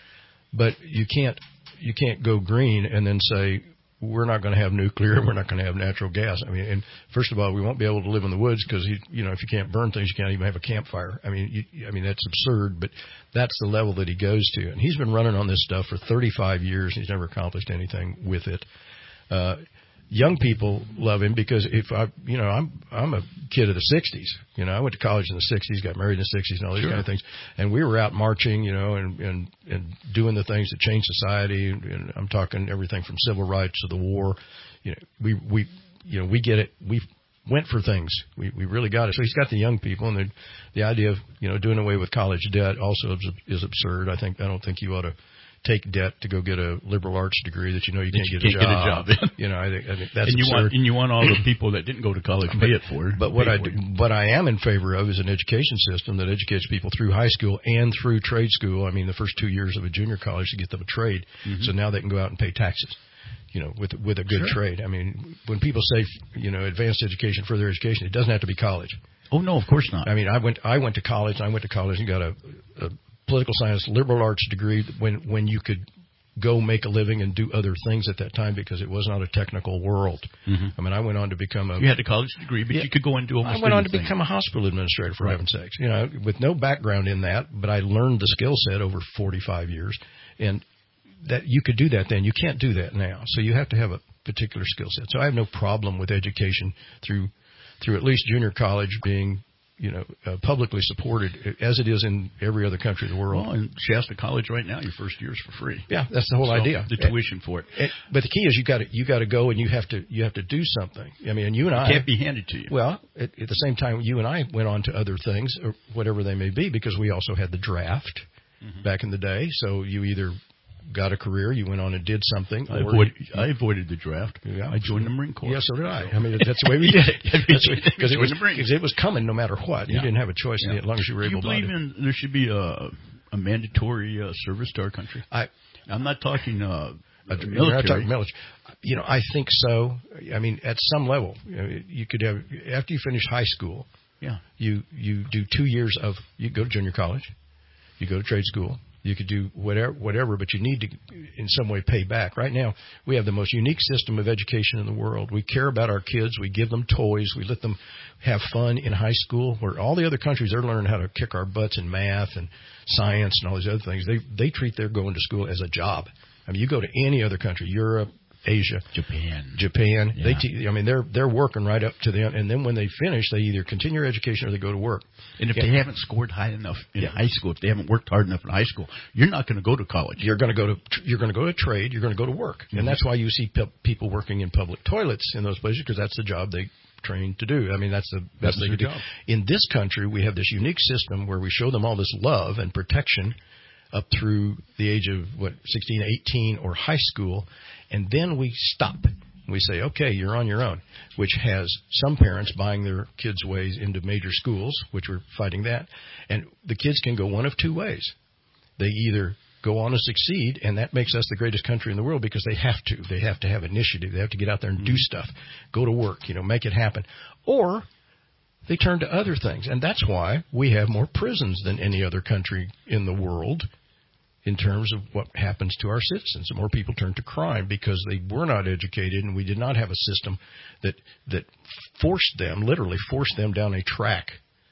But you can't you can't go green and then say we're not going to have nuclear, we're not going to have natural gas. I mean, and first of all, we won't be able to live in the woods because you you know if you can't burn things, you can't even have a campfire. I mean, you, I mean that's absurd, but that's the level that he goes to, and he's been running on this stuff for thirty-five years. And he's never accomplished anything with it. Uh, Young people love him because if I, you know, I'm I'm a kid of the sixties. You know, I went to college in the sixties, got married in the sixties, and all these sure. kind of things. And we were out marching, you know, and and and doing the things that change society. And, and I'm talking everything from civil rights to the war. You know, we we you know we get it. We went for things. We we really got it. So he's got the young people, and the the idea of you know doing away with college debt also is, is absurd. I think I don't think you ought to take debt to go get a liberal arts degree that you know you can't, you get, can't a job. get a job. You know, I think, I think that's and you absurd. want and you want all the people that didn't go to college to pay it for. But what I do, what I am in favor of is an education system that educates people through high school and through trade school. I mean, the first two years of a junior college to get them a trade, mm-hmm. so now they can go out and pay taxes. You know, with with a good sure. trade. I mean, when people say you know advanced education, further education, it doesn't have to be college. Oh no, of course not. I mean, I went I went to college. I went to college and got a, a political science liberal arts degree when when you could go make a living and do other things at that time because it was not a technical world. Mm-hmm. I mean, I went on to become a... You had a college degree, but yeah, you could go and do almost I went anything. on to become a hospital administrator, for right. heaven's sakes. You know, with no background in that, but I learned the skill set over forty-five years. And that you could do that then. You can't do that now. So you have to have a particular skill set. So I have no problem with education through through at least junior college being... you know, uh, publicly supported as it is in every other country in the world. Well, in Shasta College right now, your first year is for free. Yeah, that's the whole so idea. The tuition it, for it. it. But the key is you got to you got to go and you have to you have to do something. I mean, and you and I it can't be handed to you. Well, at, at the same time, you and I went on to other things, or whatever they may be, because we also had the draft mm-hmm. back in the day. So you either got a career, you went on and did something. I, avoid, I avoided the draft. Yeah. I joined the Marine Corps. Yes, so did I. I mean, that's the way we did it. Because it, it, it was coming no matter what. Yeah. You didn't have a choice yeah. as long as you were Do able-bodied. You believe in there should be a, a mandatory uh, service to our country? I, I'm not talking uh, a military. Not talking military. You know, I think so. I mean, at some level, you know, you could have, after you finish high school, yeah. you, you do two years of, you go to junior college, you go to trade school, you could do whatever, whatever, but you need to, in some way, pay back. Right now, we have the most unique system of education in the world. We care about our kids. We give them toys. We let them have fun in high school, where all the other countries, they're learning how to kick our butts in math and science and all these other things. They they treat their going to school as a job. I mean, you go to any other country, Europe, Asia, Japan, Japan. Yeah. They, te- I mean, they're they're working right up to the end, and then when they finish, they either continue their education or they go to work. And if yeah. they haven't scored high enough in yeah. high school, if they haven't worked hard enough in high school, you're not going to go to college. You're going to go to you're going to go to trade. You're going to go to work, mm-hmm. and that's why you see pe- people working in public toilets in those places, because that's the job they trained to do. I mean, that's the best they could do. In this country, we have this unique system where we show them all this love and protection up through the age of, what, sixteen, eighteen, or high school, and then we stop. We say, okay, you're on your own, which has some parents buying their kids' ways into major schools, which we're fighting that, and the kids can go one of two ways. They either go on and succeed, and that makes us the greatest country in the world because they have to. They have to have initiative. They have to get out there and mm-hmm. do stuff, go to work, you know, make it happen. Or they turn to other things, and that's why we have more prisons than any other country in the world in terms of what happens to our citizens. More people turn to crime because they were not educated, and we did not have a system that that forced them, literally forced them down a track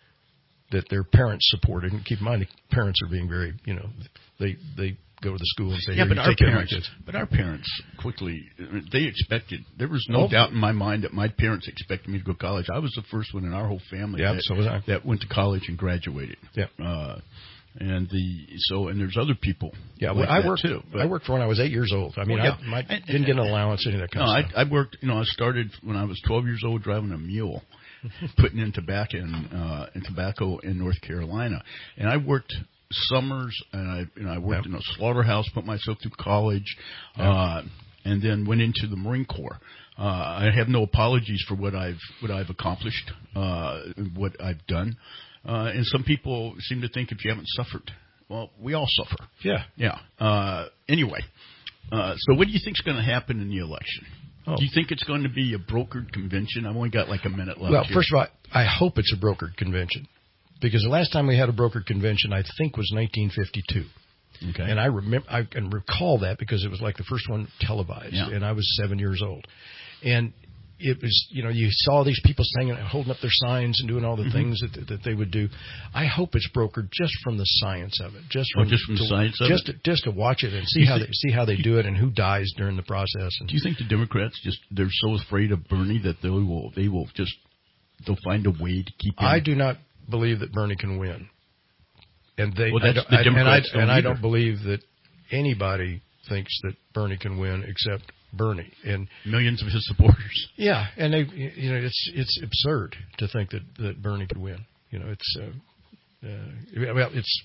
that their parents supported. And keep in mind, the parents are being very, you know, they they go to the school and say, yeah, hey, but you our take care parents, of my kids. But our parents quickly, they expected, there was no oh. doubt in my mind that my parents expected me to go to college. I was the first one in our whole family yeah, that, so was I. that went to college and graduated. Yeah. Uh, And the so and there's other people. Yeah, like well, I that worked too. I worked for when I was eight years old. I mean, well, yeah. I, my, I didn't get an allowance, any of that kind no, of stuff. I, I worked. You know, I started when I was twelve years old driving a mule, putting in tobacco in, uh, in tobacco in North Carolina, and I worked summers, and I and I worked yep. in a slaughterhouse, put myself through college, yep. uh, and then went into the Marine Corps. Uh, I have no apologies for what I've what I've accomplished, uh, what I've done, uh, and some people seem to think if you haven't suffered, well, we all suffer. Yeah, yeah. Uh, anyway, uh, so what do you think is going to happen in the election? Oh. Do you think it's going to be a brokered convention? I've only got like a minute left. Well, here. first of all, I hope it's a brokered convention. Because the last time we had a brokered convention, I think, was nineteen fifty-two. Okay. And I remember, I can recall that because it was like the first one televised, yeah. and I was seven years old. And it was, you know, you saw these people standing, holding up their signs and doing all the mm-hmm. things that that they would do. I hope it's brokered just from the science of it, just from, oh, just from to, the science of just it, to, just to watch it and see how think, they see how they do it and who dies during the process. And do you think the Democrats just they're so afraid of Bernie that they will they will just they'll find a way to keep him? I do not believe that Bernie can win, and they well, that's I, the Democrats and I, and I don't either. believe that anybody thinks that Bernie can win except Bernie and millions of his supporters. Yeah, and they, you know, it's it's absurd to think that, that Bernie could win. You know, it's uh, uh, well, it's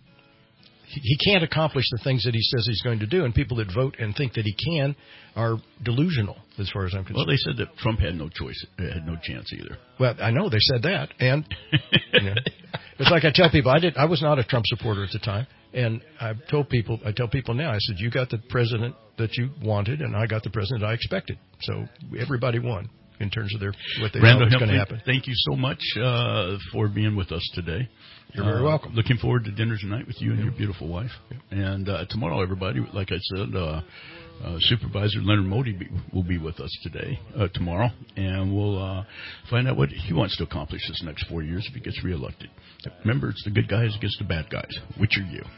he, he can't accomplish the things that he says he's going to do, and people that vote and think that he can are delusional, as far as I'm concerned. Well, they said that Trump had no choice, had no chance either. Well, I know they said that, and you know, it's like I tell people, I did, I was not a Trump supporter at the time, and I told people, I tell people now, I said, you got the president that you wanted, and I got the president I expected. So everybody won in terms of their what they Randall thought was going to Hemphley, happen. Thank you so much uh, for being with us today. You're very uh, welcome. Looking forward to dinner tonight with you and yeah. your beautiful wife. Yeah. And uh, tomorrow, everybody, like I said, uh, uh, Supervisor Leonard Modi be, will be with us today, uh, tomorrow, and we'll uh, find out what he wants to accomplish this next four years if he gets reelected. Remember, it's the good guys against the bad guys. Which are you?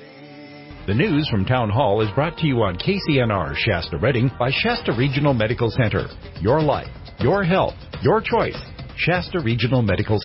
The news from Town Hall is brought to you on K C N R Shasta Redding by Shasta Regional Medical Center. Your life, your health, your choice. Shasta Regional Medical